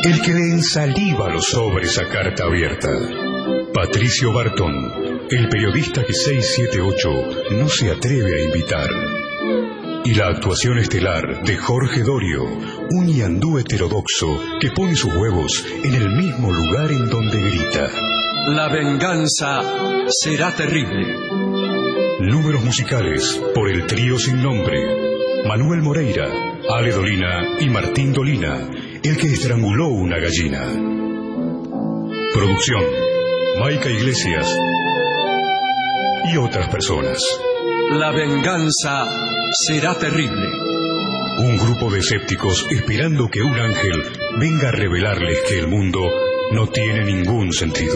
El que le ensaliva los sobres a carta abierta. Patricio Barton, el periodista que 678 no se atreve a invitar. Y la actuación estelar de Jorge Dorio, un ñandú heterodoxo que pone sus huevos en el mismo lugar en donde grita: La venganza será terrible. Números musicales por el trío sin nombre: Manuel Moreira, Ale Dolina y Martín Dolina, el que estranguló una gallina. Producción: Maica Iglesias y otras personas. La venganza será terrible. Un grupo de escépticos esperando que un ángel venga a revelarles que el mundo no tiene ningún sentido.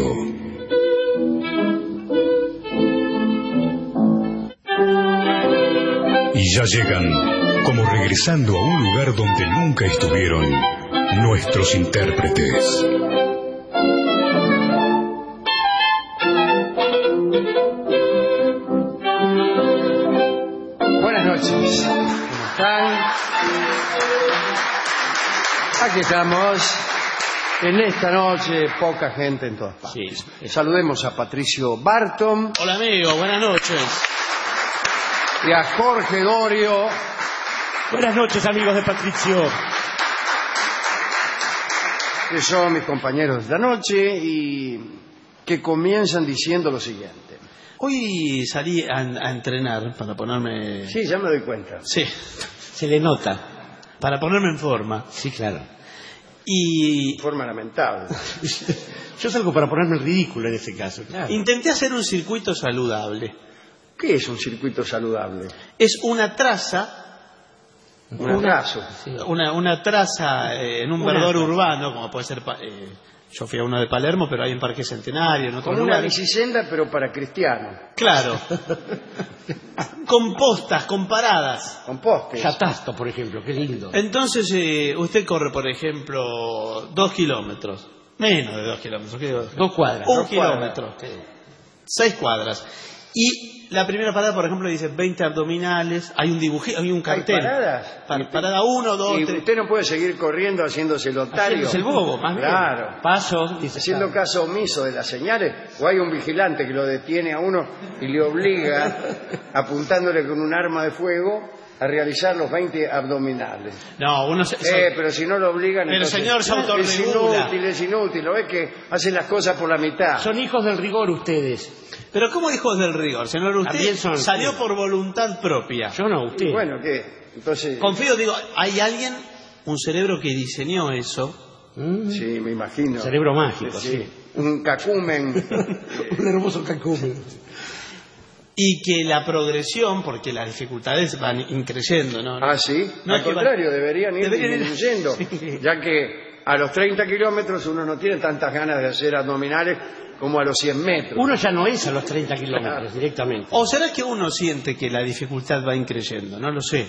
Y ya llegan, como regresando a un lugar donde nunca estuvieron, nuestros intérpretes. Buenas noches. ¿Cómo están? Aquí estamos. En esta noche, poca gente en todas partes. Sí. Saludemos a Patricio Barton. Hola amigo, buenas noches. Y a Jorge Dorio. Buenas noches amigos de Patricio. Que son mis compañeros de la noche y que comienzan diciendo lo siguiente. Hoy salí a entrenar para ponerme... Sí, ya me doy cuenta. Sí, se le nota. Para ponerme en forma. Sí, claro. Y... Forma lamentable. Yo salgo para ponerme en ridículo en ese caso. Claro. intenté hacer un circuito saludable. ¿Qué es un circuito saludable? Es una traza... Un atraso. Sí, una traza en un verdor urbano, como puede ser... yo fui a uno de Palermo, pero hay en Parque Centenario, en otros Como una lugares. bicisenda, pero para cristianos. Claro. Con postas, con paradas. Con postes. Yatasto, por ejemplo, qué lindo. Entonces, usted corre, por ejemplo, 2 kilómetros. Menos de 2 kilómetros. ¿Qué digo? 2 cuadras. 1 2 kilómetro. cuadras. 6 cuadras. Y la primera parada, por ejemplo, dice 20 abdominales. Hay un dibujito, hay un cartel. ¿Hay paradas? Parada 1, 2, Y 3. usted no puede seguir corriendo haciéndose el otario. Haciéndose el bobo, más bien. Claro. Paso. Dice, Haciendo caso omiso de las señales, o hay un vigilante que lo detiene a uno y le obliga, apuntándole con un arma de fuego, a realizar los 20 abdominales. No, uno Pero si no lo obligan... Pero entonces, señor, se autorregula. es inútil, lo ve que hacen las cosas por la mitad. Son hijos del rigor ustedes. Pero ¿cómo hijos del rigor? Señor, usted También son- salió por voluntad propia. Yo no, usted. Bueno, ¿qué? Entonces... Confío, digo, hay alguien, un cerebro que diseñó eso. Sí, me imagino. Cerebro mágico, sí. Un cacumen. Un hermoso cacumen. Y que la progresión, porque las dificultades van increyendo, ¿no? Ah, ¿sí? No, Al es que contrario, deberían ir deberían ir- disminuyendo, Sí. ya que a los 30 kilómetros uno no tiene tantas ganas de hacer abdominales como a los 100 metros. Uno ya no es a los 30 kilómetros directamente. ¿O será que uno siente que la dificultad va increyendo? No lo sé.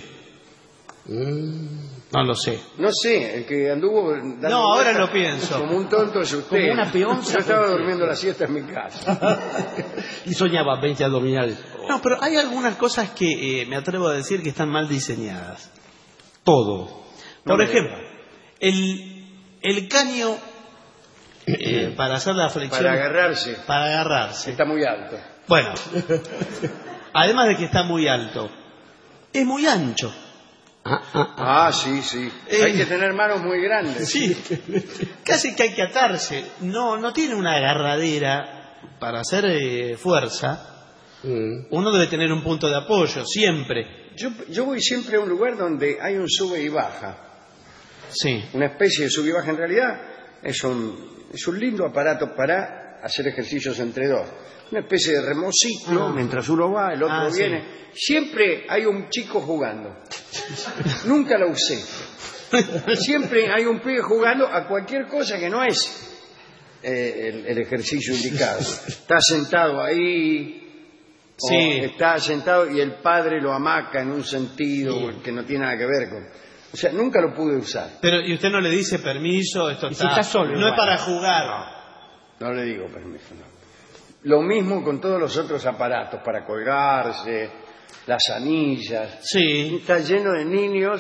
No lo sé. No sé, el que anduvo dando No, ahora vueltas lo pienso. como un tonto es usted. Como una peonza. Yo estaba durmiendo la siesta en mi casa. Y soñaba 20 abdominales. No, pero hay algunas cosas que me atrevo a decir que están mal diseñadas. Todo. Por me ejemplo, el caño para hacer la flexión. Para agarrarse. Para agarrarse. Está muy alto. Bueno, además de que está muy alto, es muy ancho. Ah, sí, sí. Hay que tener manos muy grandes. Sí, casi que hay que atarse. No tiene una agarradera para hacer fuerza. Uno debe tener un punto de apoyo, siempre. Yo voy siempre a un lugar donde hay un sube y baja. Sí. Una especie de sube y baja. En realidad es un lindo aparato para hacer ejercicios entre dos. Una especie de remociclo, mientras uno va, el otro viene. Sí. Siempre hay un chico jugando. Nunca lo usé. Siempre hay un pibe jugando a cualquier cosa que no es el ejercicio indicado. Está sentado ahí, o Sí. está sentado y el padre lo hamaca en un sentido que no tiene nada que ver con... O sea, nunca lo pude usar. Pero, ¿y usted no le dice permiso? Esto Y si está solo, no igual. es para jugar. No le digo permiso, no. Lo mismo con todos los otros aparatos, para colgarse, las anillas. Sí. Está lleno de niños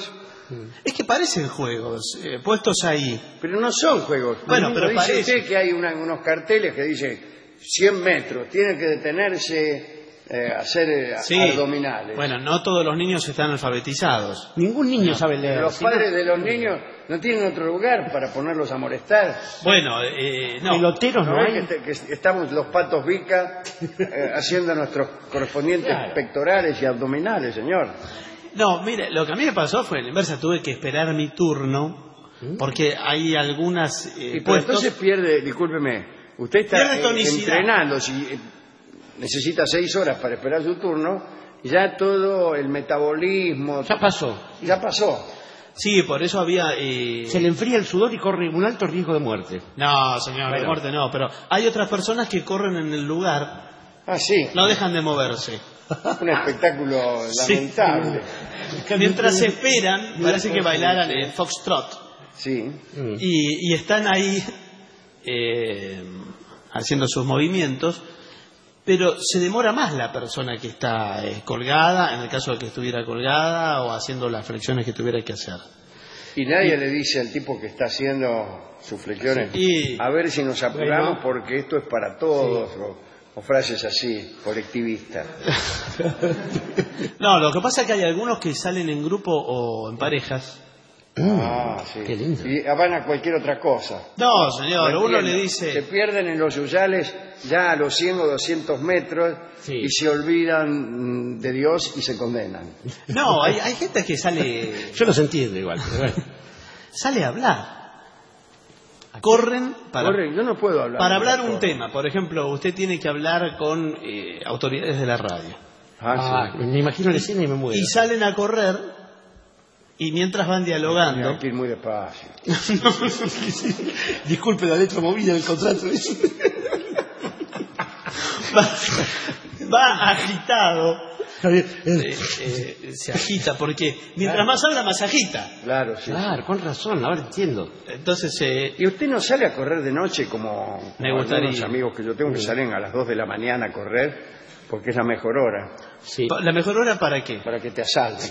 Es que parecen juegos, puestos ahí. Pero no son juegos. Bueno, pero dice parece. usted que hay unos carteles que dicen 100 metros, tiene que detenerse hacer abdominales. Bueno, no todos los niños están alfabetizados. Ningún niño sabe leer. Los padres de los niños no tienen otro lugar para ponerlos a molestar. Bueno, no. Peloteros no ¿No hay. ves que estamos los patos Vica haciendo nuestros correspondientes pectorales y abdominales, señor? No, mire, lo que a mí me pasó fue la inversa. Tuve que esperar mi turno porque hay algunas Y pero puestos. entonces pierde, discúlpeme, usted está Pierde tonicidad. entrenando, si necesita 6 horas para esperar su turno, ya todo el metabolismo Ya pasó. ya pasó. Sí, por eso había. Se le enfría el sudor y corre un alto riesgo de muerte. No, señor, de Bueno. muerte no, pero hay otras personas que corren en el lugar, Ah, sí, no dejan de moverse. un espectáculo lamentable. Mientras esperan, parece que bailaran el foxtrot. Sí, Y están ahí haciendo sus movimientos, pero se demora más la persona que está colgada, en el caso de que estuviera colgada, o haciendo las flexiones que tuviera que hacer. y nadie le dice al tipo que está haciendo sus flexiones, Sí. a ver si nos apuramos Bueno. porque esto es para todos, o frases así, colectivistas. No, lo que pasa es que hay algunos que salen en grupo o en parejas. Ah, sí. Qué lindo. Y van a cualquier otra cosa. No, señor, No uno entiendo. le Se dice... pierden en los yuyales ya a los 100 o 200 metros Sí. y se olvidan de Dios y se condenan. No, hay gente que sale Yo los entiendo igual. Pero bueno. sale a hablar. Corren para... Corre, yo no puedo hablar. Para de hablar las un cosas. tema, por ejemplo, usted tiene que hablar con autoridades de la radio. Ah, sí. Me imagino la escena y me muero. Y salen a correr y mientras van dialogando... Hay que ir muy despacio. Disculpe la letra movida del contrato. va agitado, se agita, porque mientras más habla, más agita. Claro, sí. Claro, con razón, ahora entiendo. Entonces, ¿Y usted no sale a correr de noche como Me gustaría. algunos amigos que yo tengo que salen a las 2 de la mañana a correr porque es la mejor hora Sí. ¿la mejor hora para qué? para que te asalten?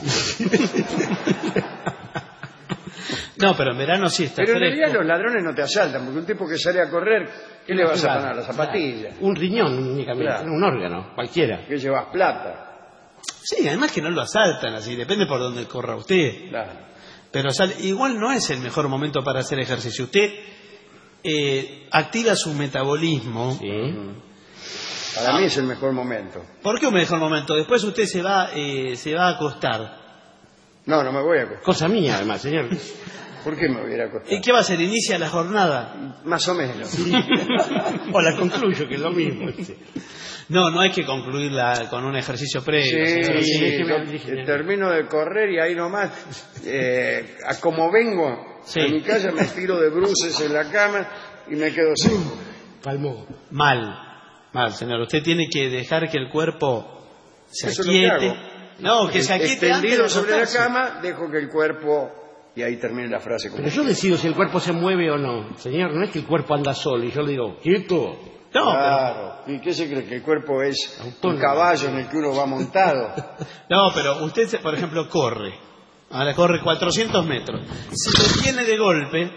No, pero en verano sí está Pero en fresco. realidad los ladrones no te asaltan porque un tipo que sale a correr, ¿qué le vas a ganar? ¿Las zapatillas? Un riñón únicamente, Claro. un órgano, cualquiera. ¿Qué llevas? Plata. Sí, además que no lo asaltan así, depende por dónde corra usted. Claro. Pero igual no es el mejor momento para hacer ejercicio. Usted activa su metabolismo. Sí. Para mí es el mejor momento. ¿Por qué un mejor momento? Después usted se va a acostar. No, no me voy a acostar. Cosa mía, además, señor. ¿Por qué me voy a ir a acostar? ¿Y qué va a hacer? ¿Inicia la jornada? Más o menos. O la concluyo, que es lo mismo. Sí. No hay que concluirla con un ejercicio previo. señor. Sí, sí, yo termino de correr y ahí nomás, a como vengo Sí. a mi casa me tiro de bruces en la cama y me quedo seco. Palmó. Mal, señor. Usted tiene que dejar que el cuerpo se Eso es lo que aquiete. hago. No, que se aquiete antes de Extendido sobre la acostarse. cama, dejo que el cuerpo, y ahí termine la frase. Como Pero yo decido si el cuerpo se mueve o no. Señor, no es que el cuerpo anda solo y yo le digo, quieto. No, Claro. ¿Y qué se cree? ¿Que el cuerpo es un Autónomo. caballo en el que uno va montado? pero usted, por ejemplo, corre. Ahora corre 400 metros. Si lo tiene de golpe,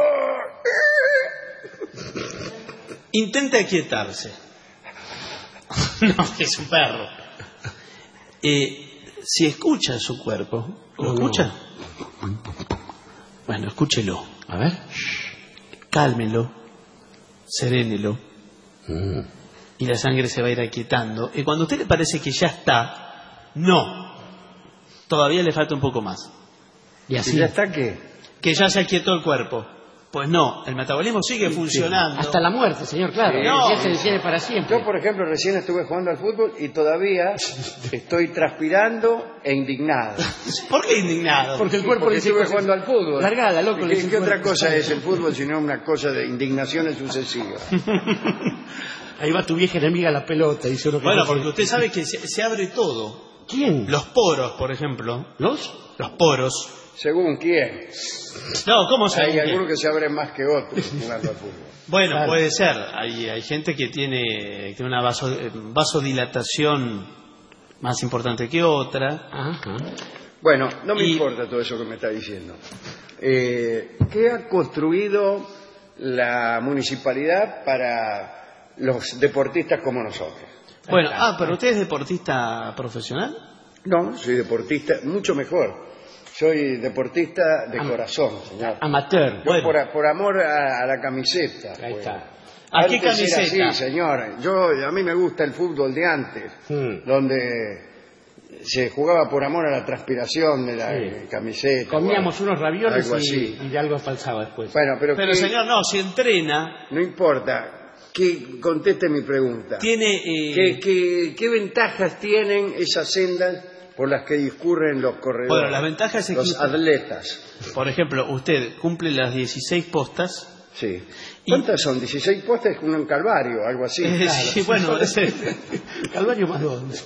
intente aquietarse. No, es un perro. Si escucha su cuerpo, ¿lo No. escucha? Bueno, escúchelo. A ver. Cálmelo, serénelo, y la sangre se va a ir aquietando. Y cuando a usted le parece que ya está, no, todavía le falta un poco más. Y ¿Y así. ya está qué? Que ya se aquietó el cuerpo. Pues no, el metabolismo sigue funcionando. Hasta la muerte, señor, claro. Sí. Ya se detiene para siempre. Yo, por ejemplo, recién estuve jugando al fútbol y todavía estoy transpirando e indignado. ¿Por qué indignado? Porque el cuerpo Porque dice estuve cosas- jugando al fútbol. Largada, loco. ¿Y le ¿Qué, dice qué el otra cuerpo. cosa es el fútbol sino una cosa de indignaciones sucesivas? Ahí va tu vieja enemiga a la pelota, dice uno que Bueno, no sé. porque usted sabe que se abre todo. ¿Quién? Los poros, por ejemplo. ¿Los? Los poros. Según quién. No, ¿cómo se Hay algunos que se abren más que otros jugando al fútbol. Bueno, Claro. puede ser. Hay gente que tiene una vasodilatación más importante que otra. Ajá. Bueno, no me importa todo eso que me está diciendo. ¿Qué ha construido la municipalidad para los deportistas como nosotros? Bueno, pero ¿usted es deportista profesional? No, soy deportista, mucho mejor. Soy deportista de corazón, señor. Amateur. Yo por amor a la camiseta. Ahí pues. está. ¿A qué Antes era camiseta? así, señor. A mí me gusta el fútbol de antes, donde se jugaba por amor a la transpiración de la camiseta. Comíamos unos ravioles algo así. y algo falsaba después. Bueno, pero Señor, no, si entrena, no importa. Que conteste mi pregunta. tiene... ¿Qué ventajas tienen esas sendas por las que discurren los corredores? Bueno, las ventajas es los que... atletas. Por ejemplo, usted cumple las 16 postas. Sí. ¿Cuántas son? 16 postas con un calvario, algo así. Sí, bueno, Calvario más 2.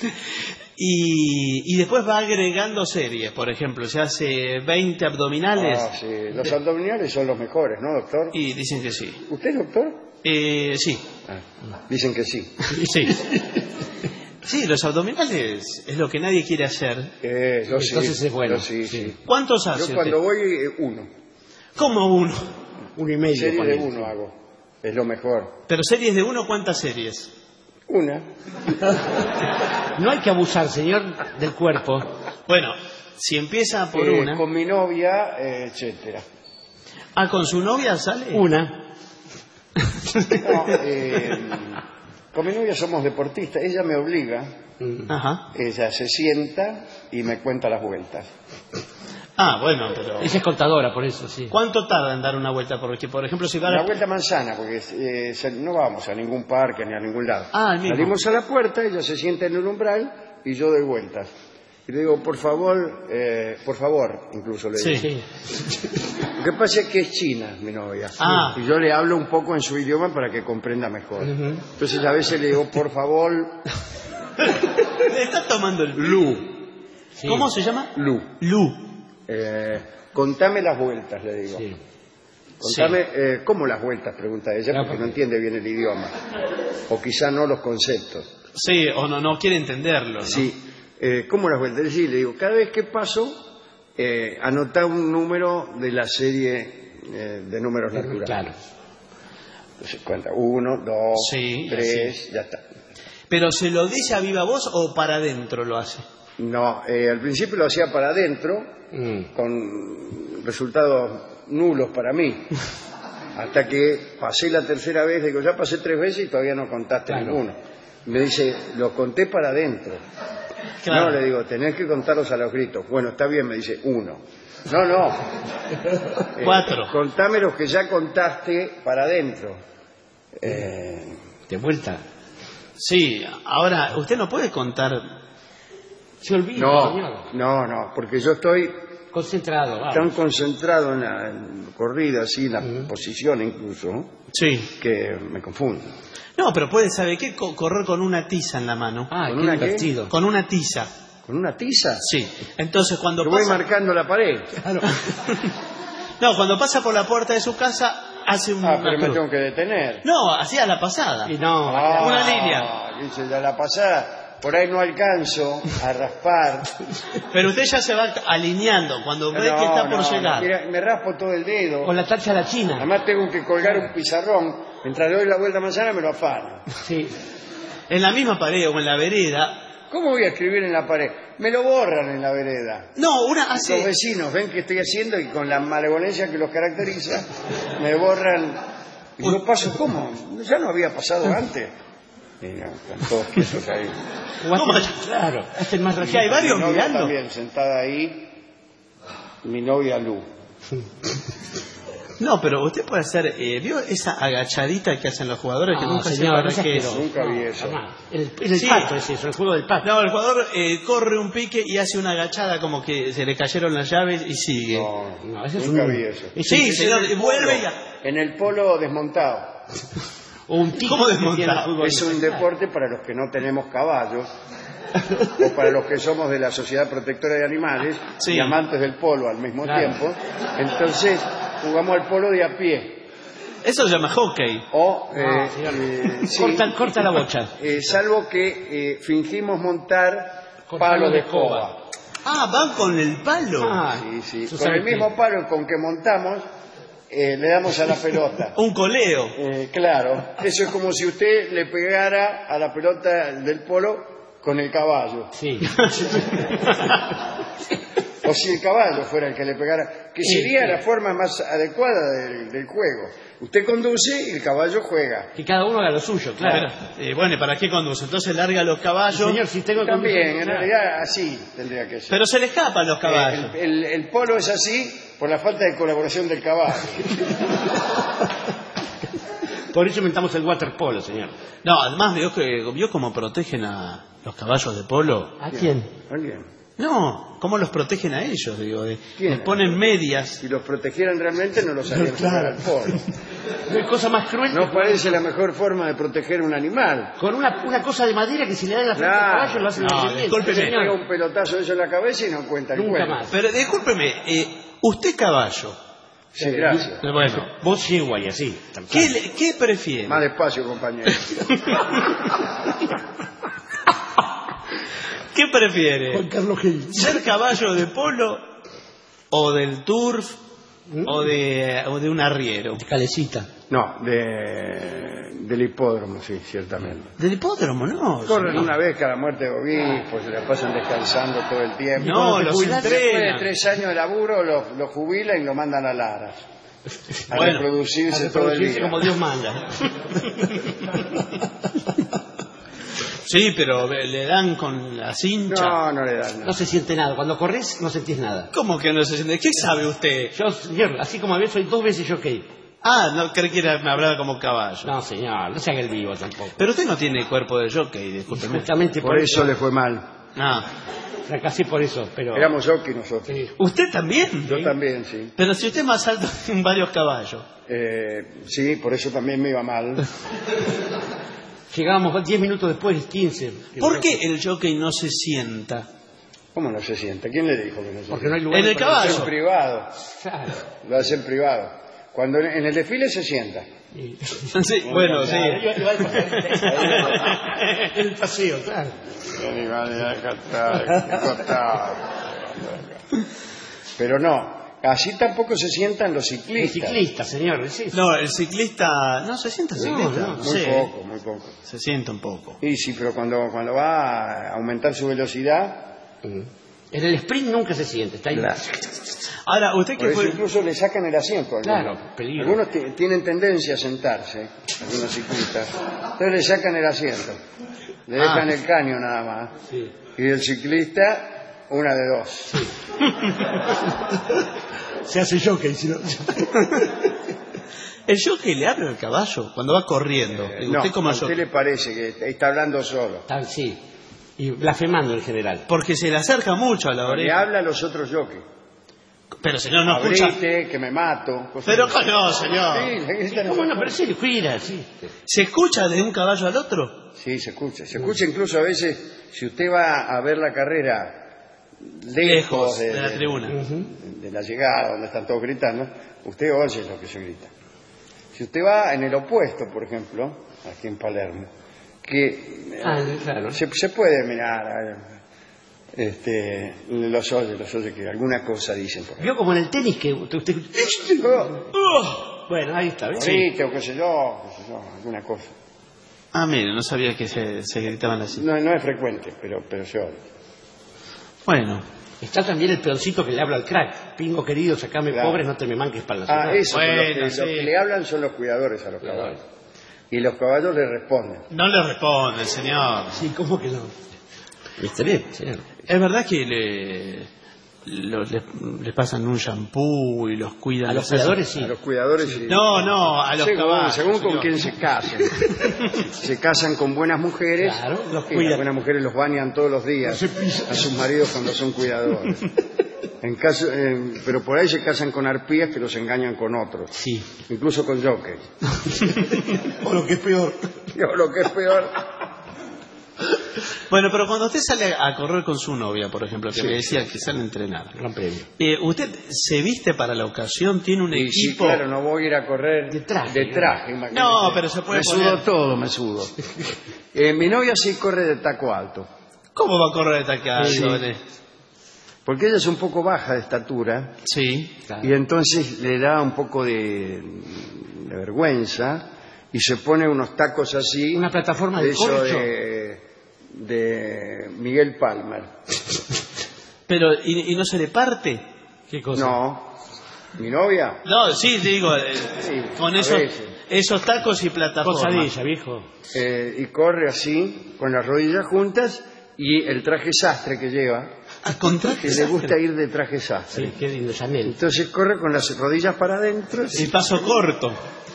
y después va agregando series. Por ejemplo, se hace 20 abdominales. Sí. Los abdominales son los mejores, ¿no, doctor? Y dicen que sí. ¿Usted es doctor? Sí. Dicen que sí. Sí. Sí, los abdominales es lo que nadie quiere hacer. Yo sí. Entonces es bueno. Yo sí. ¿Cuántos hace Yo cuando usted? voy, uno. ¿Cómo uno? 1,5. Serie de ponele. uno hago. Es lo mejor. Pero series de uno, ¿cuántas series? Una. No hay que abusar, señor, del cuerpo. Bueno, si empieza por una... Con mi novia, etcétera. ¿Con su novia sale? Una. No, con mi novia somos deportistas. Ella me obliga. Ajá. Ella se sienta y me cuenta las vueltas. Bueno, pero... Ella es contadora, por eso, sí. ¿Cuánto tarda en dar una vuelta? Porque, por ejemplo, si va a La la... vuelta manzana, porque no vamos a ningún parque ni a ningún lado. el mismo. Salimos a la puerta, ella se sienta en el umbral y yo doy vueltas. Y le digo, por favor, incluso le digo. Sí. Lo que pasa es que es china, mi novia. Y yo le hablo un poco en su idioma para que comprenda mejor. Entonces a veces le digo, por favor... Le está tomando el... Lu. Sí. ¿Cómo se llama? Lu. Contame las vueltas, le digo. Sí. Contame, ¿cómo las vueltas? Pregunta ella, porque no entiende bien el idioma. O quizá no los conceptos. Sí, o no quiere entenderlo, ¿no? Sí. ¿Cómo las vueltas? Sí, le digo, cada vez que paso, anotá un número de la serie de números naturales. Claro. Entonces cuenta, 1, 2, Sí, 3, ya está. ¿Pero se lo dice a viva voz o para adentro lo hace? No, al principio lo hacía para adentro, con resultados nulos para mí. Hasta que pasé la tercera vez, digo, ya pasé 3 veces y todavía no contaste ninguno. Me dice, lo conté para adentro. Claro. No, le digo, tenés que contarlos a los gritos. Bueno, está bien, me dice, 1. No. 4. Contame los que ya contaste para adentro. De vuelta. Sí, ahora, usted no puede contar... Se olvida, señor. No, porque yo estoy Concentrado, vamos. tan concentrado en la corrida, así, en la posición incluso, Sí. que me confundo. No, pero puede, ¿sabe qué? Correr con una tiza en la mano. Ah, ¿Con qué una qué? divertido. Con una tiza. ¿Con una tiza? Sí. Entonces, cuando Yo voy pasa... marcando la pared. No, cuando pasa por la puerta de su casa, hace un... Pero me tengo que detener. No, hacía la pasada. Y no, Una línea. Dice, ya la pasada, por ahí no alcanzo a raspar. Pero usted ya se va alineando cuando ve que está por llegar. Mira, me raspo todo el dedo. con la tacha a la china. Además tengo que colgar un pizarrón. Mientras le doy la vuelta a manzana me lo afano. Sí. En la misma pared o en la vereda. ¿Cómo voy a escribir en la pared? Me lo borran en la vereda. No, una Los hace... vecinos ven que estoy haciendo y con la malevolencia que los caracteriza, me borran. Y yo paso, ¿cómo? Ya no había pasado antes. Y no, están todos quietos ahí. ¿Cómo? Claro, este es más Que hay reciente. varios Mi novia mirando. también, sentada ahí, mi novia Lu. No, pero usted puede hacer... ¿vio esa agachadita que hacen los jugadores? Que No, nunca sé señor, para no sea qué es. asqueroso. Nunca vi eso. Jamás. En el Sí. pato es eso, el juego del pato. No, el jugador corre un pique y hace una agachada como que se le cayeron las llaves y sigue. No, ese es Nunca un... vi eso. es Sí, un- señor, y vuelve ya. En el polo desmontado. O un tigre ¿Cómo que desmontado? tiene el fútbol Es un profesional. deporte para los que no tenemos caballos, o para los que somos de la Sociedad Protectora de Animales Sí. y amantes del polo al mismo Claro. tiempo. Entonces, jugamos al polo de a pie. Eso se llama hockey. O, No, señor. sí, Corta la bocha. salvo que fingimos montar Con palos de escoba. Ah, van con el palo. Sí, sí. Eso Con sabe el mismo palo con que montamos, le damos a la pelota. Un coleo. Claro, eso es como si usted le pegara a la pelota del polo con el caballo. Sí. O si el caballo fuera el que le pegara, que sería la forma más adecuada del juego. Usted conduce y el caballo juega. Que cada uno haga lo suyo, claro. Bueno, ¿y para qué conduce? Entonces larga los caballos. Señor, si tengo que También, en conducir- realidad así tendría que ser. Pero se le escapan los caballos. El polo es así por la falta de colaboración del caballo. Por eso inventamos el waterpolo, señor. No, además vio cómo protegen a los caballos de polo. ¿A quién? ¿Alguien? No, cómo los protegen a ellos, digo. ¿Quién? Les ponen medias. Si los protegieran realmente no los harían jugar al polo. No hay cosa más cruel No parece la mejor forma de proteger un animal. con una cosa de madera que si le da en la frente al Claro. caballo lo hacen No, más bien. discúlpeme. Le pega un pelotazo de eso en la cabeza y no cuenta el Nunca cuento. más. Pero discúlpeme, usted caballo. Sí, gracias. Bueno, Vos yegua y así. ¿qué prefiere? Más despacio, compañero. ¿Qué prefiere? Carlos Gil. ¿Ser caballo de polo o del turf o de un arriero? Calecita. No, del hipódromo, sí, ciertamente. Del hipódromo, no. Corren señor. una vez cada muerte de obispos, se la pasan descansando todo el tiempo. No, los Después de entrenan. 3 años de laburo lo jubilan y lo mandan a Lara. A Bueno, reproducirse todo el día. como Dios manda. Sí, pero le dan con la cincha. No, no le dan nada. No se siente nada. Cuando corres no sentís nada. ¿Cómo que no se siente? ¿Qué sabe usted? Yo, señor, así como a veces soy 2 veces jockey. Ah, no cree que me hablaba como caballo. No, señor, no se haga el vivo tampoco. Pero usted no tiene cuerpo de jockey, discúlpeme. Justamente Por eso le fue mal. Ah, fracasé por eso, pero... Éramos jockey nosotros. Sí. ¿usted también? Yo también, sí. Pero si usted es más alto que varios caballos. Sí, por eso también me iba mal. Llegábamos 10 minutos después, 15. ¿Por qué el jockey no se sienta? ¿Cómo no se siente? ¿Quién le dijo que no se Porque no hay siente? lugar En el para- Lo caballo. hace en privado. Claro. Lo hace en privado. Cuando en el desfile se sienta. Y- Sí, bueno, sí. El paseo, claro. Pero no, así tampoco se sientan los El ciclistas. ciclista, señor, sí. No, el ciclista... No, se sienta el ciclista. no, No Muy sé. poco, muy poco. Se sienta un poco. Y sí, pero cuando va a aumentar su velocidad, En el sprint nunca se siente, está ahí. Claro. Ahora, usted por que eso fue... incluso le sacan el asiento a algunos. Claro, peligro. Algunos tienen tendencia a sentarse, algunos ciclistas. Entonces le sacan el asiento. Le dejan el caño nada más. Sí. Y el ciclista, una de dos. Se hace jockey, si no... El jockey le habla al caballo cuando va corriendo. No, Usted como a usted jockey. le parece que está hablando solo. Sí. Y blasfemando en general. Porque se le acerca mucho a la Le oreja. habla a los otros jockeys. Pero señor, no escucha. Abrite, que me mato. cosas Pero así. no, señor. Sí, le gritan ¿Cómo esas no? Pero cosas. sí, cuida, sí. ¿Se escucha de un caballo al otro? Sí, se escucha. Se escucha incluso a veces, si usted va a ver la carrera lejos De la tribuna. de la llegada, donde están todos gritando, usted oye lo que se grita. Si usted va en el opuesto, por ejemplo, aquí en Palermo, que Claro. se puede mirar, los oye que alguna cosa dicen por ahí. Vio como en el tenis que usted... Bueno, ahí está, ¿ves? Ahorita, o qué sé yo, alguna cosa. Ah, mire, no sabía que se gritaban así. No es frecuente, pero se oye. Bueno, Está también el peoncito que le habla al crack. Pingo querido, sacame Claro. pobre, no te me manques para la Ah, ciudad. eso, Bueno, los sí. que le hablan son los cuidadores a los caballos. Y los caballos le responden. no le responde, señor. Sí, ¿cómo que no? Está bien, señor. Es verdad que les pasan un shampoo y los cuidan. A los hacen- cuidadores sí. A los cuidadores sí. No, a los caballos. Según con señor. quién se casen. Se casan con buenas mujeres. Claro, los y cuidan. las buenas mujeres los bañan todos los días a sus maridos cuando son cuidadores. Pero por ahí se casan con arpías que los engañan con otros. Sí. Incluso con jockeys. O lo que es peor. O lo que es peor. Bueno, pero cuando usted sale a correr con su novia, por ejemplo, que Sí. me decía que sale a entrenar, Gran premio. ¿usted se viste para la ocasión? ¿Tiene un Y sí, equipo? claro, no voy a ir a correr De traje, imagínate. No, pero se puede Me poner. sudo todo, me sudo. Mi novia sí corre de taco alto. ¿Cómo va a correr de taco alto? Sí. Porque ella es un poco baja de estatura Sí. y entonces le da un poco de vergüenza y se pone unos tacos así. Una plataforma de eso corcho. de Miguel Palmer. Pero, ¿y no se le parte? ¿Qué cosa? No, mi novia. No, sí, digo, Sí, con a esos, veces. esos tacos y plataformas. Posadilla, viejo. Y corre así, con las rodillas juntas y el traje sastre que lleva, Con que traje le sastre. gusta ir de traje sastre. Sí, qué lindo, Chanel. Entonces corre con las rodillas para adentro. Y paso corto.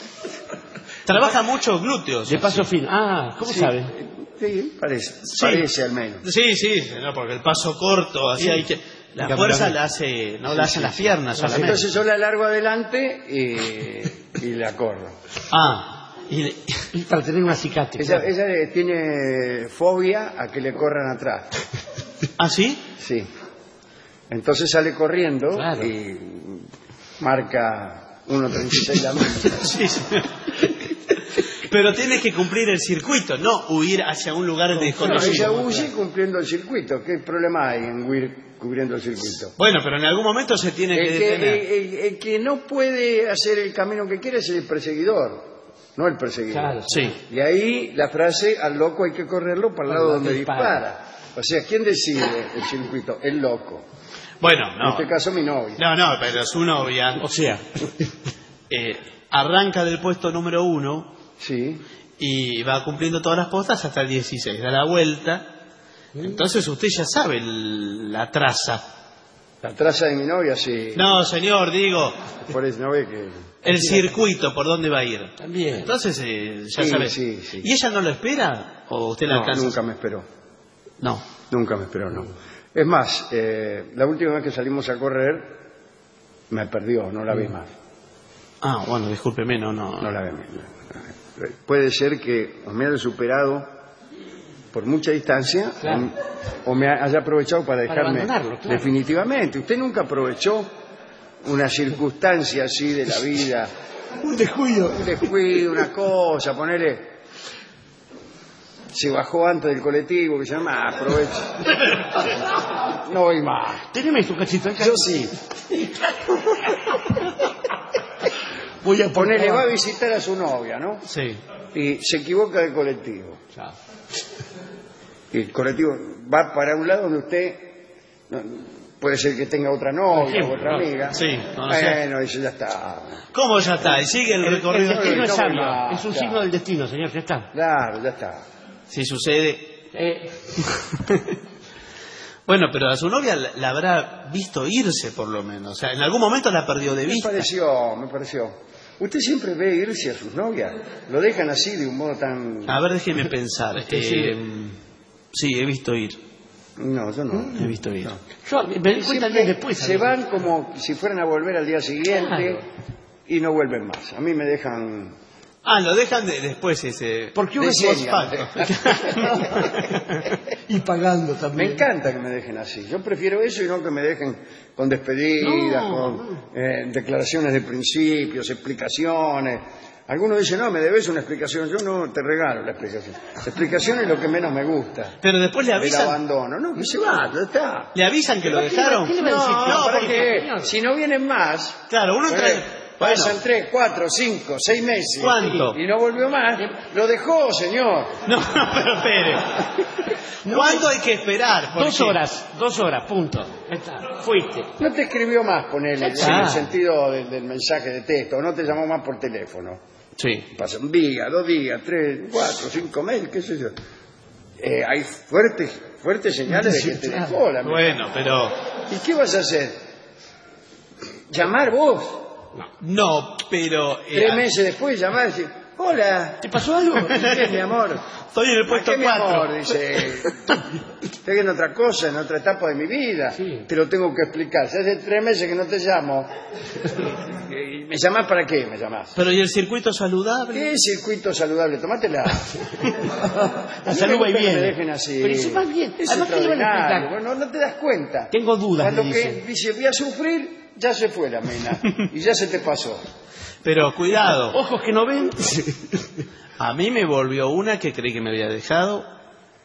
Trabaja mucho glúteos. De paso fin. Ah, ¿cómo Sí, sabe? Sí, parece al menos. Sí, no, porque el paso corto, así hay que... La Hay que fuerza apurar. la hace, no la hacen las piernas solamente. Entonces yo la largo adelante y la corro. Ah, y Para tener una cicatriz. Ella tiene fobia a que le corran atrás. ¿Ah, sí? Sí. Entonces sale corriendo Claro. y marca 1.36 la milla. Sí, sí. Pero tienes que cumplir el circuito, no huir hacia un lugar Ella desconocido. huye cumpliendo el circuito. ¿Qué problema hay en huir cubriendo el circuito? Bueno, pero en algún momento se tiene que detener. El que no puede hacer el camino que quiere es el perseguidor, no el perseguido. Claro. Sí. Y ahí la frase, al loco hay que correrlo para el lado donde dispara. O sea, ¿quién decide el circuito? El loco. Bueno, En no. este caso mi novia. No, pero su novia O sea, arranca del puesto número 1 Sí. y va cumpliendo todas las postas hasta el 16. Da la vuelta. Entonces usted ya sabe la traza. La traza de mi novia, sí. No, señor, digo, Por eso no ve que... el circuito, por dónde va a ir. también. Entonces ya Sí, sabe. sí, sí. ¿Y ella no lo espera? ¿O usted la No, alcanza? nunca me esperó. No. Nunca me esperó, no. Es más, la última vez que salimos a correr, me perdió, no la vi más. Ah, bueno, discúlpeme, no. No la vi más. Puede ser que o me haya superado por mucha distancia Claro. o me haya aprovechado para dejarme abandonarlo, claro. definitivamente. ¿Usted nunca aprovechó una circunstancia así de la vida? Un descuido. Un descuido, una cosa, ponele... Se bajó antes del colectivo, que se llama, aprovecha. No voy más. Teneme tu cachito acá. Yo sí. Voy a Ponele, va a visitar a su novia, ¿no? Sí. Y se equivoca del colectivo. Chao. Y el colectivo va para un lado donde usted no, puede ser que tenga otra novia Por o ejemplo, otra ¿no? amiga. Sí, no sé. Bueno, dice, ya está. ¿Cómo ya está? Y sigue el El recorrido. destino es no, sabio. no, Es un claro. signo del destino, señor. Ya está. Claro, ya está. Si sucede. Eh, Bueno, pero a su novia la habrá visto irse, por lo menos. O sea, en algún momento la perdió de Me vista. pareció. ¿Usted siempre ve irse a sus novias? ¿Lo dejan así de un modo tan...? A ver, déjeme pensar. Sí, he visto ir. No, yo no. He visto ir. yo me di cuenta el día después. Se van como si fueran a volver al día siguiente Claro. y no vuelven más. A mí me dejan... Ah, lo dejan después ese. Porque de uno señas. Y pagando Me también. encanta que me dejen así. Yo prefiero eso y no que me dejen con despedidas, con declaraciones de principios, explicaciones. Algunos dicen, no, me debes una explicación. Yo no te regalo la explicación. La explicación es lo que menos me gusta. Pero después le El avisan. abandono. No, que se va, ya está. Le avisan que lo dejaron. ¿Qué le va a decir? No, ¿para porque, qué? señor, Si no vienen más... Claro, uno entra. Pasan 3, 4, 5, 6 meses. ¿Cuánto? Y no volvió más. Lo dejó, señor. No, pero espere. ¿Cuánto hay que esperar? Porque- 2 horas, punto. Ya está. Fuiste. No te escribió más, ponele, en Ah. el sentido del mensaje de texto. No te llamó más por teléfono. Sí. Pasan un día, 2 días, 3, 4, 5 meses, qué sé yo. Hay fuertes señales de que te dejó la mina. Bueno, pero. ¿Y qué vas a hacer? ¿Llamar vos? No, pero. 3 meses después llamar y decir, hola. ¿Te pasó algo? ¿Qué, mi amor? Estoy en el puesto ¿Qué, mi 4. amor? Dice, estoy en otra cosa, en otra etapa de mi vida. Sí. Te lo tengo que explicar. Si hace 3 meses que no te llamo. ¿Me llamás para qué? ¿Me llamás? Pero ¿y el circuito saludable? ¿Qué circuito saludable? Tomátela. La salud va y Me viene. dejen así. Pero si va bien. Es Además, ¿qué le van a extraordinario. explicar? Bueno, no te das cuenta. Tengo dudas, Cuando me que dicen. dice, voy a sufrir, ya se fue la mina. Y ya se te pasó. Pero cuidado. Ojos que no ven. A mí me volvió una que creí que me había dejado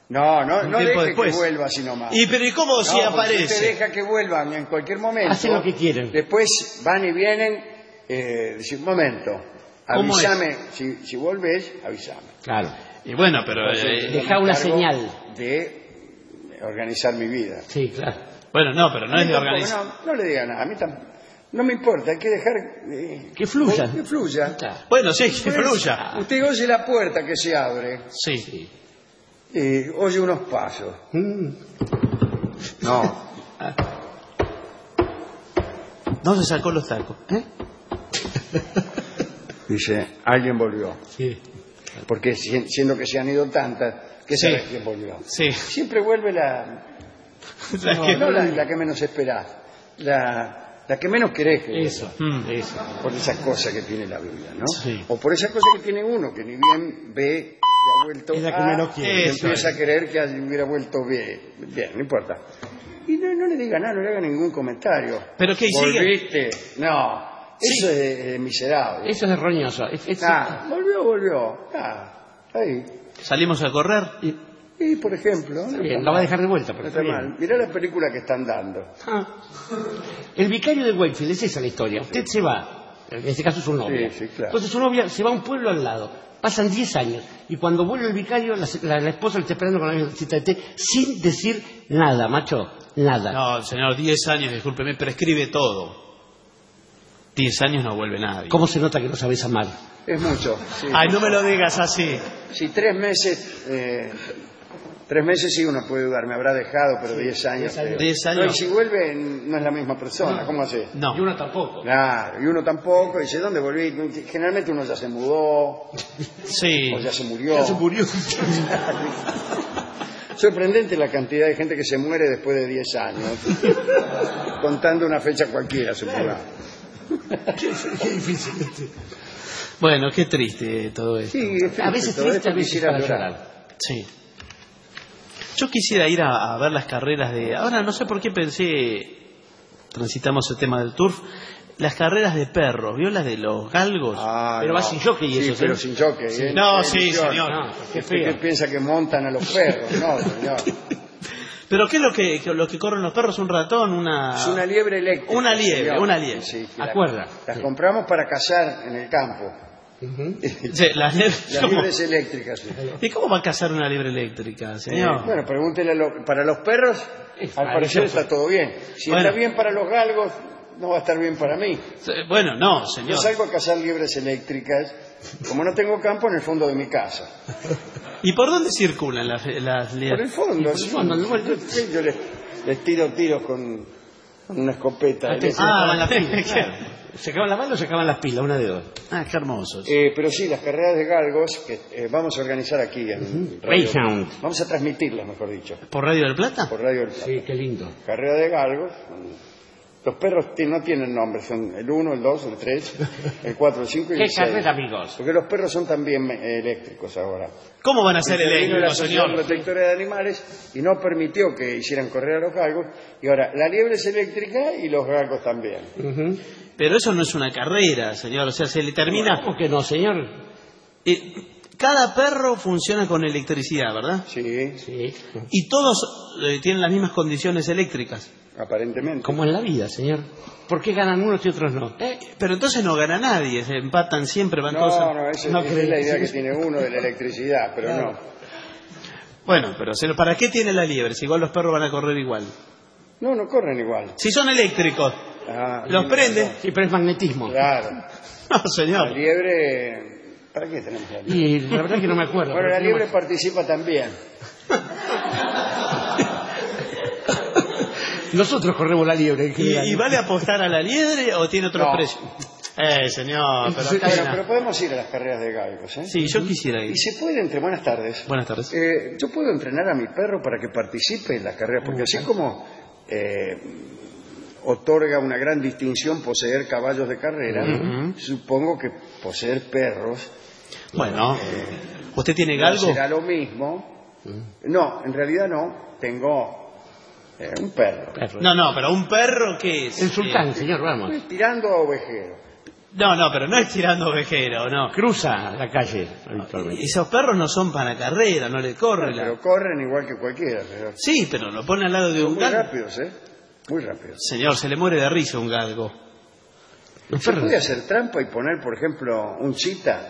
No tiempo deje después. que vuelva así nomás. Pero ¿y cómo si No, porque aparece? usted deja que vuelvan en cualquier momento. Hacen lo que quieren. Después van y vienen. Dicen, un momento, ¿Cómo avísame. Si volvés, avísame. Claro. Y bueno, pero... Deja una señal. De organizar mi vida. Sí, claro. bueno, no, pero no A es mí de tampoco, organizar. no le diga nada. A mí no me importa. Hay que dejar... Que fluya. Que fluya. Claro. Bueno, sí, que Pues, fluya. Usted oye la puerta que se abre. Sí. Oye unos pasos. No. No se sacó los tacos. Dice, alguien volvió. Sí. Porque siendo que se han ido tantas, ¿qué Sí. sabes quién volvió? Sí. Siempre vuelve la que menos esperás, la que menos querés que vuelva. Eso. Eso. Por esas cosas que tiene la vida, ¿no? Sí. O por esas cosas que tiene uno, que ni bien ve que ha vuelto Es la que A, menos quiere. y Eso empieza es. a querer que hubiera vuelto B. Bien, no importa. Y no le diga nada, no le haga ningún comentario. ¿Pero qué, y sigue? ¿Volviste? No, eso es miserable. Eso es roñoso. Volvió. Ahí. Salimos a correr. Y, por ejemplo... no Bien, está la va a mal. dejar de vuelta, pero No está está bien. mal. Mirá la película que están dando. El vicario de Wakefield, es esa la historia. Usted se va, en este caso su novia. Sí, claro. Entonces su novia se va a un pueblo al lado. Pasan 10 años. Y cuando vuelve el vicario, la esposa le está esperando con la visita de té, sin decir nada, macho. Nada. No, señor, 10 años, discúlpeme, prescribe todo. 10 años no vuelve nadie. ¿Cómo se nota que no sabes amar? Es mucho. Sí. Ay, no me lo digas así. Si 3 meses... 3 meses sí uno puede dudar, me habrá dejado, pero 10 años... 10 años. No, y si vuelve no es la misma persona, ¿cómo hace? No. Y uno tampoco. Claro, y uno tampoco, dice, ¿dónde volví? Generalmente uno ya se mudó, Sí. o ya se murió. Ya se murió. Sorprendente la cantidad de gente que se muere después de 10 años, contando una fecha cualquiera, supongo. Qué difícil. Bueno, qué triste todo esto. Sí, es A veces todo triste, esto a veces quisiera para llorar. llorar. Sí. Yo quisiera ir a ver las carreras de... Ahora no sé por qué pensé, transitamos el tema del turf, las carreras de perros, ¿vio las de los galgos? Ah, Pero no. va sin jockey y Sí, eso, pero ¿sí? sin jockey. No, En sí, televisión. señor. No, qué ¿Usted qué feo. piensa que montan a los perros? No, señor. ¿Pero qué es lo que corren los perros? ¿Un ratón? Es una liebre eléctrica. Una liebre, señor. una liebre. Sí, que Acuerda. las compramos para cazar en el campo. Sí, las liebres, Las ¿cómo? liebres eléctricas. Sí. ¿Y cómo va a cazar una liebre eléctrica, señor? Bueno, pregúntele para los perros, al parecer está todo bien. Si Bueno. está bien para los galgos, no va a estar bien para mí. Bueno, no, Yo señor. salgo a cazar liebres eléctricas, como no tengo campo, en el fondo de mi casa. ¿Y por dónde circulan las Por el liebres? fondo, el sí. fondo, ¿no? Yo les tiro tiros con una escopeta. Ah, las bueno. pilas. Claro. ¿Se acaban las balas o se acaban las pilas? Una de dos. Ah, qué hermosos. Pero sí, las carreras de galgos que vamos a organizar aquí en Radio. Greyhound. Vamos a transmitirlas, mejor dicho, ¿Por Radio del Plata? por Radio del Plata. Sí, qué lindo. Carrera de galgos. Los perros no tienen nombre, son el 1, el 2, el 3, el 4, el 5 y ¿Qué el 6. carrera, amigos? Porque los perros son también elécticos ahora. ¿Cómo van a ser Intervino la eléctricos, Asociación señor? Protectora de Animales y no permitió que hicieran correr a los galgos. Y ahora, la liebre es eléctrica y los galgos también. Pero eso no es una carrera, señor. O sea, se le termina... ¿Cómo que no, señor? Cada perro funciona con electricidad, ¿verdad? Sí, Sí. Y todos tienen las mismas condiciones eléctricas. aparentemente. Como en la vida, señor. ¿Por qué ganan unos y otros no? Pero entonces no gana nadie, se empatan siempre, van todos... No, esa No es creo. la idea que tiene uno de la electricidad, pero Claro. no. Bueno, pero ¿para qué tiene la liebre? Si igual los perros van a correr igual. No, no corren igual. Si son eléctricos, Ah, los sí, prende. Sí, pero es magnetismo. Claro. No, La señor. liebre... ¿Para qué tenemos la liebre? Y la verdad es que no me acuerdo. Bueno, pero la tenemos- liebre participa también. Nosotros corremos la liebre en general. ¿Y vale apostar a la liebre o tiene otro No. precio? Señor, pero acá hay Bueno, una- pero podemos ir a las carreras de galgos, ¿eh? Sí, yo quisiera ir. Y se puede buenas tardes. Buenas tardes. Yo puedo entrenar a mi perro para que participe en las carreras, porque así como otorga una gran distinción poseer caballos de carrera, supongo que poseer perros Bueno, ¿usted tiene galgo? será lo mismo. No, en realidad no. Tengo un perro. Perro. No, pero un perro, ¿qué es? El sultán, señor, vamos. Tirando a ovejero. No, pero no es tirando ovejero, no. Cruza la calle habitualmente. Esos perros no son para carrera, no le corre la... Pero corren igual que cualquiera, señor. Sí, pero lo pone al lado de Son un muy galgo. rápidos, ¿eh? Muy rápidos. Señor, se le muere de risa un galgo. ¿Se puede hacer trampa y poner, por ejemplo, un chita?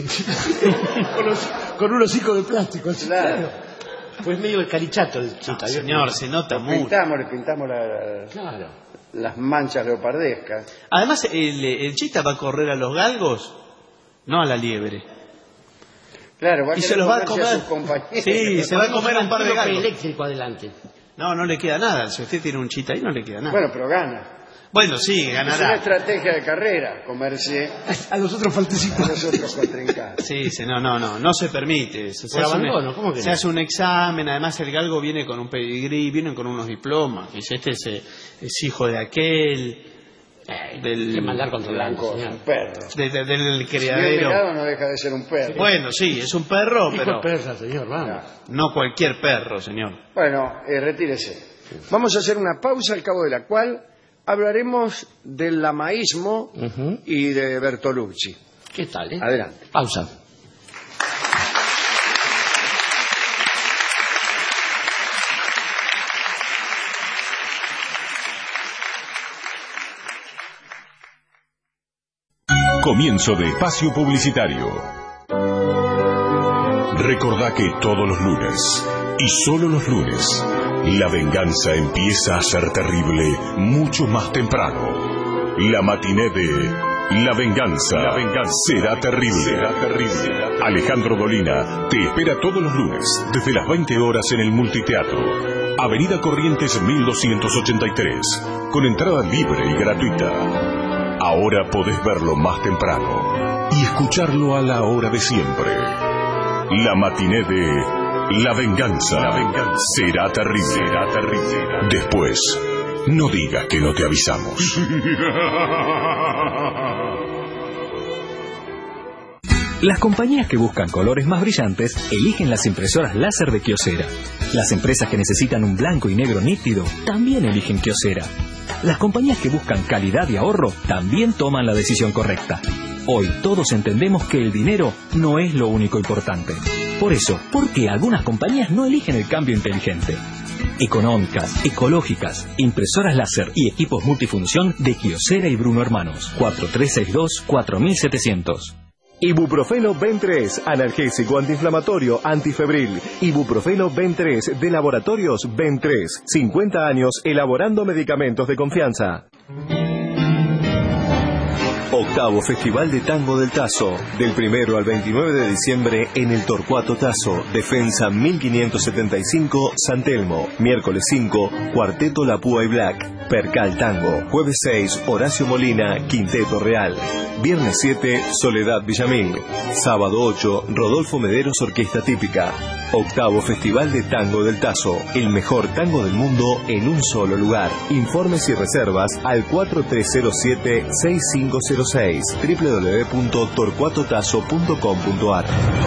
Con un hocico de plástico. así, Claro. Pues medio el carichato el chita. Señor, se nota Le mucho. pintamos Claro. las manchas leopardescas. Además, el chita va a correr a los galgos, no a la liebre. Claro, va a Y querer se los va a comerse comer. sus compañeros. Sí, se va a comer un par de galgos. eléctrico adelante. No le queda nada. Si usted tiene un chita ahí, no le queda nada. Bueno, pero gana. Bueno, sí, Es una ganará. estrategia de carrera, comerse A los otros a faltecitos. los otros contrincantes. Sí, no se permite eso. Por abandono, ¿cómo que no? Se hace un examen, además el galgo viene con un pedigrí, vienen con unos diplomas. Dice, este es hijo de aquel, Hay que mandar Gran controlando, cosa, señor. un perro. del Bien criadero. mirado no deja de ser un perro. Bueno, sí, es un perro, Hijo pero de perra, señor, vamos. no cualquier perro, señor. Bueno, retírese. Vamos a hacer una pausa al cabo de la cual hablaremos del lamaísmo y de Bertolucci. ¿Qué tal, Adelante. Pausa. Comienzo de espacio publicitario. Recordá que todos los lunes, y solo los lunes, la venganza empieza a ser terrible mucho más temprano. La matiné de La Venganza será terrible. Alejandro Dolina te espera todos los lunes desde las 20 horas en el Multiteatro, Avenida Corrientes 1283, con entrada libre y gratuita. Ahora podés verlo más temprano y escucharlo a la hora de siempre. La matiné de La Venganza será terrible. Después, no digas que no te avisamos. Las compañías que buscan colores más brillantes eligen las impresoras láser de Kyocera. Las empresas que necesitan un blanco y negro nítido también eligen Kyocera. Las compañías que buscan calidad y ahorro también toman la decisión correcta. Hoy todos entendemos que el dinero no es lo único importante. Por eso, ¿por qué algunas compañías no eligen el cambio inteligente? Económicas, ecológicas, impresoras láser y equipos multifunción de Kyocera y Bruno Hermanos. 4362-4700. Ibuprofeno Ben 3, analgésico antiinflamatorio, antifebril. Ibuprofeno Ben 3 de Laboratorios Ben 3. 50 años elaborando medicamentos de confianza. Octavo Festival de Tango del Tazo, del 1 al 29 de diciembre en el Torcuato Tazo, Defensa 1575, San Telmo. Miércoles 5, Cuarteto La Púa y Black, Percal Tango. Jueves 6, Horacio Molina, Quinteto Real. Viernes 7, Soledad Villamil. Sábado 8, Rodolfo Mederos, Orquesta Típica. Octavo Festival de Tango del Tazo, el mejor tango del mundo en un solo lugar. Informes y reservas al 4307-6506, www.torcuatotazo.com.ar.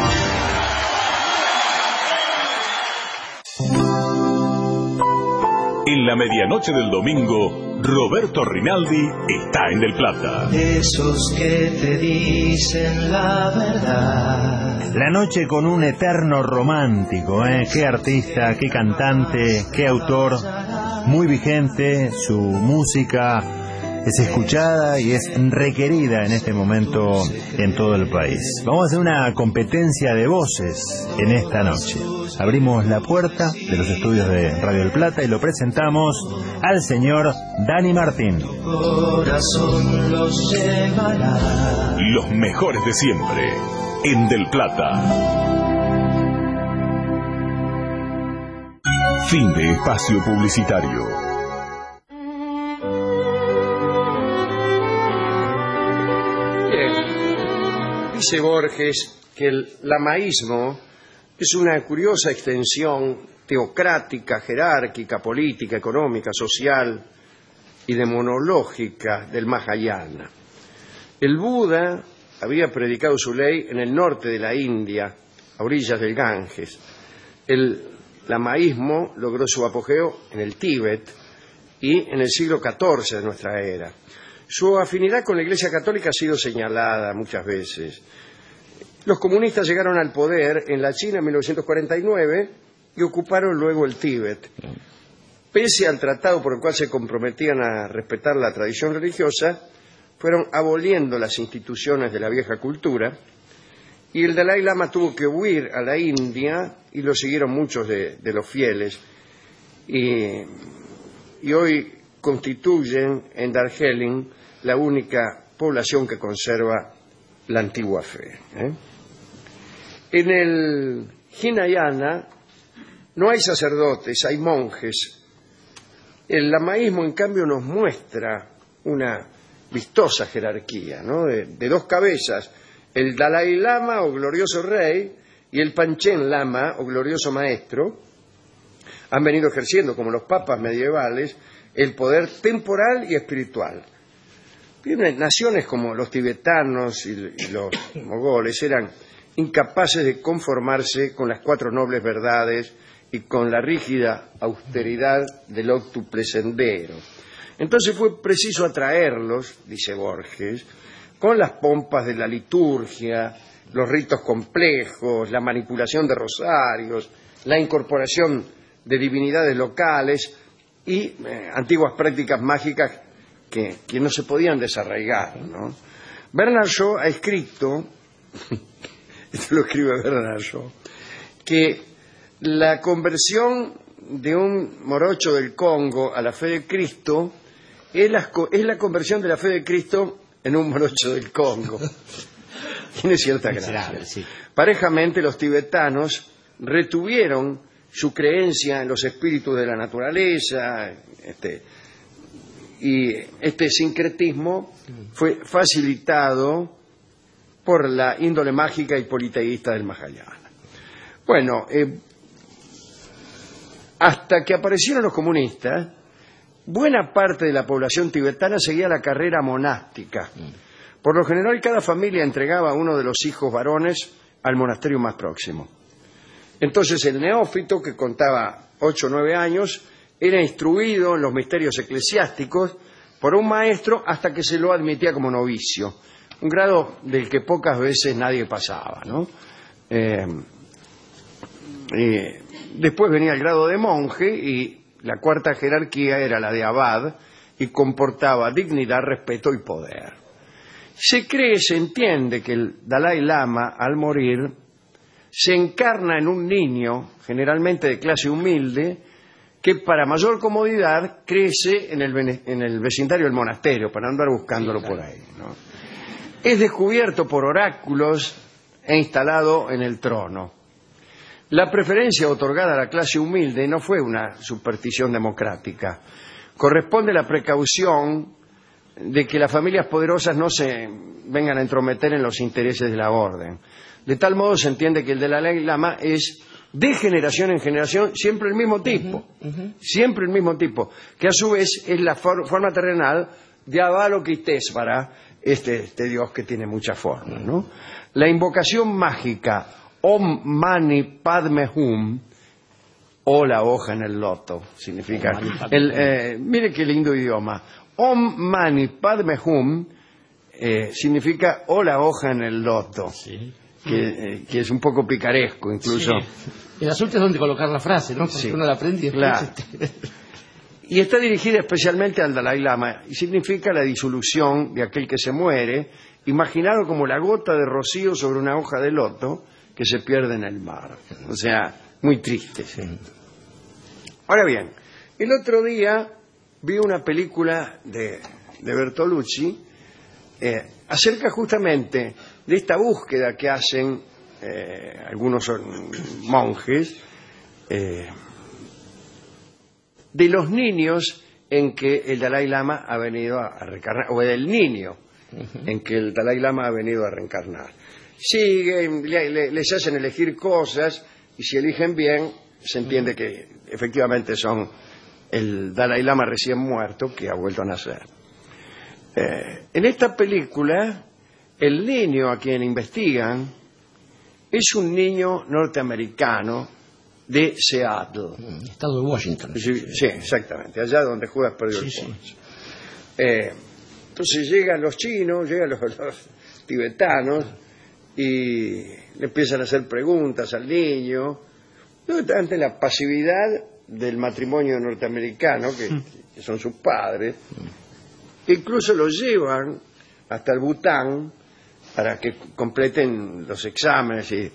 En la medianoche del domingo, Roberto Rinaldi está en Del Plata. Esos que te dicen la verdad. La noche con un eterno romántico, ¿eh? Qué artista, qué cantante, qué autor, muy vigente, su música es escuchada y es requerida en este momento en todo el país. Vamos a hacer una competencia de voces en esta noche. Abrimos la puerta de los estudios de Radio del Plata y lo presentamos al señor Dani Martín. Corazón los llevará. Los mejores de siempre, en Del Plata. Fin de espacio publicitario. Dice Borges que el lamaísmo es una curiosa extensión teocrática, jerárquica, política, económica, social y demonológica del Mahayana. El Buda había predicado su ley en el norte de la India, a orillas del Ganges. El lamaísmo logró su apogeo en el Tíbet y en el siglo XIV de nuestra era. Su afinidad con la Iglesia Católica ha sido señalada muchas veces. Los comunistas llegaron al poder en la China en 1949 y ocuparon luego el Tíbet. Pese al tratado por el cual se comprometían a respetar la tradición religiosa, fueron aboliendo las instituciones de la vieja cultura y el Dalai Lama tuvo que huir a la India y lo siguieron muchos de los fieles. Y hoy constituyen en Darjeeling la única población que conserva la antigua fe. En el Hinayana no hay sacerdotes, hay monjes. El lamaísmo, en cambio, nos muestra una vistosa jerarquía, ¿no? de dos cabezas, el Dalai Lama o glorioso rey y el Panchen Lama o glorioso maestro, han venido ejerciendo, como los papas medievales, el poder temporal y espiritual. Naciones como los tibetanos y los mogoles eran incapaces de conformarse con las cuatro nobles verdades y con la rígida austeridad del óctuple sendero. Entonces fue preciso atraerlos, dice Borges, con las pompas de la liturgia, los ritos complejos, la manipulación de rosarios, la incorporación de divinidades locales y antiguas prácticas mágicas que no se podían desarraigar, ¿no? Bernard Shaw ha escrito, esto lo escribe Bernard Shaw, que la conversión de un morocho del Congo a la fe de Cristo es la conversión de la fe de Cristo en un morocho del Congo. Tiene cierta gracia. Sí. Parejamente, los tibetanos retuvieron su creencia en los espíritus de la naturaleza, y este sincretismo fue facilitado por la índole mágica y politeísta del Mahayana. Bueno, hasta que aparecieron los comunistas, buena parte de la población tibetana seguía la carrera monástica. Por lo general, cada familia entregaba a uno de los hijos varones al monasterio más próximo. Entonces el neófito, que contaba 8 o 9 años, era instruido en los misterios eclesiásticos por un maestro hasta que se lo admitía como novicio, un grado del que pocas veces nadie pasaba, ¿no? Después venía el grado de monje y la cuarta jerarquía era la de abad y comportaba dignidad, respeto y poder. Se entiende que el Dalai Lama, al morir, se encarna en un niño, generalmente de clase humilde, que para mayor comodidad crece en el vecindario del monasterio, para andar buscándolo por ahí, ¿no? Es descubierto por oráculos e instalado en el trono. La preferencia otorgada a la clase humilde no fue una superstición democrática. Corresponde a la precaución de que las familias poderosas no se vengan a entrometer en los intereses de la orden. De tal modo se entiende que el Dalai Lama es, de generación en generación, siempre el mismo tipo. Siempre el mismo tipo, que a su vez es la forma terrenal de Avalokitesvara, este dios que tiene muchas formas, ¿no? La invocación mágica Om Mani Padme Hum, o la hoja en el loto, significa. Mire qué lindo idioma. Om Mani Padme Hum significa o la hoja en el loto, Sí. que es un poco picaresco incluso. Sí. El asunto es donde colocar la frase, ¿no? Porque Sí. uno la aprende y Claro. Y está dirigida especialmente al Dalai Lama y significa la disolución de aquel que se muere, imaginado como la gota de rocío sobre una hoja de loto que se pierde en el mar. O sea, muy triste. ¿Sí? Ahora bien, el otro día vi una película de Bertolucci acerca justamente de esta búsqueda que hacen algunos monjes de los niños en que el Dalai Lama ha venido a reencarnar, o del niño en que el Dalai Lama ha venido a reencarnar. Siguen, les hacen elegir cosas y si eligen bien se entiende que efectivamente son el Dalai Lama recién muerto que ha vuelto a nacer. En esta película el niño a quien investigan es un niño norteamericano de Seattle. Estado de Washington. Sí, exactamente, allá donde juegas perdió el Ponce. Entonces llegan los chinos, llegan los tibetanos y le empiezan a hacer preguntas al niño, no ante la pasividad del matrimonio norteamericano, que son sus padres, que incluso los llevan hasta el Bután para que completen los exámenes y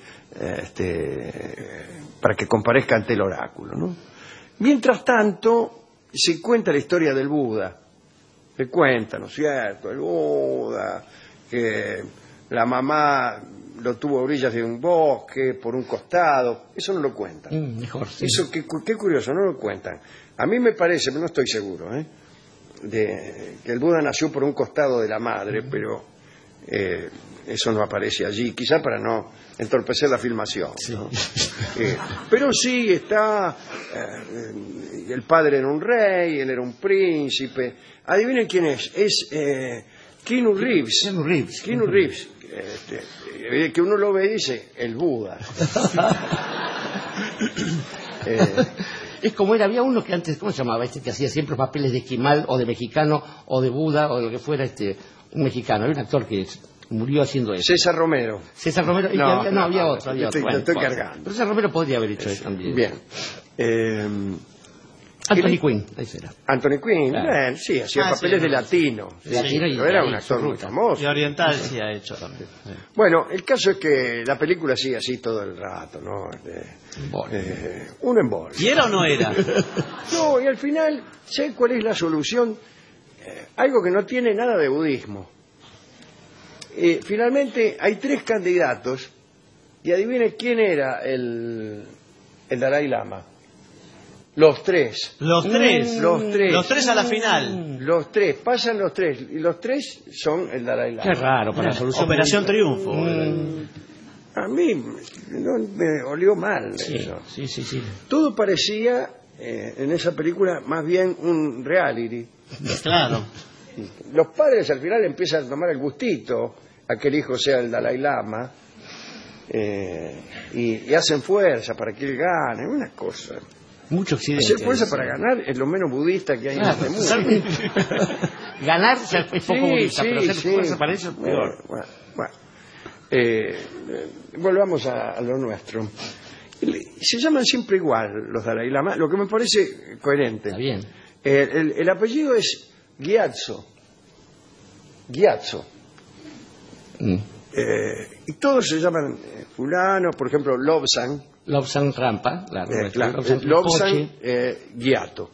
para que comparezca ante el oráculo, ¿no? Mientras tanto, se cuenta la historia del Buda. Se cuenta, ¿no es cierto? El Buda, que la mamá lo tuvo a orillas de un bosque, por un costado. Eso no lo cuentan. Mejor, sí. Eso, qué curioso, no lo cuentan. A mí me parece, pero no estoy seguro, de que el Buda nació por un costado de la madre, pero eso no aparece allí, quizá para no entorpecer la filmación, sí, ¿no? Pero sí está, el padre era un rey, él era un príncipe. Adivinen quién es Keanu Reeves. Keanu Reeves, que uno lo ve y dice, el Buda. Es como había uno que antes, ¿cómo se llamaba? Que hacía siempre papeles de esquimal o de mexicano o de Buda o de lo que fuera, un mexicano. Había un actor que murió haciendo eso. César Romero. No, había otro. Estoy cargando. Pero César Romero podría haber hecho eso también. Bien. Anthony Quinn, ese era. Anthony Quinn, claro. Sí, hacía papeles de latino. Pero era un actor muy famoso. Y oriental sí ha hecho también. Sí. Bueno, el caso es que la película sigue así todo el rato, ¿no? Un embole. ¿Y era o no era? No, y al final, ¿sé cuál es la solución? Algo que no tiene nada de budismo. Finalmente hay 3 candidatos y adivinen quién era el Dalai Lama. Los 3. Los 3 a la final. Los 3, pasan los 3 y los 3 son el Dalai Lama. Qué raro para la solución. Operación Triunfo. A mí no me olió mal eso. Sí. Todo parecía en esa película más bien un reality. Claro. Los padres al final empiezan a tomar el gustito a que el hijo sea el Dalai Lama y hacen fuerza para que él gane, una cosa. Mucho occidente. Hacer fuerza para ganar es lo menos budista que hay en este mundo. Ganar es poco budista, pero hacer fuerza para eso es peor. Bueno. Volvamos a lo nuestro. Se llaman siempre igual los Dalai Lama, lo que me parece coherente. Está bien. El apellido es Gyatso. Y todos se llaman fulano, por ejemplo, Lobsang. Lobsang Rampa, Lobsang Gyatso.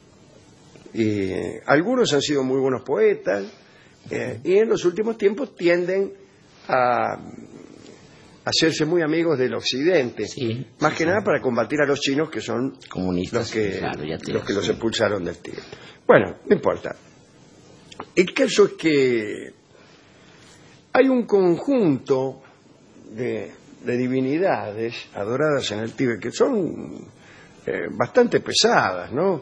Y algunos han sido muy buenos poetas y en los últimos tiempos tienden a hacerse muy amigos del occidente, más que nada para combatir a los chinos, que son comunistas, los que los expulsaron del Tíbet. Bueno, no importa. El caso es que hay un conjunto de divinidades adoradas en el Tíbet que son bastante pesadas, ¿no?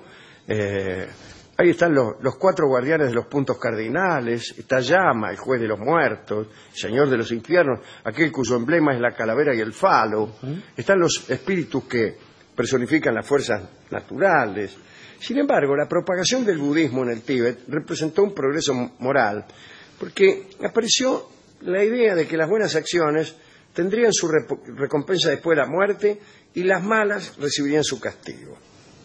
Ahí están los 4 guardianes de los puntos cardinales, está Yama, el juez de los muertos, señor de los infiernos, aquel cuyo emblema es la calavera y el falo. Están los espíritus que personifican las fuerzas naturales. Sin embargo, la propagación del budismo en el Tíbet representó un progreso moral, porque apareció la idea de que las buenas acciones tendrían su recompensa después de la muerte y las malas recibirían su castigo.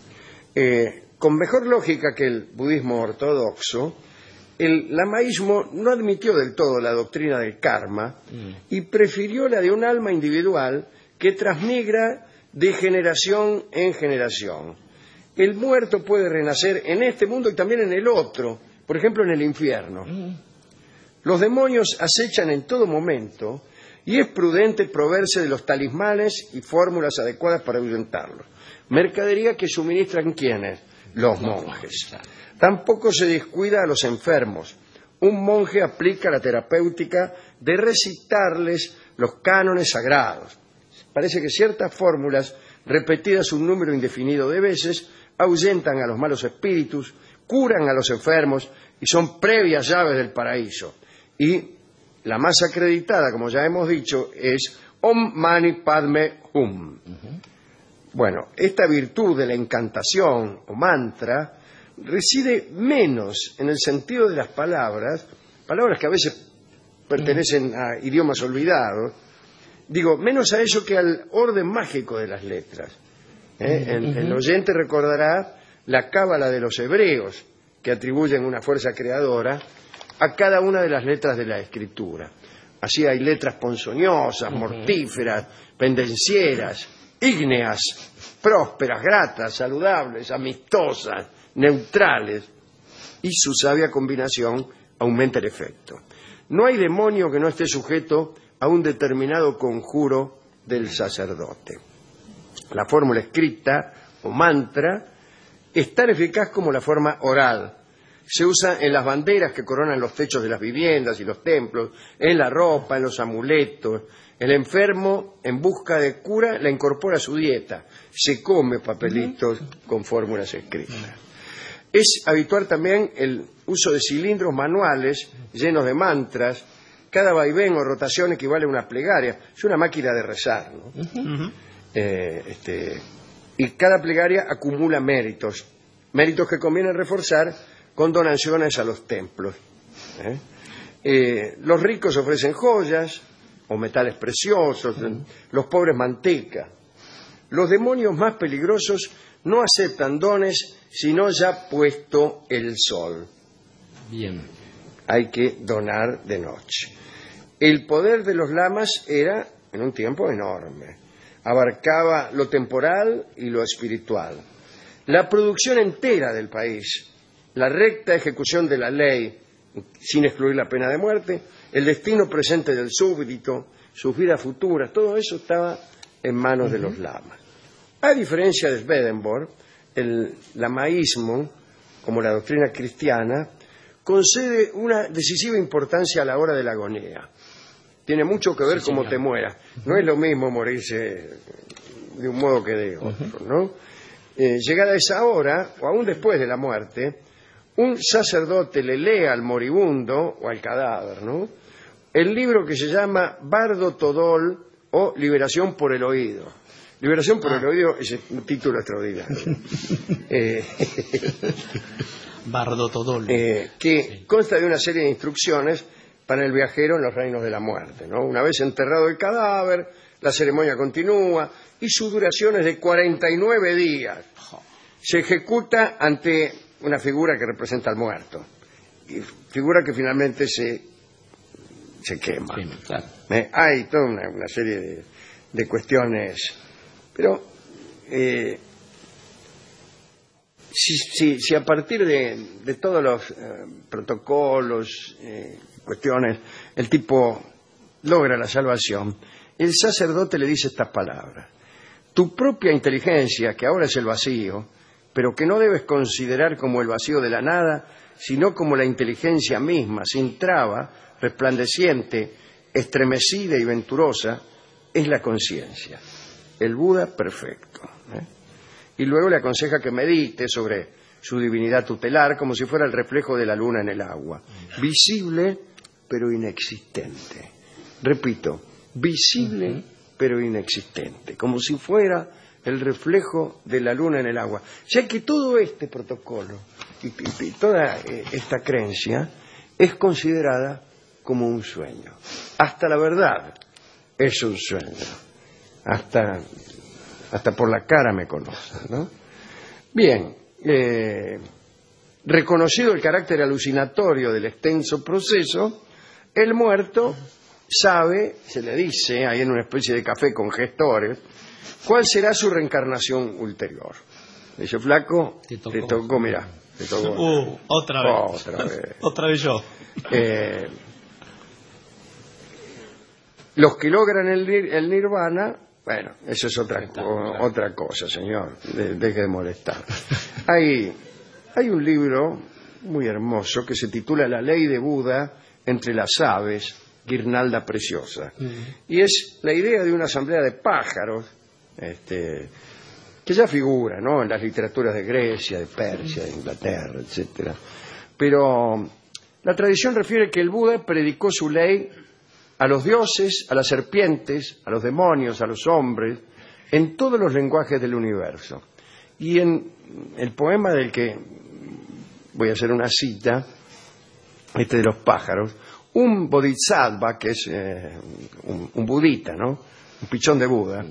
Con mejor lógica que el budismo ortodoxo, el lamaísmo no admitió del todo la doctrina del karma y prefirió la de un alma individual que transmigra de generación en generación. El muerto puede renacer en este mundo y también en el otro, por ejemplo en el infierno. Los demonios acechan en todo momento y es prudente proveerse de los talismanes y fórmulas adecuadas para ahuyentarlos. Mercadería que suministran ¿quiénes? Los monjes. Tampoco se descuida a los enfermos. Un monje aplica la terapéutica de recitarles los cánones sagrados. Parece que ciertas fórmulas, repetidas un número indefinido de veces, ahuyentan a los malos espíritus, curan a los enfermos y son previas llaves del paraíso. Y la más acreditada, como ya hemos dicho, es Om Mani Padme Hum. Bueno, esta virtud de la encantación o mantra reside menos en el sentido de las palabras que a veces pertenecen a idiomas olvidados, digo, menos a eso que al orden mágico de las letras. El oyente recordará la cábala de los hebreos, que atribuyen una fuerza creadora a cada una de las letras de la escritura. Así hay letras ponzoñosas, mortíferas, pendencieras, ígneas, prósperas, gratas, saludables, amistosas, neutrales, y su sabia combinación aumenta el efecto. No hay demonio que no esté sujeto a un determinado conjuro del sacerdote. La fórmula escrita o mantra es tan eficaz como la forma oral. Se usa en las banderas que coronan los techos de las viviendas y los templos, en la ropa, en los amuletos. El enfermo, en busca de cura, la incorpora a su dieta. Se come papelitos con fórmulas escritas. Es habitual también el uso de cilindros manuales llenos de mantras. Cada vaivén o rotación equivale a una plegaria. Es una máquina de rezar, ¿no? Y cada plegaria acumula méritos que conviene reforzar con donaciones a los templos. Los ricos ofrecen joyas o metales preciosos, los pobres manteca. Los demonios más peligrosos no aceptan dones sino ya puesto el sol. Bien. Hay que donar de noche. El poder de los lamas era, en un tiempo, enorme. Abarcaba lo temporal y lo espiritual. La producción entera del país, la recta ejecución de la ley, sin excluir la pena de muerte, el destino presente del súbdito, sus vidas futuras, todo eso estaba en manos de los lamas. A diferencia de Swedenborg, el lamaísmo, como la doctrina cristiana, concede una decisiva importancia a la hora de la agonía. Tiene mucho que ver cómo te mueras. No es lo mismo morirse de un modo que de otro, ¿no? Llegada esa hora, o aún después de la muerte, un sacerdote le lee al moribundo o al cadáver, ¿no?, el libro que se llama Bardo Todol o Liberación por el Oído. Liberación por el Oído es un título extraordinario. Bardo Todol. Que consta de una serie de instrucciones para el viajero en los reinos de la muerte, ¿no? Una vez enterrado el cadáver, la ceremonia continúa y su duración es de 49 días. Se ejecuta ante una figura que representa al muerto, y figura que finalmente se quema. Sí, claro. Hay toda una serie de cuestiones, pero si a partir de todos los protocolos, cuestiones, el tipo logra la salvación, el sacerdote le dice estas palabras: tu propia inteligencia, que ahora es el vacío, pero que no debes considerar como el vacío de la nada, sino como la inteligencia misma, sin traba, resplandeciente, estremecida y venturosa, es la conciencia, el Buda perfecto. Y luego le aconseja que medite sobre su divinidad tutelar como si fuera el reflejo de la luna en el agua, visible pero inexistente. Repito, visible pero inexistente, como si fuera el reflejo de la luna en el agua. Ya que todo este protocolo y toda esta creencia es considerada como un sueño. Hasta la verdad es un sueño. Hasta por la cara me conocen, ¿no? Bien, reconocido el carácter alucinatorio del extenso proceso, el muerto sabe, se le dice, ahí en una especie de café con gestores, cuál será su reencarnación ulterior. Dice, flaco, te tocó, mirá. Te tocó. Otra vez. Otra vez yo. Los que logran el nirvana, bueno, eso es otra cosa, señor. Deje de molestar. Hay un libro muy hermoso que se titula La ley de Buda entre las aves, guirnalda preciosa. Y es la idea de una asamblea de pájaros, que ya figura, ¿no?, en las literaturas de Grecia, de Persia, de Inglaterra, etcétera. Pero la tradición refiere que el Buda predicó su ley a los dioses, a las serpientes, a los demonios, a los hombres, en todos los lenguajes del universo. Y en el poema del que voy a hacer una cita, de los pájaros, un bodhisattva, que es un budita, ¿no? Un pichón de Buda,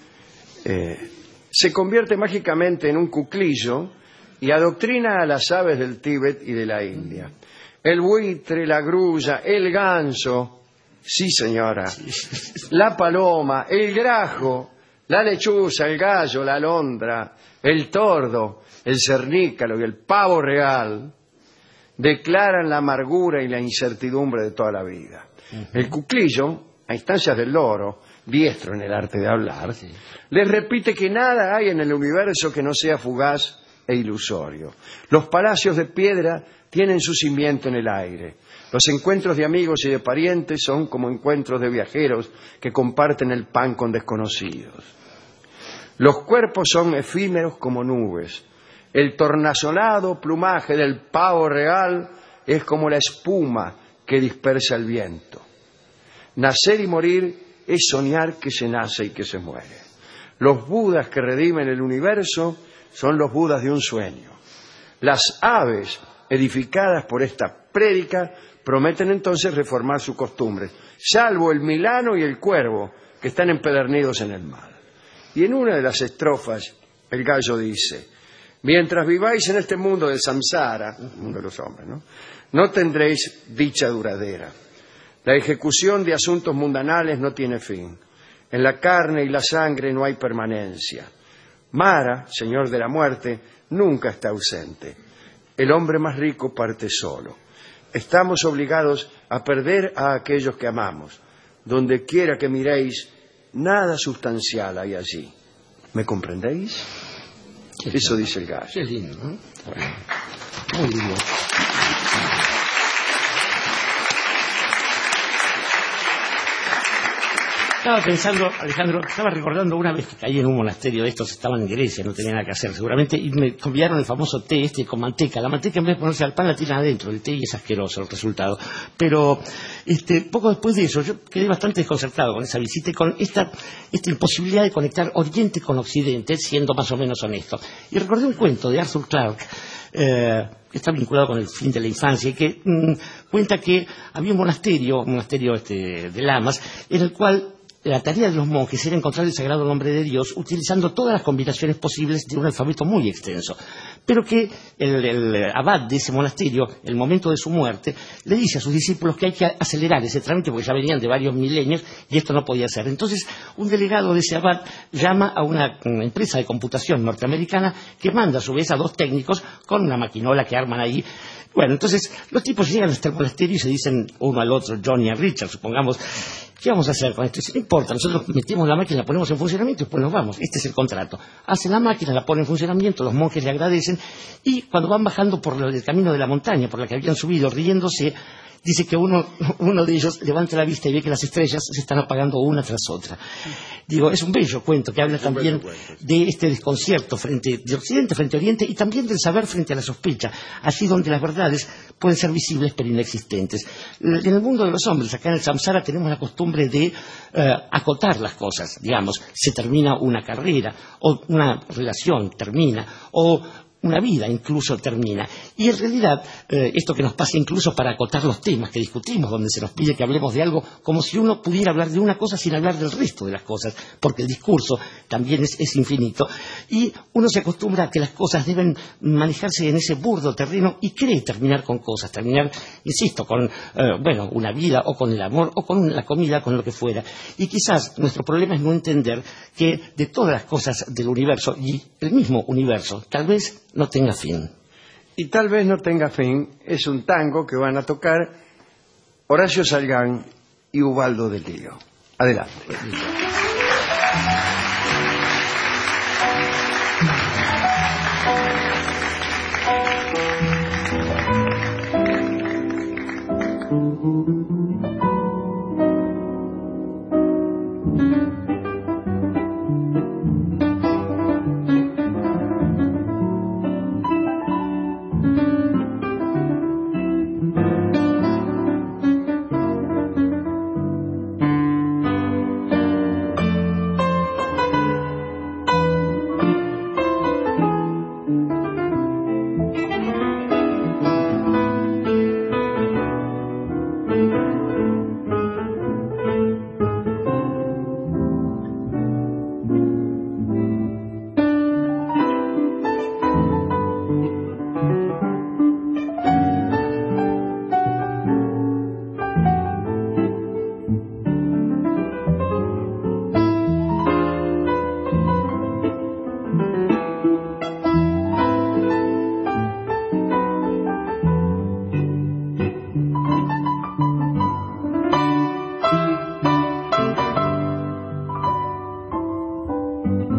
se convierte mágicamente en un cuclillo y adoctrina a las aves del Tíbet y de la India. El buitre, la grulla, el ganso, sí señora, la paloma, el grajo, la lechuza, el gallo, la alondra, el tordo, el cernícalo y el pavo real declaran la amargura y la incertidumbre de toda la vida. El cuclillo, a instancias del loro, diestro en el arte de hablar, les repite que nada hay en el universo que no sea fugaz e ilusorio. Los palacios de piedra tienen su cimiento en el aire. Los encuentros de amigos y de parientes son como encuentros de viajeros que comparten el pan con desconocidos. Los cuerpos son efímeros como nubes. El tornasolado plumaje del pavo real es como la espuma que dispersa el viento. Nacer y morir es soñar que se nace y que se muere. Los budas que redimen el universo son los budas de un sueño. Las aves, edificadas por esta prédica, prometen entonces reformar sus costumbres, salvo el milano y el cuervo, que están empedernidos en el mal. Y en una de las estrofas, el gallo dice: mientras viváis en este mundo del samsara, mundo de los hombres, no tendréis dicha duradera. La ejecución de asuntos mundanales no tiene fin. En la carne y la sangre no hay permanencia. Mara, señor de la muerte, nunca está ausente. El hombre más rico parte solo. Estamos obligados a perder a aquellos que amamos. Donde quiera que miréis, nada sustancial hay allí. ¿Me comprendéis? Eso dice el gallo. Qué lindo, ¿no? Muy lindo. Estaba pensando, Alejandro, estaba recordando una vez que caí en un monasterio de estos, estaban en Grecia, no tenía nada que hacer seguramente, y me convidaron el famoso té con manteca. La manteca, en vez de ponerse al pan, la tiran adentro, el té, y es asqueroso el resultado. Pero poco después de eso, yo quedé bastante desconcertado con esa visita y con esta imposibilidad de conectar Oriente con Occidente, siendo más o menos honesto. Y recordé un cuento de Arthur Clarke, que está vinculado con el fin de la infancia, y que cuenta que había un monasterio de lamas, en el cual la tarea de los monjes era encontrar el sagrado nombre de Dios utilizando todas las combinaciones posibles de un alfabeto muy extenso. Pero que el abad de ese monasterio, en el momento de su muerte, le dice a sus discípulos que hay que acelerar ese trámite porque ya venían de varios milenios y esto no podía ser. Entonces, un delegado de ese abad llama a una empresa de computación norteamericana que manda a su vez a dos técnicos con una maquinola que arman ahí. Bueno, entonces los tipos llegan hasta el monasterio y se dicen uno al otro, Johnny y Richard, supongamos: ¿qué vamos a hacer con esto? Y dice: no importa, nosotros metemos la máquina, la ponemos en funcionamiento y después nos vamos. Este es el contrato. Hacen la máquina, la ponen en funcionamiento, los monjes le agradecen, y cuando van bajando por el camino de la montaña por la que habían subido riéndose, dice que uno de ellos levanta la vista y ve que las estrellas se están apagando una tras otra. Digo, es un bello cuento que habla también de este desconcierto de Occidente frente a Oriente, y también del saber frente a la sospecha, así donde las verdades pueden ser visibles pero inexistentes. En el mundo de los hombres, acá en el samsara, tenemos la costumbre de acotar las cosas. Digamos, se termina una carrera, o una relación termina, o una vida incluso termina. Y en realidad, esto que nos pasa incluso para acotar los temas que discutimos, donde se nos pide que hablemos de algo, como si uno pudiera hablar de una cosa sin hablar del resto de las cosas, porque el discurso también es infinito, y uno se acostumbra a que las cosas deben manejarse en ese burdo terreno y cree terminar con cosas, terminar, insisto, con una vida, o con el amor, o con la comida, con lo que fuera. Y quizás nuestro problema es no entender que de todas las cosas del universo, y el mismo universo, tal vez no tenga fin. Y tal vez no tenga fin es un tango que van a tocar Horacio Salgán y Ubaldo de Lío. Adelante.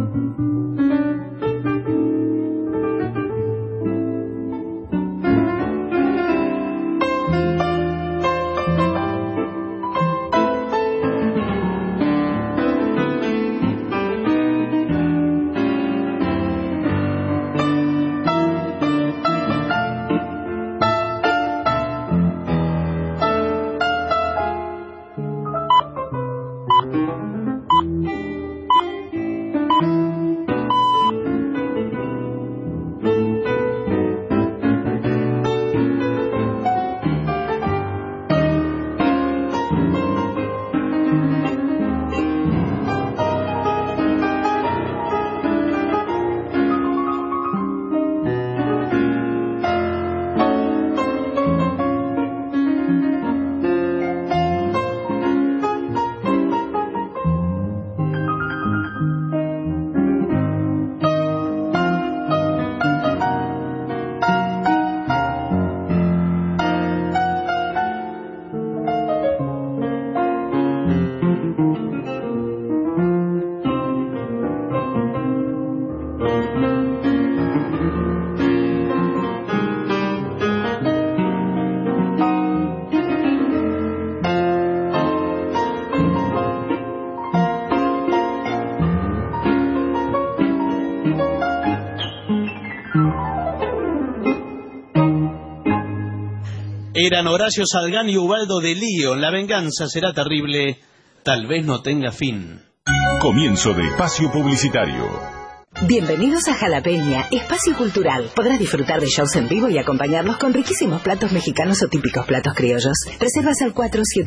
Eran Horacio Salgán y Ubaldo de Lío. La venganza será terrible, tal vez no tenga fin. Comienzo de espacio publicitario. Bienvenidos a Jalapeña, espacio cultural. Podrás disfrutar de shows en vivo y acompañarnos con riquísimos platos mexicanos o típicos platos criollos. Reservas al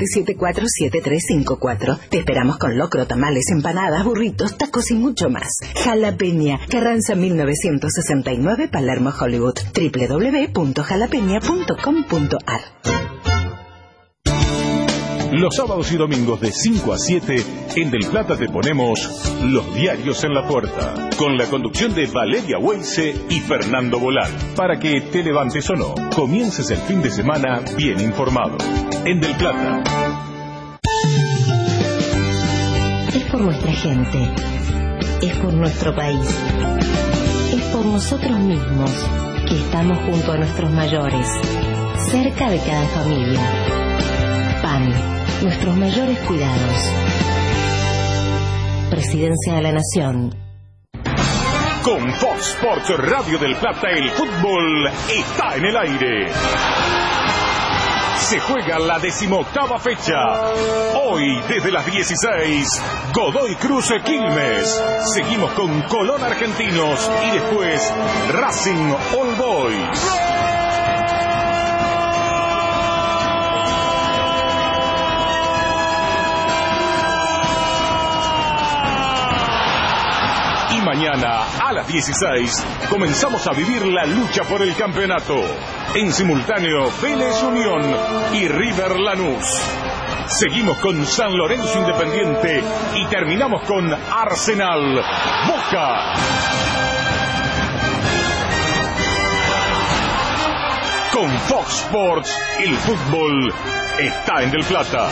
4774-7354. Te esperamos con locro, tamales, empanadas, burritos, tacos y mucho más. Jalapeña, Carranza 1969, Palermo, Hollywood. www.jalapeña.com.ar. Los sábados y domingos de 5 a 7, en Del Plata te ponemos Los Diarios en la Puerta, con la conducción de Valeria Weise y Fernando Bolán, para que te levantes o no, comiences el fin de semana bien informado. En Del Plata. Es por nuestra gente, es por nuestro país, es por nosotros mismos, que estamos junto a nuestros mayores, cerca de cada familia. PAN, nuestros mayores cuidados. Presidencia de la Nación. Con Fox Sports Radio del Plata, el fútbol está en el aire. Se juega la 18ª fecha. Hoy, desde las 16, Godoy Cruz Quilmes. Seguimos con Colón Argentinos y después Racing All Boys. Mañana a las 16 comenzamos a vivir la lucha por el campeonato. En simultáneo, Vélez Unión y River Lanús. Seguimos con San Lorenzo Independiente y terminamos con Arsenal Boca. Con Fox Sports, el fútbol está en Del Plata.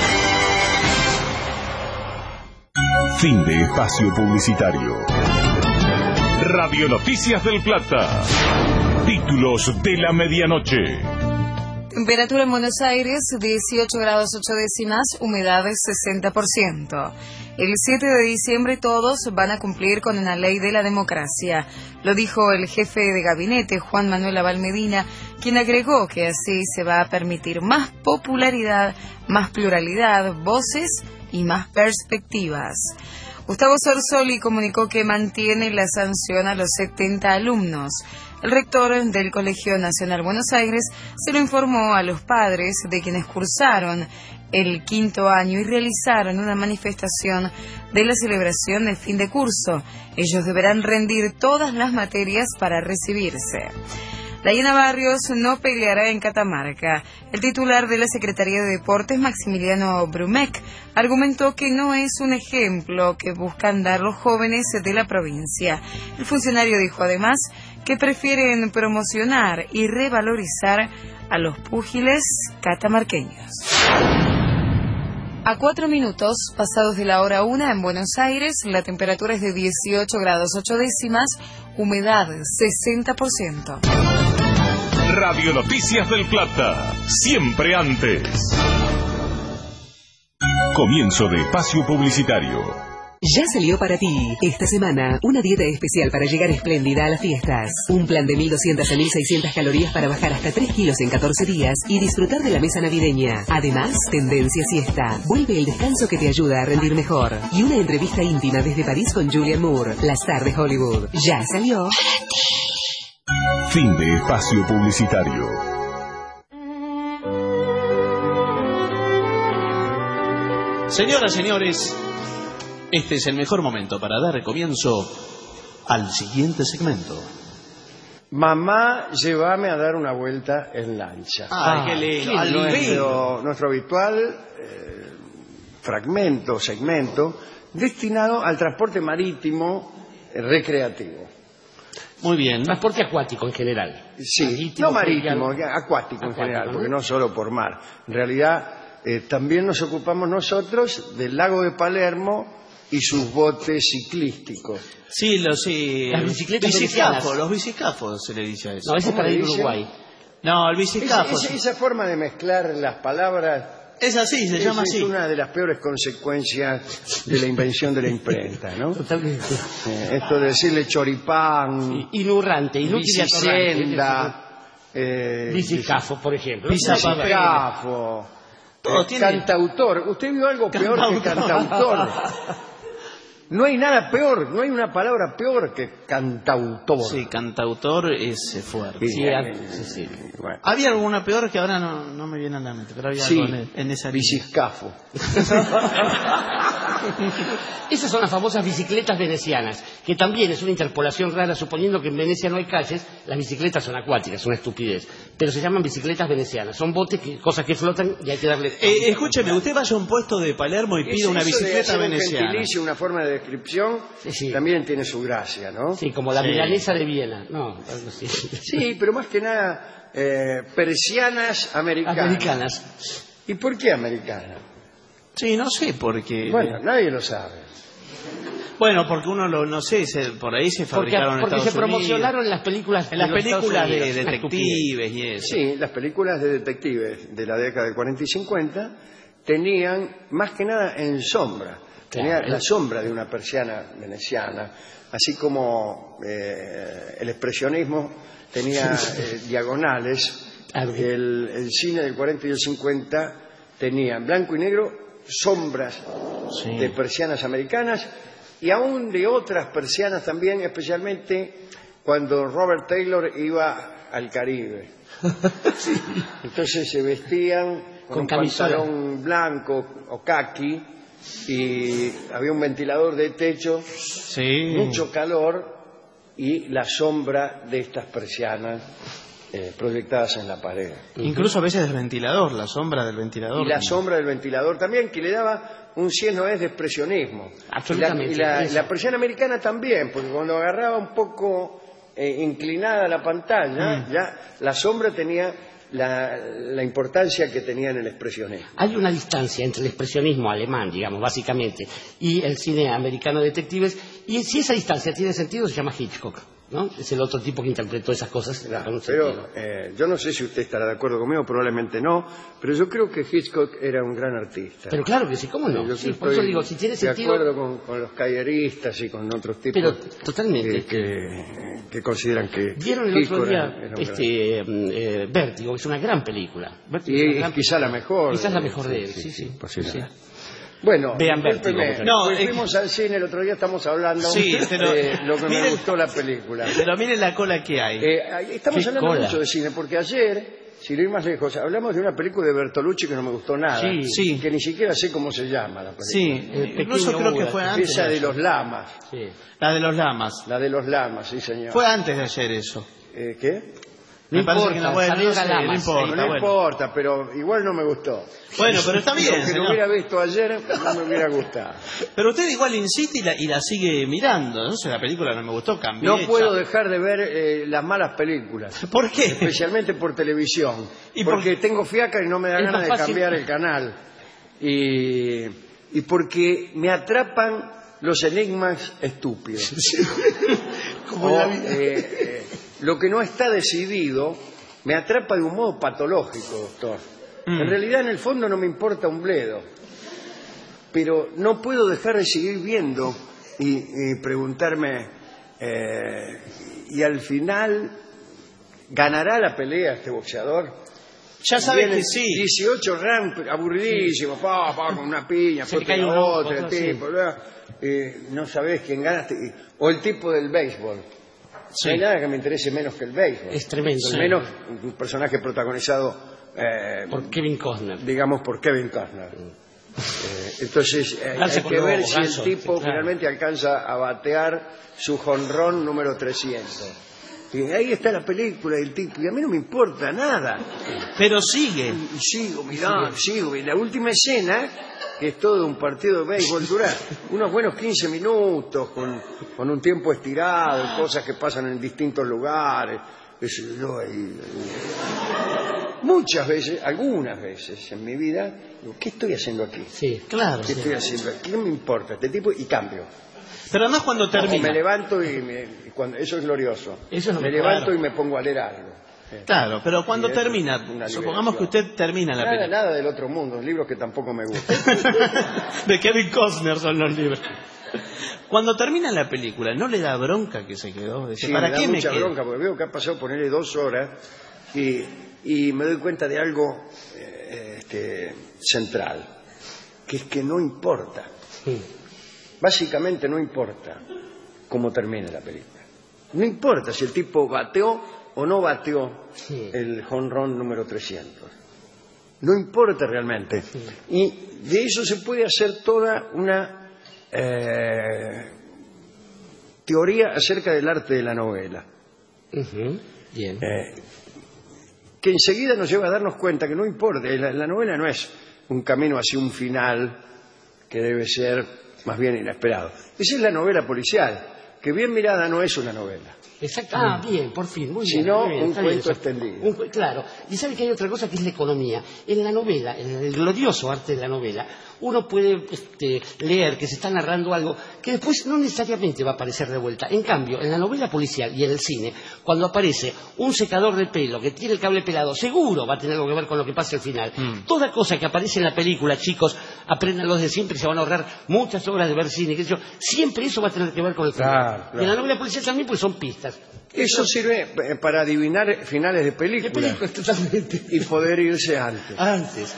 Fin de espacio publicitario. Radio Noticias del Plata. Títulos de la medianoche. Temperatura en Buenos Aires, 18 grados 8 décimas, humedad 60%. El 7 de diciembre todos van a cumplir con una ley de la democracia. Lo dijo el jefe de gabinete, Juan Manuel Abal Medina, quien agregó que así se va a permitir más popularidad, más pluralidad, voces y más perspectivas. Gustavo Sorsoli comunicó que mantiene la sanción a los 70 alumnos. El rector del Colegio Nacional Buenos Aires se lo informó a los padres de quienes cursaron el 5º año y realizaron una manifestación de la celebración del fin de curso. Ellos deberán rendir todas las materias para recibirse. Dayana Barrios no peleará en Catamarca. El titular de la Secretaría de Deportes, Maximiliano Brumec, argumentó que no es un ejemplo que buscan dar los jóvenes de la provincia. El funcionario dijo además que prefieren promocionar y revalorizar a los púgiles catamarqueños. A 4 minutos pasados de la hora 1 en Buenos Aires, la temperatura es de 18 grados 8 décimas, humedad 60%. Radio Noticias del Plata, siempre antes. Comienzo de espacio publicitario. Ya salió para ti, esta semana, una dieta especial para llegar espléndida a las fiestas. Un plan de 1.200 a 1.600 calorías para bajar hasta 3 kilos en 14 días y disfrutar de la mesa navideña. Además, tendencia siesta. Vuelve el descanso que te ayuda a rendir mejor. Y una entrevista íntima desde París con Julianne Moore, la star de Hollywood. Ya salió para ti. Fin de espacio publicitario. Señoras, señores, este es el mejor momento para dar comienzo al siguiente segmento. Mamá, llévame a dar una vuelta en lancha. ¡Ay, qué lindo! Nuestro habitual segmento, destinado al transporte marítimo recreativo. Muy bien. Transporte acuático en general. Sí, no marítimo, acuático en general, porque no solo por mar. En realidad, también nos ocupamos nosotros del lago de Palermo y sus botes ciclísticos. Sí, las bicicletas venecianas. Los bicicafos se le dice a eso. No, ese es para ir a Uruguay. No, el bicicafo. Esa forma de mezclar las palabras... Es así, se llama así. Es una de las peores consecuencias de la invención de la imprenta, ¿no? Totalmente. Esto de decirle choripán... Inurrante, bicicenda... bicicafo, por ejemplo. Bicicafo... Cantautor. ¿Usted vio algo peor que cantautor? No hay nada peor, no hay una palabra peor que cantautor. Sí, cantautor es fuerte. Sí. Bueno. Había alguna peor que ahora no me viene a la mente, pero había algo en esa biciscafo. Esas son las famosas bicicletas venecianas, que también es una interpolación rara, suponiendo que en Venecia no hay calles, las bicicletas son acuáticas, una estupidez, pero se llaman bicicletas venecianas, son botes, cosas que flotan y hay que darle... escúcheme, usted vaya a un puesto de Palermo y pide una bicicleta veneciana. Una forma de descripción también tiene su gracia, ¿no? Sí, como la milanesa de Viena, ¿no? Sí, pero más que nada persianas americanas. ¿Y por qué americanas? Sí, no sé, porque... Bueno, nadie lo sabe. Bueno, porque uno no sé, por ahí se fabricaron en Estados Unidos. Porque se promocionaron en las películas de detectives y eso. Sí, las películas de detectives de la década del 40 y 50 tenían, más que nada en sombra, tenía la sombra de una persiana veneciana, así como el expresionismo tenía diagonales. El cine del 40 y el 50 tenía en blanco y negro sombras de persianas americanas y aún de otras persianas también, especialmente cuando Robert Taylor iba al Caribe. Entonces se vestían con un pantalón blanco o caqui y había un ventilador de techo, mucho calor y la sombra de estas persianas proyectadas en la pared. Incluso a veces del ventilador, la sombra del ventilador. Y la sombra del ventilador también, que le daba un si no es de expresionismo. Absolutamente. Y la persiana americana también, porque cuando agarraba un poco inclinada la pantalla, ya la sombra tenía la importancia que tenía en el expresionismo. Hay una distancia entre el expresionismo alemán, digamos, básicamente, y el cine americano de detectives, y si esa distancia tiene sentido, se llama Hitchcock, ¿no? Es el otro tipo que interpretó esas cosas. Claro, pero yo no sé si usted estará de acuerdo conmigo, probablemente no, pero yo creo que Hitchcock era un gran artista. Pero claro que sí, ¿cómo no? Yo por eso digo, si tiene sentido... De acuerdo con los cayeristas y con otros tipos. Pero totalmente. Que consideran que... Vieron el otro día Vértigo, es una gran película. Y quizá la mejor. Quizás la mejor de él, sí. Bueno, vean Vértigo. Fuimos al cine el otro día, estamos hablando de lo que me gustó la película. Pero miren la cola que hay. Estamos hablando mucho de cine, porque ayer, sin ir más lejos, hablamos de una película de Bertolucci que no me gustó nada, que ni siquiera sé cómo se llama la película. Sí, incluso creo que fue antes. Esa de los lamas. La de los lamas. La de los lamas, sí señor. Fue antes de ayer eso. ¿Qué? Me parece que no importa, pero igual no me gustó. Bueno, pero está bien. Si lo hubiera visto ayer, no me hubiera gustado. Pero usted igual insiste y la sigue mirando. No sé, la película no me gustó, cambié. No puedo dejar de ver las malas películas. ¿Por qué? Especialmente por televisión. Porque tengo fiaca y no me da ganas de cambiar el canal. y porque me atrapan los enigmas estúpidos. Como la vida. Lo que no está decidido me atrapa de un modo patológico, doctor. En realidad, en el fondo, no me importa un bledo. Pero no puedo dejar de seguir viendo y preguntarme, y al final, ¿ganará la pelea este boxeador? Ya sabes que sí. 18 rounds, aburridísimo, con una piña, Se le cae un ojo, el tipo, no sabés quién gana. O el tipo del béisbol. Sí. No hay nada que me interese menos que el béisbol. Es tremendo. Menos un personaje protagonizado por Kevin Costner. Digamos, por Kevin Costner. Entonces, hay que ver si el tipo finalmente alcanza a batear su jonrón número 300. Y ahí está la película del tipo, y a mí no me importa nada. Pero sigue. Y sigo mirando, sigo. Y la última escena, que es todo un partido de béisbol, dura unos buenos 15 minutos, con un tiempo estirado, cosas que pasan en distintos lugares. Muchas veces, algunas veces en mi vida, digo, ¿qué estoy haciendo aquí? Sí, claro. ¿Qué estoy haciendo aquí? ¿Qué me importa este tipo? Y cambio. Pero además cuando termina. Me levanto eso es glorioso. Eso es me levanto y me pongo a leer algo. Claro, pero cuando termina, supongamos que usted termina la película. Nada del otro mundo, libros que tampoco me gustan. De Kevin Costner son los libros. Cuando termina la película, ¿no le da bronca que se quedó? Sí, ¿para me da qué mucha me quedo? bronca, porque veo que ha pasado ponerle 2 horas y me doy cuenta de algo central, que es que no importa. Básicamente no importa cómo termine la película. No importa si el tipo bateó o no bateó el jonrón número 300. No importa realmente. Y de eso se puede hacer toda una teoría acerca del arte de la novela. Bien. Que enseguida nos lleva a darnos cuenta que no importa. La novela no es un camino hacia un final que debe ser más bien inesperado. Esa es la novela policial, que bien mirada no es una novela. Exacto. Bien, por fin, muy bien. Sino muy bien, un cuento extendido. Claro. Y sabe que hay otra cosa que es la economía. En la novela, en el glorioso arte de la novela, uno puede leer que se está narrando algo que después no necesariamente va a aparecer de vuelta. En cambio, en la novela policial y en el cine, cuando aparece un secador de pelo que tiene el cable pelado, seguro va a tener algo que ver con lo que pasa al final. Toda cosa que aparece en la película, chicos, apréndanlo de siempre, se van a ahorrar muchas horas de ver cine, qué sé yo. Siempre eso va a tener que ver con el final. Claro. Y en la novela policial también pues son pistas. Eso sirve para adivinar finales de películas. Totalmente. Y poder irse antes. Antes.